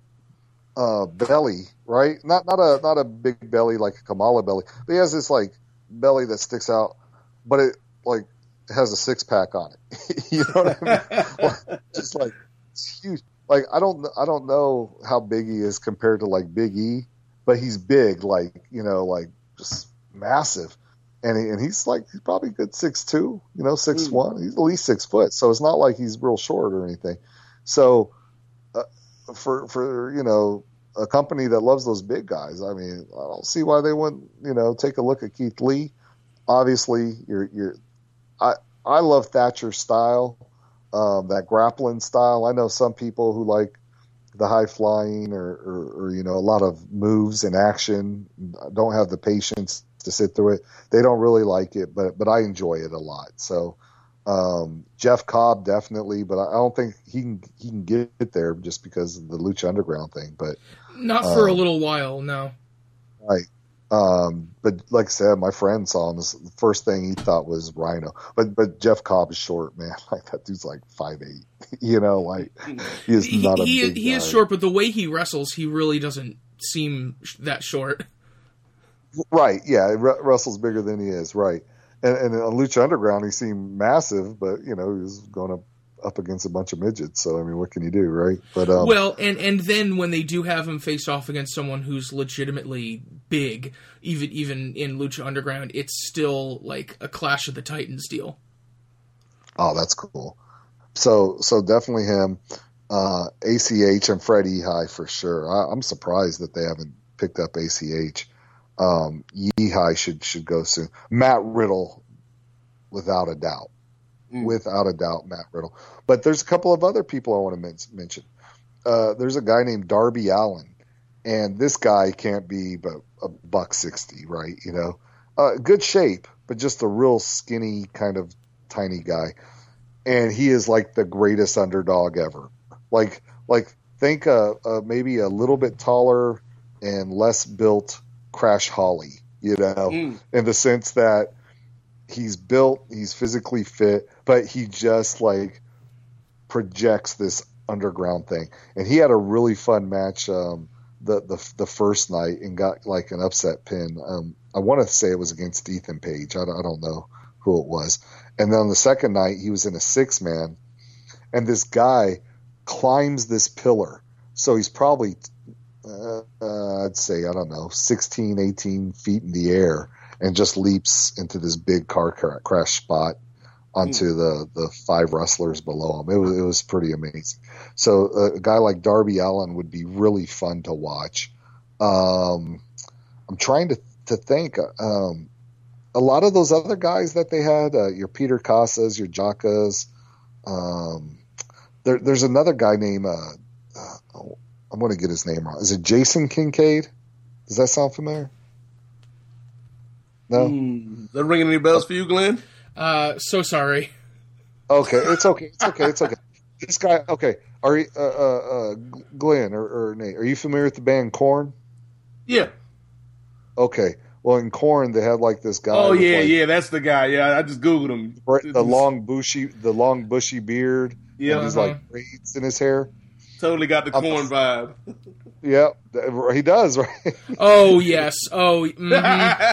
uh, belly, right? Not not a not a big belly like a Kamala belly, but he has this like belly that sticks out, but it like has a six pack on it. You know what I mean? Like, just like it's huge. Like I don't I don't know how big he is compared to like Big E, but he's big, like, you know, like just massive. And he, and he's like he's probably good six two, you know, six mm. one. He's at least six foot, so it's not like he's real short or anything. So uh, for for you know a company that loves those big guys, I mean, I don't see why they wouldn't, you know, take a look at Keith Lee. Obviously, you're you're I I love Thatcher's style, um, that grappling style. I know some people who like the high flying or, or, or you know a lot of moves and action, don't have the patience to sit through it. They don't really like it, but but I enjoy it a lot. So um, Jeff Cobb definitely, but I don't think he can he can get there just because of the Lucha Underground thing. But not for um, a little while, no. Right. Um, but like I said, my friend saw him. The first thing he thought was Rhino. But but Jeff Cobb is short, man. Like that dude's like five eight. You know, like he is not he, a he, big he guy. is short, but the way he wrestles, he really doesn't seem that short. Right, yeah, Russell's bigger than he is, right. And, and on Lucha Underground, he seemed massive, but, you know, he was going up, up against a bunch of midgets, so, I mean, what can you do, right? But um, Well, and, and then when they do have him face off against someone who's legitimately big, even even in Lucha Underground, it's still like a Clash of the Titans deal. Oh, that's cool. So, so definitely him, uh, A C H and Fred Yehai for sure. I, I'm surprised that they haven't picked up A C H. Um, Yehai should should go soon. Matt Riddle, without a doubt, mm. without a doubt, Matt Riddle. But there's a couple of other people I want to men- mention. Uh, there's a guy named Darby Allin, and this guy can't be but a buck sixty, right? You know, uh, good shape, but just a real skinny kind of tiny guy, and he is like the greatest underdog ever. Like like think uh, uh, maybe a little bit taller and less built Crash Holly, you know, mm. in the sense that he's built, he's physically fit, but he just like projects this underground thing. And he had a really fun match um, the, the the first night and got like an upset pin. Um, I want to say it was against Ethan Page. I don't, I don't know who it was. And then on the second night, he was in a six man, and this guy climbs this pillar. So he's probably Uh, uh, I'd say, I don't know, sixteen, eighteen feet in the air and just leaps into this big car crash spot onto mm. the, the five wrestlers below him. It was, it was pretty amazing. So uh, a guy like Darby Allin would be really fun to watch. Um, I'm trying to, to think. Um, a lot of those other guys that they had, uh, your Peter Casas, your Jackas, um, there, there's another guy named, uh, uh, oh, I'm going to get his name wrong. Is it Jason Kincaid? Does that sound familiar? No? Mm, is that ringing any bells for you, Glenn? Uh, so sorry. Okay, it's okay. It's okay. It's okay. This guy, okay. Are you, uh, uh, uh, Glenn or, or Nate, are you familiar with the band Korn? Yeah. Okay. Well, in Korn, they had like this guy. Oh, yeah, like, yeah. That's the guy. Yeah, I just Googled him. The long, bushy, the long, bushy beard. Yeah. And he's uh-huh. like braids in his hair. Totally got the Korn vibe. Yep, he does, right? Oh, yes. Oh, mm-hmm.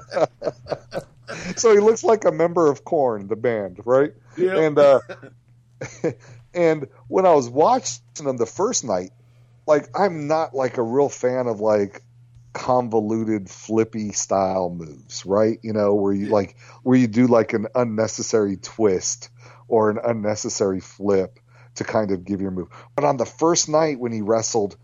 So he looks like a member of Korn, the band, right? Yep. And uh, And when I was watching them the first night, like I'm not like a real fan of like convoluted flippy style moves, right? You know, where you like where you do like an unnecessary twist or an unnecessary flip to kind of give your move. But on the first night when he wrestled,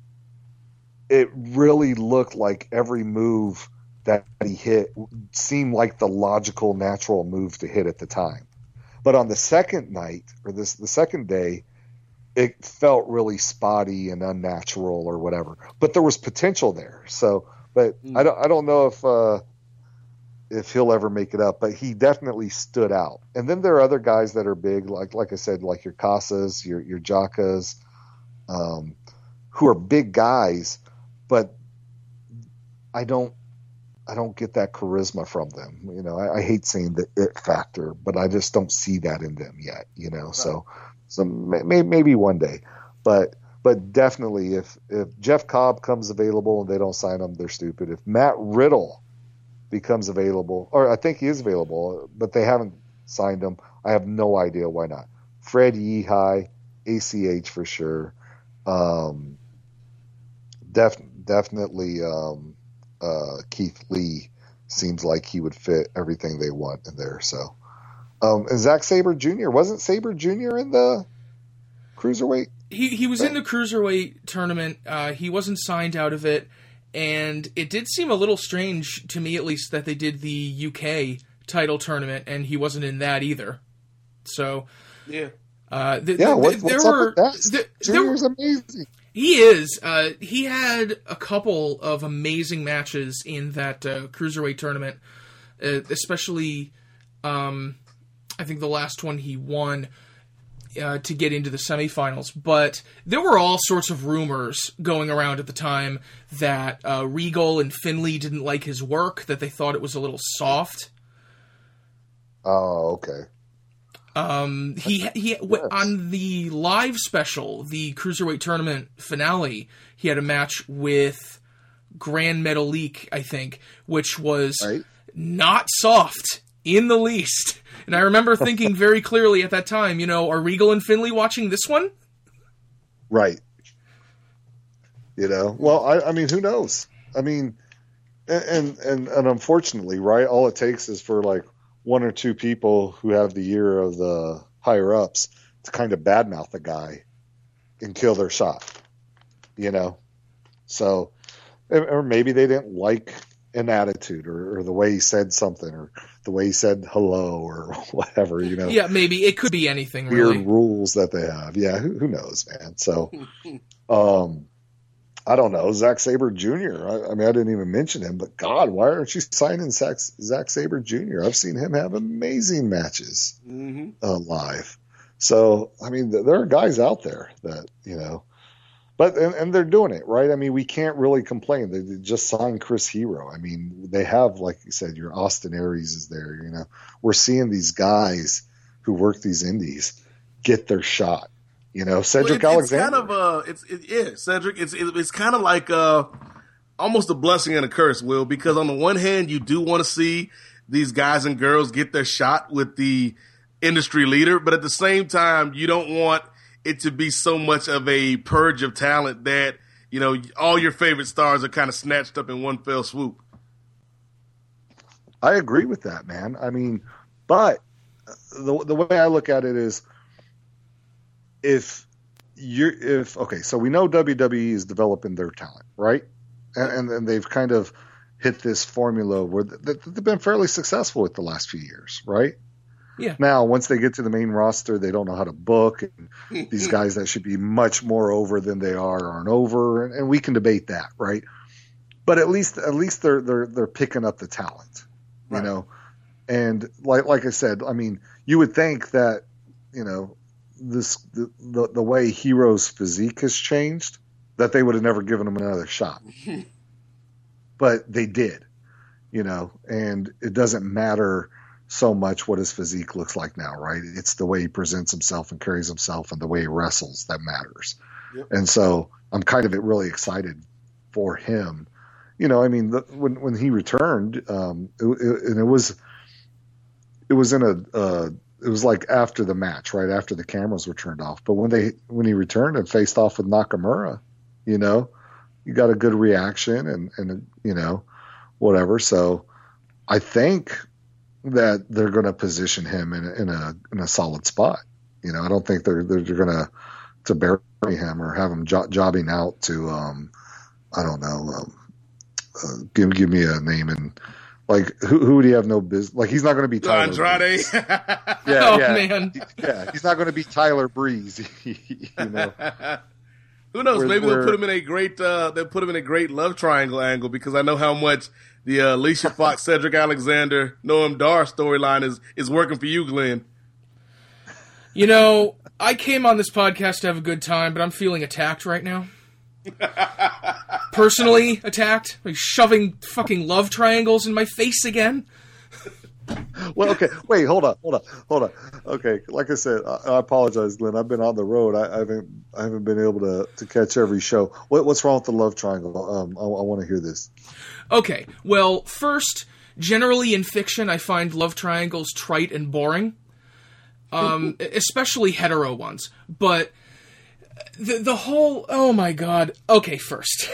it really looked like every move that he hit seemed like the logical, natural move to hit at the time. But on the second night, or this the second day, it felt really spotty and unnatural or whatever. But there was potential there. So, but mm. I don't I don't know if uh, if he'll ever make it up. But he definitely stood out. And then there are other guys that are big, like like I said, like your Casas, your your Jacas, um, who are big guys, but I don't. I don't get that charisma from them. You know, I, I hate saying the it factor, but I just don't see that in them yet, you know, right. so, so may, maybe one day, but, but definitely if, if Jeff Cobb comes available and they don't sign him, they're stupid. If Matt Riddle becomes available, or I think he is available, but they haven't signed him, I have no idea why not. Fred Yehi, A C H for sure. Um, def, definitely, um, Uh, Keith Lee seems like he would fit everything they want in there. So, um, and Zack Sabre Junior wasn't Sabre Junior in the cruiserweight? He he was in the cruiserweight tournament. Uh, he wasn't signed out of it, and it did seem a little strange to me, at least, that they did the U K title tournament and he wasn't in that either. So, yeah, uh, th- yeah. th- What, th- what's there up were with that? th- Junior's there, amazing. He is. Uh, he had a couple of amazing matches in that uh, cruiserweight tournament, uh, especially, um, I think the last one he won uh, to get into the semifinals. But there were all sorts of rumors going around at the time that uh, Regal and Finlay didn't like his work, that they thought it was a little soft. Oh, okay. Um, he he yes. on the live special, the Cruiserweight Tournament finale, he had a match with Grand Metalik, I think, which was right. not soft in the least. And I remember thinking very clearly at that time, you know, are Regal and Finlay watching this one? Right. You know, well, I, I mean, who knows? I mean, and, and and and unfortunately, right, all it takes is for like one or two people who have the ear of the higher ups to kind of badmouth a guy and kill their shot, you know? So, or maybe they didn't like an attitude or, or the way he said something or the way he said hello or whatever, you know? Yeah, maybe. It could be anything, Weird really. rules that they have. Yeah, who, who knows, man? So, um, I don't know. Zack Sabre Junior I, I mean, I didn't even mention him, but God, why aren't you signing Zack, Zack Sabre Junior? I've seen him have amazing matches mm-hmm. uh, live. So, I mean, th- there are guys out there that, you know, but, and, and they're doing it, right? I mean, we can't really complain. They, they just signed Chris Hero. I mean, they have, like you said, your Austin Aries is there, you know. We're seeing these guys who work these indies get their shot. You know, Cedric well, it, it's Alexander. Kind of, uh, it's it, yeah, Cedric. It's it, it's kind of like uh, almost a blessing and a curse, Will, because on the one hand, you do want to see these guys and girls get their shot with the industry leader, but at the same time, you don't want it to be so much of a purge of talent that, you know, all your favorite stars are kind of snatched up in one fell swoop. I agree with that, man. I mean, but the the way I look at it is, if you're, if, okay, so we know W W E is developing their talent, right? And, and, and they've kind of hit this formula where they, they've been fairly successful with the last few years, right? Yeah. Now, once they get to the main roster, they don't know how to book. And these guys that should be much more over than they are aren't over, and, and we can debate that, right? But at least, at least they're they're they're picking up the talent, you right. know. And like like I said, I mean, you would think that, you know, this the, the the way Hero's physique has changed, that they would have never given him another shot, but they did, you know. And it doesn't matter so much what his physique looks like now, right? It's the way he presents himself and carries himself and the way he wrestles that matters. Yep. And so I'm kind of really excited for him. You know, I mean, the, when when he returned, um, it, it, and it was it was in a uh, it was like after the match, right after the cameras were turned off. But when they when he returned and faced off with Nakamura, you know, you got a good reaction and and you know, whatever. So I think that they're going to position him in a, in a in a solid spot. You know, I don't think they're they're, they're going to to bury him or have him jo- jobbing out to um I don't know um, uh, give give me a name and. Like, who who would he have no business? Like, he's not going to be Tyler Andrade. yeah, oh, yeah. man. He, yeah, he's not going to be Tyler Breeze. you know. Who knows? Where, Maybe where, they'll put him in a great. Uh, they'll put him in a great love triangle angle because I know how much the uh, Alicia Fox, Cedric Alexander, Noam Dar storyline is is working for you, Glenn. You know, I came on this podcast to have a good time, but I'm feeling attacked right now. Personally attacked, like shoving fucking love triangles in my face again. Well, okay, wait, hold on, hold on, hold on. Okay, like I said, I, I apologize, Glenn. I've been on the road. I, I haven't, I haven't been able to, to catch every show. What, what's wrong with the love triangle? Um, I, I want to hear this. Okay, well, first, generally in fiction, I find love triangles trite and boring, um, especially hetero ones. But the the whole, oh my god. Okay, first.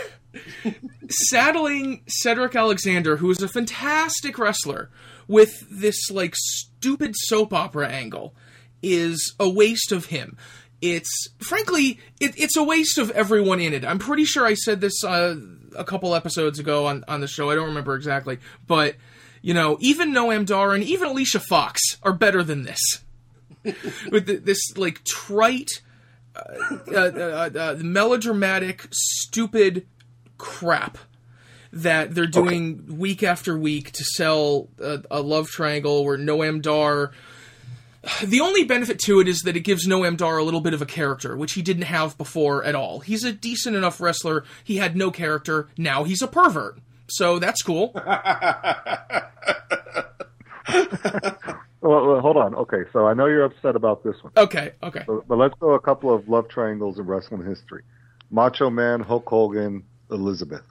Saddling Cedric Alexander, who is a fantastic wrestler, with this, like, stupid soap opera angle is a waste of him. It's, frankly, it, it's a waste of everyone in it. I'm pretty sure I said this uh, a couple episodes ago on, on the show. I don't remember exactly. But, you know, even Noam Dar and even Alicia Fox are better than this. With the, this, like, trite... Uh, uh, uh, uh, melodramatic, stupid crap that they're doing okay. week after week to sell a, a love triangle where Noam Dar... The only benefit to it is that it gives Noam Dar a little bit of a character, which he didn't have before at all. He's a decent enough wrestler. He had no character. Now he's a pervert. So that's cool. Well, well, hold on. Okay, so I know you're upset about this one. Okay, okay. So, but let's go a couple of love triangles in wrestling history. Macho Man, Hulk Hogan, Elizabeth.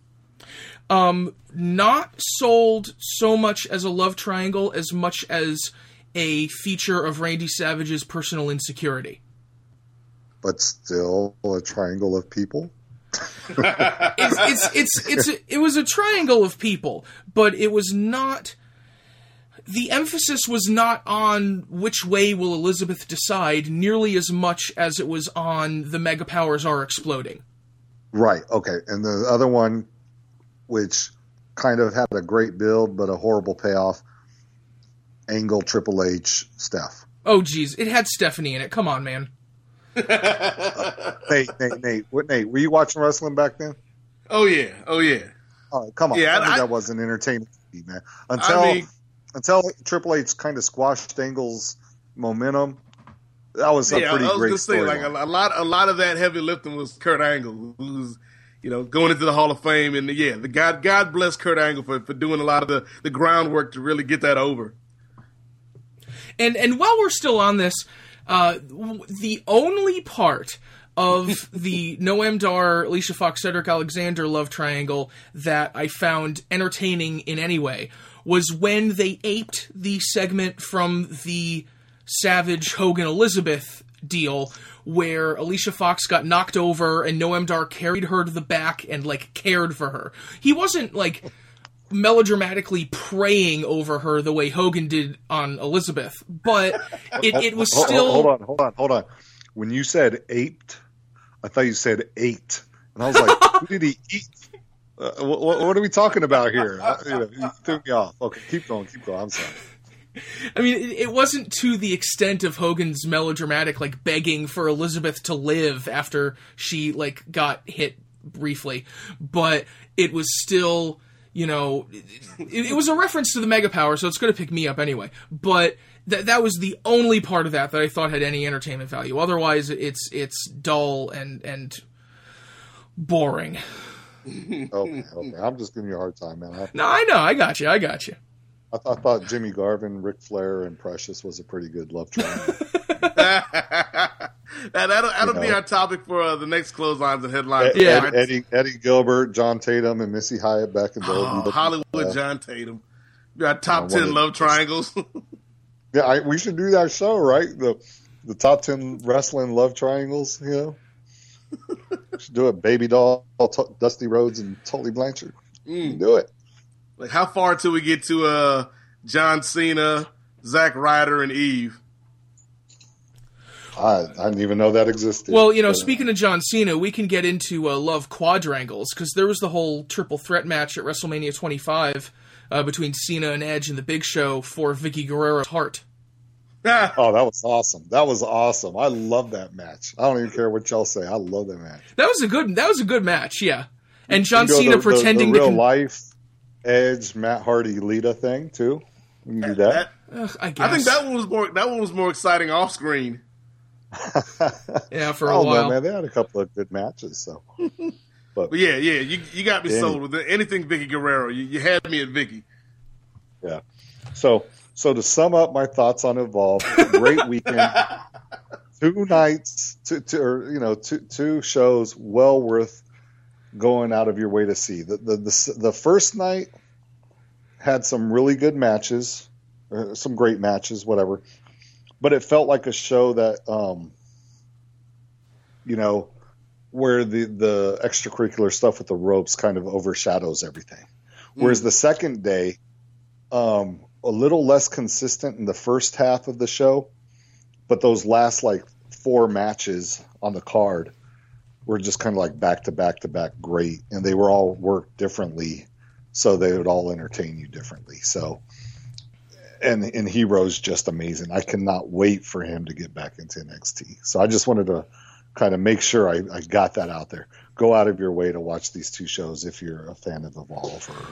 Um, not sold so much as a love triangle as much as a feature of Randy Savage's personal insecurity. But still a triangle of people? it's, it's, it's, it's, a, it was a triangle of people, but it was not... The emphasis was not on which way will Elizabeth decide nearly as much as it was on the mega powers are exploding. Right, okay. And the other one, which kind of had a great build but a horrible payoff, Angle, Triple H, Steph. Oh, geez. It had Stephanie in it. Come on, man. uh, Nate, Nate, Nate, what, Nate, were you watching wrestling back then? Oh, yeah. Oh, yeah. Oh, come on. Yeah, I, I I, that wasn't entertaining, man. Until... I mean, Until Triple H kind of squashed Angle's momentum, that was a yeah, pretty I was great gonna say, like a, a lot, a lot of that heavy lifting was Kurt Angle, who's, you know, going into the Hall of Fame, and yeah, the God, God bless Kurt Angle for, for doing a lot of the, the groundwork to really get that over. And and while we're still on this, uh, the only part of the Noam Dar, Alicia Fox, Cedric Alexander love triangle that I found entertaining in any way was when they aped the segment from the Savage Hogan Elizabeth deal where Alicia Fox got knocked over and Noam Dar carried her to the back and, like, cared for her. He wasn't, like, melodramatically praying over her the way Hogan did on Elizabeth, but it, it was still... Hold on, hold on, hold on. When you said aped, I thought you said ate. And I was like, who did he eat? Uh, what, what are we talking about here? Uh, you know, you threw me off. Okay, keep going, keep going. I'm sorry. I mean, it, it wasn't to the extent of Hogan's melodramatic, like, begging for Elizabeth to live after she, like, got hit briefly, but it was still, you know, it, it was a reference to the Mega Power, so it's going to pick me up anyway, but that that was the only part of that that I thought had any entertainment value. Otherwise, it's it's dull and and boring. okay, okay. I'm just giving you a hard time, man. I, no, I know. I got you. I got you. I, th- I thought Jimmy Garvin, Ric Flair, and Precious was a pretty good love triangle. that, that'll that'll you be know. our topic for uh, the next clotheslines and headlines. Ed, yeah. Ed, Eddie, Eddie Gilbert, John Tatum, and Missy Hyatt back in the oh, Hollywood uh, John Tatum. We got top you know, ten love triangles. Yeah, I, we should do that show, right? The the top ten wrestling love triangles, you know? We should do it. Baby Doll, T- Dusty Rhodes, and Tully Blanchard. Mm. Do it. Like, how far till we get to uh, John Cena, Zack Ryder, and Eve? I, I didn't even know that existed. Well, you know, but, speaking of John Cena, we can get into uh, Love Quadrangles, because there was the whole triple threat match at WrestleMania twenty-five uh, between Cena and Edge and the Big Show for Vicky Guerrero's heart. Oh, that was awesome. That was awesome. I love that match. I don't even care what y'all say. I love that match. That was a good that was a good match, yeah. And John You know, Cena the, pretending the, the real to con- life Edge, Matt Hardy, Lita thing, too. We can do that. Ugh, I guess. I think that one was more that one was more exciting off screen. Yeah, for a oh, while. No, man, they had a couple of good matches, so. But, But yeah, yeah, you you got me Yeah. sold with anything Vicky Guerrero. You, you had me at Vicky. yeah. So, so to sum up my thoughts on Evolve, great weekend. Two nights, two, two, or, you know, two, two shows well worth going out of your way to see. The, the, the, the first night had some really good matches, or some great matches, whatever. But it felt like a show that, um, you know, where the, the extracurricular stuff with the ropes kind of overshadows everything. Whereas Mm. the second day, um, a little less consistent in the first half of the show, but those last like four matches on the card were just kind of like back to back to back great, and they were all worked differently, so they would all entertain you differently. So, and and Hero's just amazing. I cannot wait for him to get back into N X T. So I just wanted to kind of make sure I, I got that out there. Go out of your way to watch these two shows if you're a fan of Evolve or,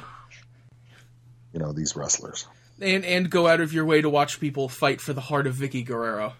you know, these wrestlers. And and go out of your way to watch people fight for the heart of Vicky Guerrero.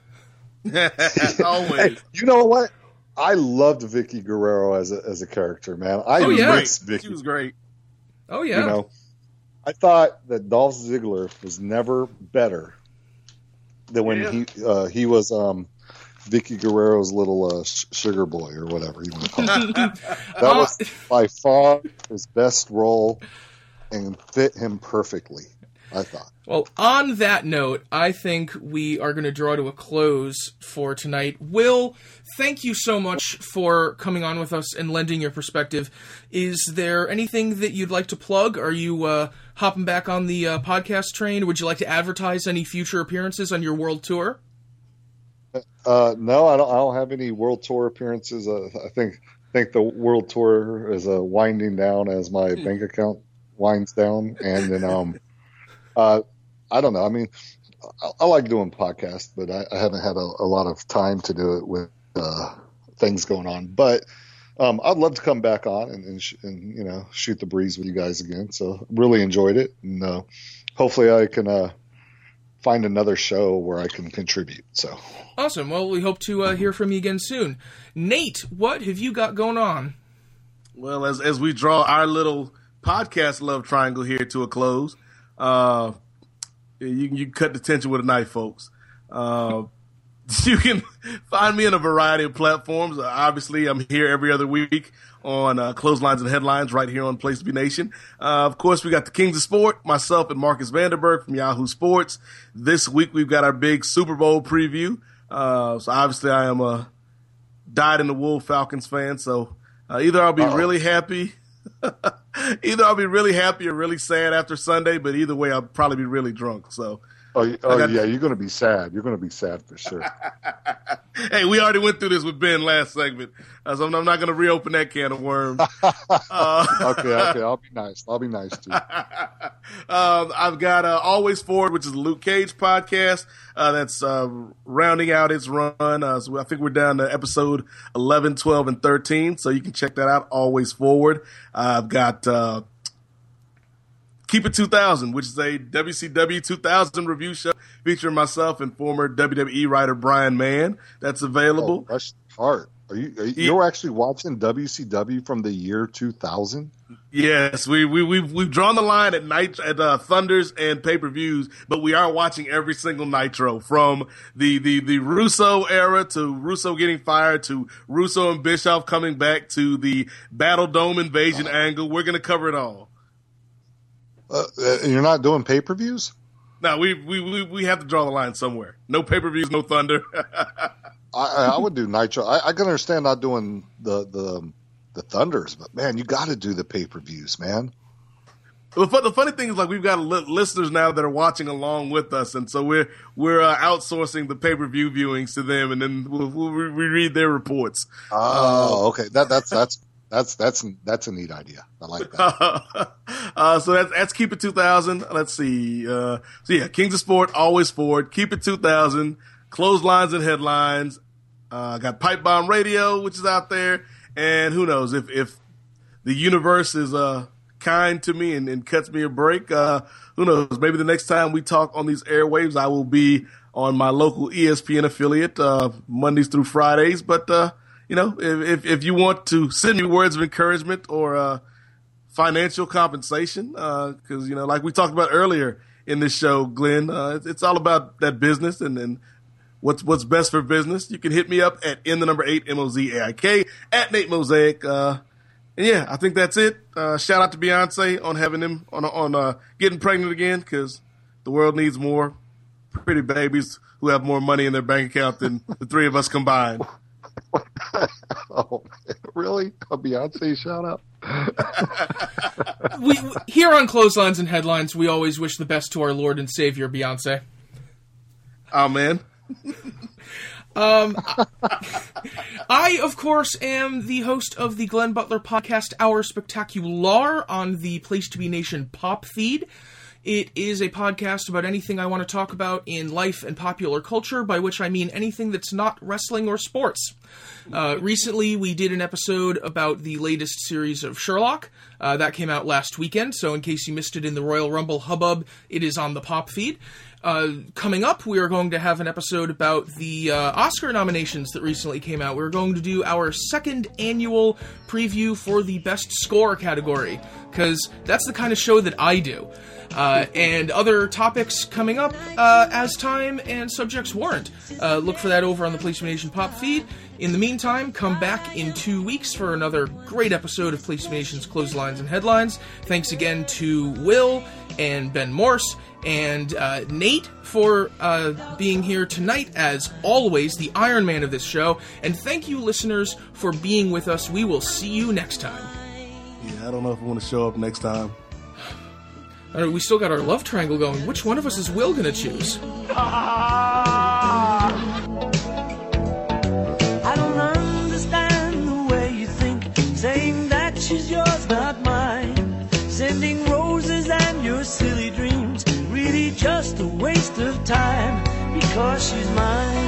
Always. Hey, you know what? I loved Vicky Guerrero as a as a character, man. I Oh, yeah. miss Vicky. She was great. Oh yeah. You know, I thought that Dolph Ziggler was never better than when Yeah. he uh, he was um, Vicky Guerrero's little uh, sh- sugar boy or whatever you want to call it. That was by far his best role and fit him perfectly, I thought. Well, on that note, I think we are going to draw to a close for tonight. Will, thank you so much for coming on with us and lending your perspective. Is there anything that you'd like to plug? Are you uh, hopping back on the uh, podcast train? Would you like to advertise any future appearances on your world tour? Uh, no, I don't. I don't have any world tour appearances. Uh, I think think the world tour is uh, winding down as my Hmm. bank account winds down, and then um, uh, I don't know. I mean, I, I like doing podcasts, but I, I haven't had a, a lot of time to do it with uh, things going on. But um, I'd love to come back on and and, sh- and you know shoot the breeze with you guys again. So really enjoyed it, and uh, hopefully I can uh, find another show where I can contribute. So. Awesome. Well, we hope to uh, hear from you again soon. Nate, what have you got going on? Well, as as we draw our little podcast love triangle here to a close, uh, you can you can cut the tension with a knife, folks. Uh, you can find me in a variety of platforms. Uh, obviously, I'm here every other week on uh, Clotheslines and Headlines right here on Place to Be Nation. Uh, of course, we got the Kings of Sport, myself and Marcus Vanderberg from Yahoo Sports. This week, we've got our big Super Bowl preview. Uh, so obviously I am a dyed in the wool Falcons fan. So, uh, either I'll be Uh-oh. really happy, either I'll be really happy or really sad after Sunday, but either way, I'll probably be really drunk. So, Oh, y- oh got- yeah, you're going to be sad. You're going to be sad for sure. hey, we already went through this with Ben last segment, uh, so I'm I'm not going to reopen that can of worms. uh, okay, okay, I'll be nice. I'll be nice too. Um, I've got uh, Always Forward, which is a Luke Cage podcast uh, that's uh, rounding out its run. Uh, so I think we're down to episode eleven, twelve, and thirteen, so you can check that out, Always Forward. Uh, I've got uh, Keep It two thousand, which is a W C W two thousand review show featuring myself and former W W E writer Brian Mann. That's available. Oh, rush heart. Are you? Are you you're actually watching W C W from the year two thousand? Yes, we we we've we've drawn the line at night at uh, Thunders and pay per views, but we are watching every single Nitro from the, the the Russo era to Russo getting fired to Russo and Bischoff coming back to the Battle Dome invasion angle. We're gonna cover it all. Uh, uh, you're not doing pay per views? no, we, we we we have to draw the line somewhere. No pay per views, no Thunder. I, I would do Nitro. I, I can understand not doing the the the Thunders, but man, you got to do the pay per views, man. The, the funny thing is, like, we've got li- listeners now that are watching along with us, and so we're we're uh, outsourcing the pay per view viewings to them, and then we'll, we'll re- we read their reports. Oh, uh, okay. That that's that's that's that's that's a neat idea. I like that. uh, so that's that's Keep It two thousand. Let's see. Uh, so yeah, Kings of Sport, always forward. Keep It two thousand. Clotheslines and headlines. Uh, got Pipe Bomb Radio, which is out there, and who knows if if the universe is uh. kind to me and, and cuts me a break. Uh, who knows? Maybe the next time we talk on these airwaves, I will be on my local E S P N affiliate, uh, Mondays through Fridays. But, uh, you know, if, if you want to send me words of encouragement or, uh, financial compensation, uh, cause, you know, like we talked about earlier in this show, Glenn, uh, it's, it's all about that business and, and what's, what's best for business. You can hit me up at in the number eight, M O Z A I K, at Nate Mosaic, uh, And yeah, I think that's it. Uh, shout out to Beyonce on having him on on uh, getting pregnant again, because the world needs more pretty babies who have more money in their bank account than the three of us combined. Oh, really? A Beyonce shout out? we here on Clotheslines and Headlines, we always wish the best to our Lord and Savior Beyonce. Oh man. Um, I, of course, am the host of the Glenn Butler podcast, Our Spectacular, on the Place to Be Nation pop feed. It is a podcast about anything I want to talk about in life and popular culture, by which I mean anything that's not wrestling or sports. Uh, recently, we did an episode about the latest series of Sherlock. Uh, that came out last weekend, so in case you missed it in the Royal Rumble hubbub, it is on the pop feed. Uh, coming up, we are going to have an episode about the uh, Oscar nominations that recently came out. We're going to do our second annual preview for the Best Score category, because that's the kind of show that I do. Uh, and other topics coming up uh, as time and subjects warrant. Uh, look for that over on the Place to Be Nation pop feed. In the meantime, come back in two weeks for another great episode of Place to Be Nation's Clotheslines and Headlines. Thanks again to Will and Ben Morse and uh, Nate for uh, being here tonight, as always, the Iron Man of this show. And thank you, listeners, for being with us. We will see you next time. Yeah, I don't know if I want to show up next time. Uh, we still got our love triangle going. Which one of us is Will going to choose? I don't understand the way you think, saying that she's yours, not mine. Sending roses and your silly dreams, really just a waste of time, because she's mine.